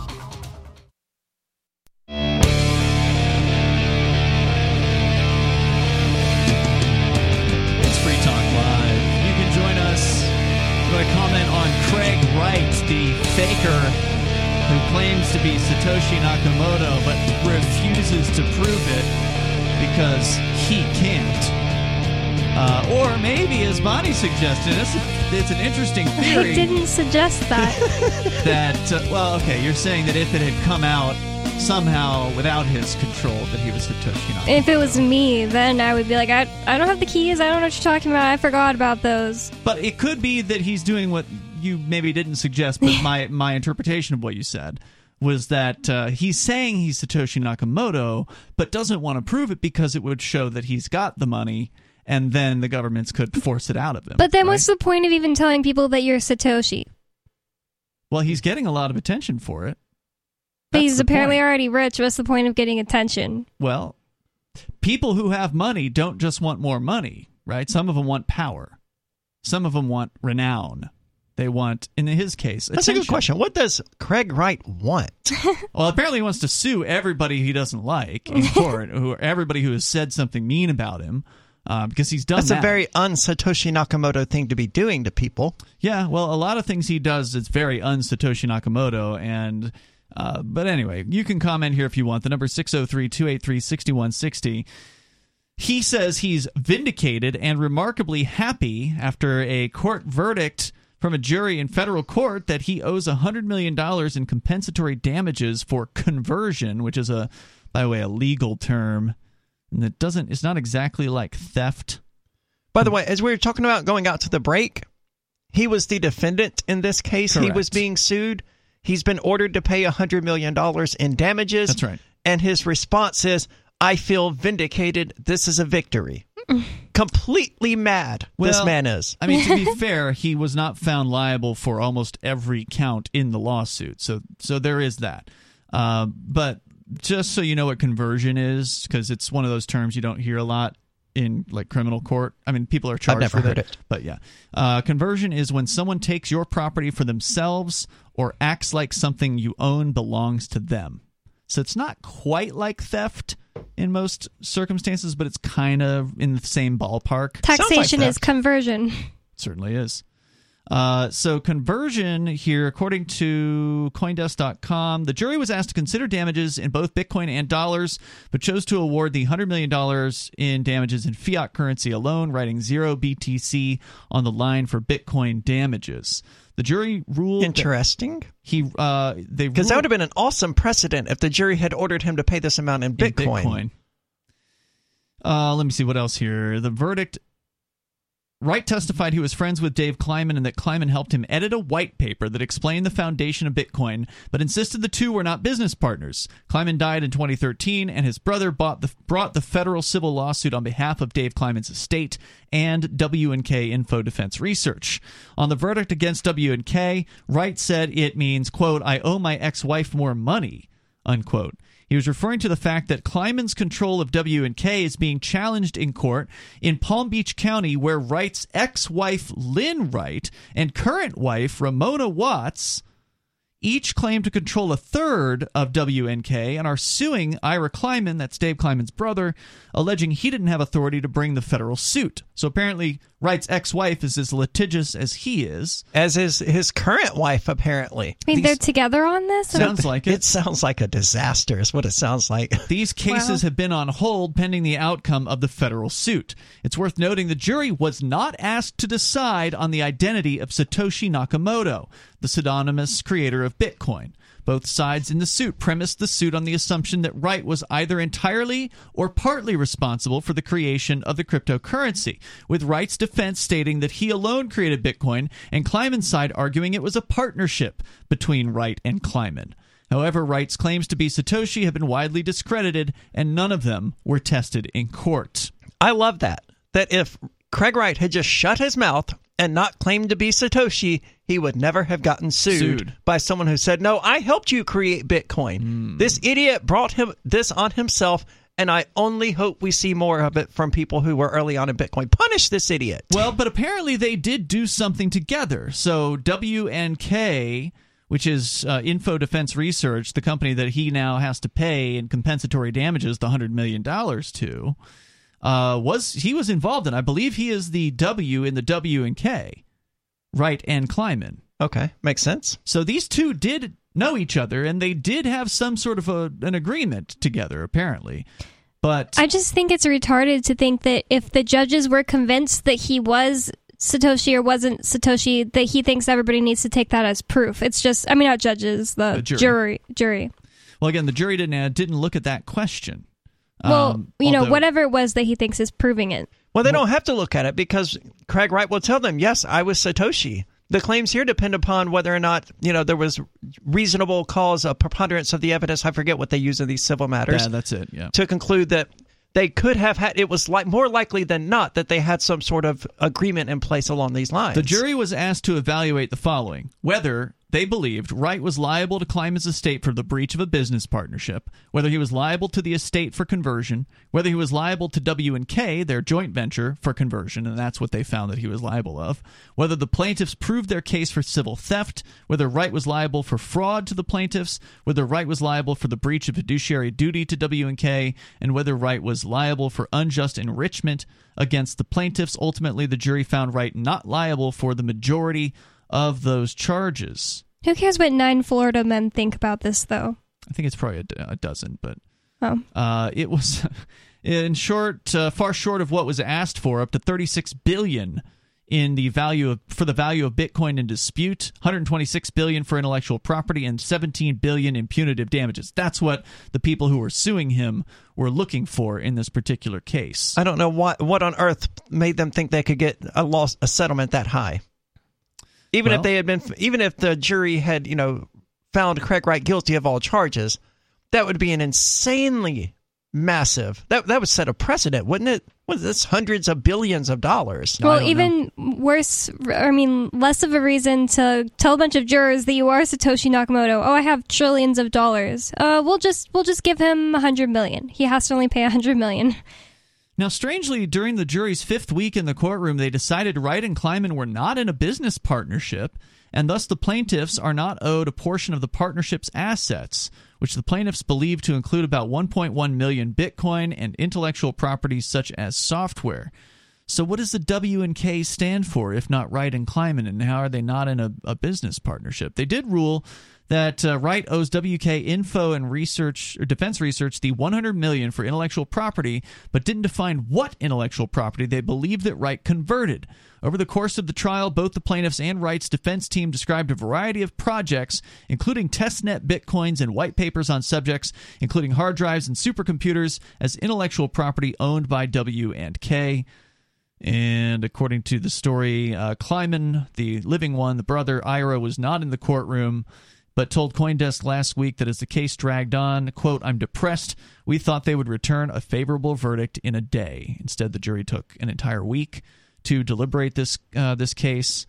It's Free Talk Live. You can join us. I'm going to comment on Craig Wright, the faker who claims to be Satoshi Nakamoto but refuses to prove it because he can't. Uh, or maybe, as Bonnie suggested, it's, it's an interesting theory I didn't suggest that. that, uh, well, okay, you're saying that if it had come out somehow without his control that he was Satoshi Nakamoto. If it was me, then I would be like, I, I don't have the keys. I don't know what you're talking about. I forgot about those. But it could be that he's doing what you maybe didn't suggest, but my, my interpretation of what you said was that uh, he's saying he's Satoshi Nakamoto, but doesn't want to prove it because it would show that he's got the money, and then the governments could force it out of him. But then right? what's the point of even telling people that you're Satoshi? Well, he's getting a lot of attention for it. But That's he's the apparently point. already rich. What's the point of getting attention? Well, people who have money don't just want more money, right? Some of them want power. Some of them want renown. They want, in his case, That's attention. a good question. What does Craig Wright want? Well, apparently he wants to sue everybody he doesn't like in court, who everybody who has said something mean about him, uh, because he's done That's that. a very un-Satoshi Nakamoto thing to be doing to people. Yeah, well, a lot of things he does is very un-Satoshi Nakamoto, and uh, but anyway, you can comment here if you want. The number is six oh three, two eight three, six one six oh. He says he's vindicated and remarkably happy after a court verdict from a jury in federal court that he owes one hundred million dollars in compensatory damages for conversion, which is, a, by the way, a legal term. And it doesn't, it's not exactly like theft. By the way, as we were talking about going out to the break, he was the defendant in this case. He was Correct. being sued. He's been ordered to pay one hundred million dollars in damages. That's right. And his response is, I feel vindicated. This is a victory. Completely mad, this Well, man is. I mean, to be fair, he was not found liable for almost every count in the lawsuit. So so there is that. Uh, but just so you know what conversion is, because it's one of those terms you don't hear a lot in like criminal court. I mean, people are charged never for heard that. it. But yeah. Uh, conversion is when someone takes your property for themselves or acts like something you own belongs to them. So it's not quite like theft in most circumstances, but it's kind of in the same ballpark. Taxation is conversion. Certainly is. Uh, so conversion here, according to Coindesk dot com, the jury was asked to consider damages in both Bitcoin and dollars, but chose to award the one hundred million dollars in damages in fiat currency alone, writing zero B T C on the line for Bitcoin damages. The jury ruled interesting. He uh, they because that would have been an awesome precedent if the jury had ordered him to pay this amount in Bitcoin. In Bitcoin. Uh, let me see what else here. The verdict. Wright testified he was friends with Dave Kleiman and that Kleiman helped him edit a white paper that explained the foundation of Bitcoin, but insisted the two were not business partners. Kleiman died in twenty thirteen, and his brother bought the, brought the federal civil lawsuit on behalf of Dave Kleiman's estate and W and K Info Defense Research. On the verdict against W and K, Wright said it means, quote, "I owe my ex-wife more money," unquote. He was referring to the fact that Kleiman's control of W and K is being challenged in court in Palm Beach County, where Wright's ex-wife Lynn Wright and current wife Ramona Watts each claim to control a third of W and K and are suing Ira Kleiman, that's Dave Kleiman's brother, alleging he didn't have authority to bring the federal suit. So apparently Wright's ex-wife is as litigious as he is. As is his current wife, apparently. I mean, These, they're together on this? Sounds like it. It sounds like a disaster is what it sounds like. These cases Wow. have been on hold pending the outcome of the federal suit. It's worth noting the jury was not asked to decide on the identity of Satoshi Nakamoto, the pseudonymous creator of Bitcoin. Both sides in the suit premised the suit on the assumption that Wright was either entirely or partly responsible for the creation of the cryptocurrency, with Wright's defense stating that he alone created Bitcoin and Kleiman's side arguing it was a partnership between Wright and Kleiman. However, Wright's claims to be Satoshi have been widely discredited, and none of them were tested in court. I love that. That if Craig Wright had just shut his mouth and not claimed to be Satoshi, he would never have gotten sued, Sued. by someone who said, "No, I helped you create Bitcoin. Mm. This idiot brought him this on himself, and I only hope we see more of it from people who were early on in Bitcoin. Punish this idiot." Well, but apparently they did do something together. So W and K, which is uh, Info Defense Research, the company that he now has to pay in compensatory damages the one hundred million dollars to, uh, was he was involved in. I believe he is the W in the W and K, Wright and Kleiman. Okay, makes sense. So these two did know each other, and they did have some sort of a, an agreement together, apparently. But I just think it's retarded to think that if the judges were convinced that he was Satoshi or wasn't Satoshi, that he thinks everybody needs to take that as proof. It's just, I mean, not judges, the, The jury. jury. jury. well, again, the jury didn't uh, didn't look at that question. Well, Um, you know, although- whatever it was that he thinks is proving it. Well, they don't have to look at it because Craig Wright will tell them, yes, I was Satoshi. The claims here depend upon whether or not, you know, there was reasonable cause, a preponderance of the evidence. I forget what they use in these civil matters. Yeah, that's it. Yeah. To conclude that they could have had, it was like more likely than not that they had some sort of agreement in place along these lines. The jury was asked to evaluate the following: whether they believed Wright was liable to Kleiman's estate for the breach of a business partnership, whether he was liable to the estate for conversion, whether he was liable to W and K, their joint venture, for conversion, and that's what they found that he was liable of, whether the plaintiffs proved their case for civil theft, whether Wright was liable for fraud to the plaintiffs, whether Wright was liable for the breach of fiduciary duty to W and K, and whether Wright was liable for unjust enrichment against the plaintiffs. Ultimately, the jury found Wright not liable for the majority of those charges. Who cares what nine Florida men think about this, though? I think it's probably a, a dozen, but Oh. uh, it was, in short, uh, far short of what was asked for, up to thirty-six billion dollars in the value of for the value of Bitcoin in dispute, one hundred twenty-six billion dollars for intellectual property, and seventeen billion dollars in punitive damages. That's what the people who were suing him were looking for in this particular case. I don't know what what on earth made them think they could get a loss, a settlement that high. Even Well- if they had been, even if the jury had, you know, found Craig Wright guilty of all charges, that would be an insanely massive. That that would set a precedent, wouldn't it? Well, that's hundreds of billions of dollars. Well, even worse, I mean, less of a reason to tell a bunch of jurors that you are Satoshi Nakamoto. Oh, I have trillions of dollars. Uh, we'll just we'll just give him a hundred million. He has to only pay a hundred million. Now, strangely, during the jury's fifth week in the courtroom, they decided Wright and Kleiman were not in a business partnership, and thus the plaintiffs are not owed a portion of the partnership's assets, which the plaintiffs believe to include about one point one million Bitcoin and intellectual property such as software. So what does the W and K stand for, if not Wright and Kleiman, and how are they not in a, a business partnership? They did rule that uh, Wright owes W K Info and Research or Defense Research the one hundred million dollars for intellectual property, but didn't define what intellectual property they believe that Wright converted. Over the course of the trial, both the plaintiffs and Wright's defense team described a variety of projects, including testnet bitcoins and white papers on subjects, including hard drives and supercomputers, as intellectual property owned by W and K. And according to the story, uh, Kleiman, the living one, the brother, Ira, was not in the courtroom, but told CoinDesk last week that as the case dragged on, quote, "I'm depressed. We thought they would return a favorable verdict in a day." Instead, the jury took an entire week to deliberate this uh, this case.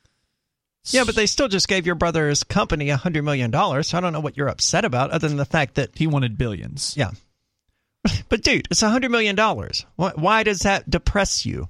Yeah, but they still just gave your brother's company one hundred million dollars, so I don't know what you're upset about, other than the fact that... He wanted billions. Yeah. But, dude, it's one hundred million dollars. Why, why does that depress you?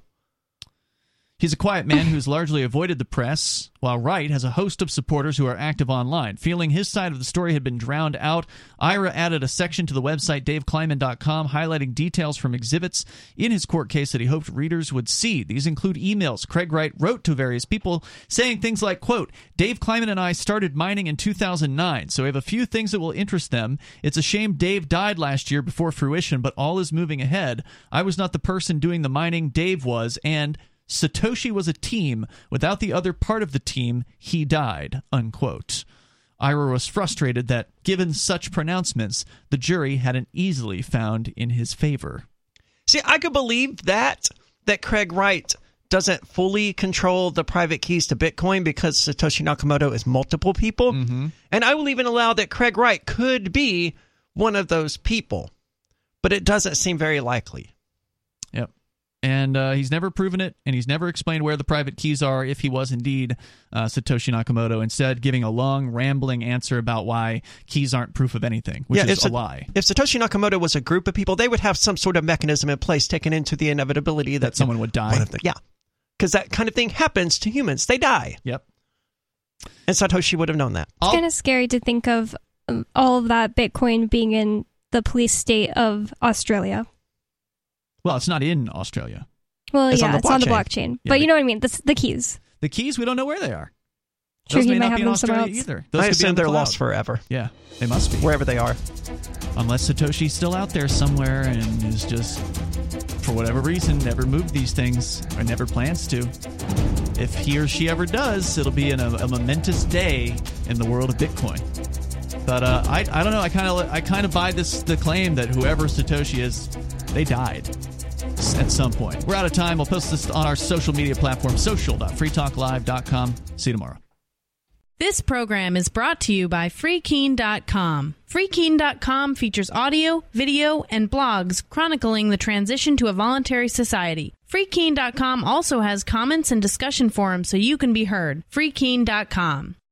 He's a quiet man who's largely avoided the press, while Wright has a host of supporters who are active online. Feeling his side of the story had been drowned out, Ira added a section to the website dave kleiman dot com highlighting details from exhibits in his court case that he hoped readers would see. These include emails Craig Wright wrote to various people saying things like, quote, "Dave Kleiman and I started mining in two thousand nine, so we have a few things that will interest them. It's a shame Dave died last year before fruition, but all is moving ahead. I was not the person doing the mining, Dave was, and Satoshi was a team. Without the other part of the team, he died," unquote. Ira was frustrated that, given such pronouncements, the jury hadn't easily found in his favor. See, I could believe that, that Craig Wright doesn't fully control the private keys to Bitcoin because Satoshi Nakamoto is multiple people. Mm-hmm. And I will even allow that Craig Wright could be one of those people. But it doesn't seem very likely. Yep. And uh, he's never proven it, and he's never explained where the private keys are if he was indeed uh, Satoshi Nakamoto, instead giving a long, rambling answer about why keys aren't proof of anything, which yeah, is a if, lie. If Satoshi Nakamoto was a group of people, they would have some sort of mechanism in place taken into the inevitability that, that someone would die. The, yeah, because that kind of thing happens to humans. They die. Yep. And Satoshi would have known that. It's kind of scary to think of um, all of that Bitcoin being in the police state of Australia. Well, it's not in Australia. Well, it's yeah, on the it's on the blockchain. Yeah, but the, you know what I mean? The, the keys. The keys, we don't know where they are. Sure, Those he may might not have be in them somewhere Australia else. either. Those I could be assume on the they're cloud. lost forever. Yeah, they must be. Wherever they are. Unless Satoshi's still out there somewhere and is just, for whatever reason, never moved these things or never plans to. If he or she ever does, it'll be in a, a momentous day in the world of Bitcoin. But uh, I, I don't know. I kind of I kind of buy this the claim that whoever Satoshi is, they died at some point. We're out of time. We'll post this on our social media platform, social dot free talk live dot com. See you tomorrow. This program is brought to you by free keen dot com. free keen dot com features audio, video, and blogs chronicling the transition to a voluntary society. free keen dot com also has comments and discussion forums so you can be heard. free keen dot com.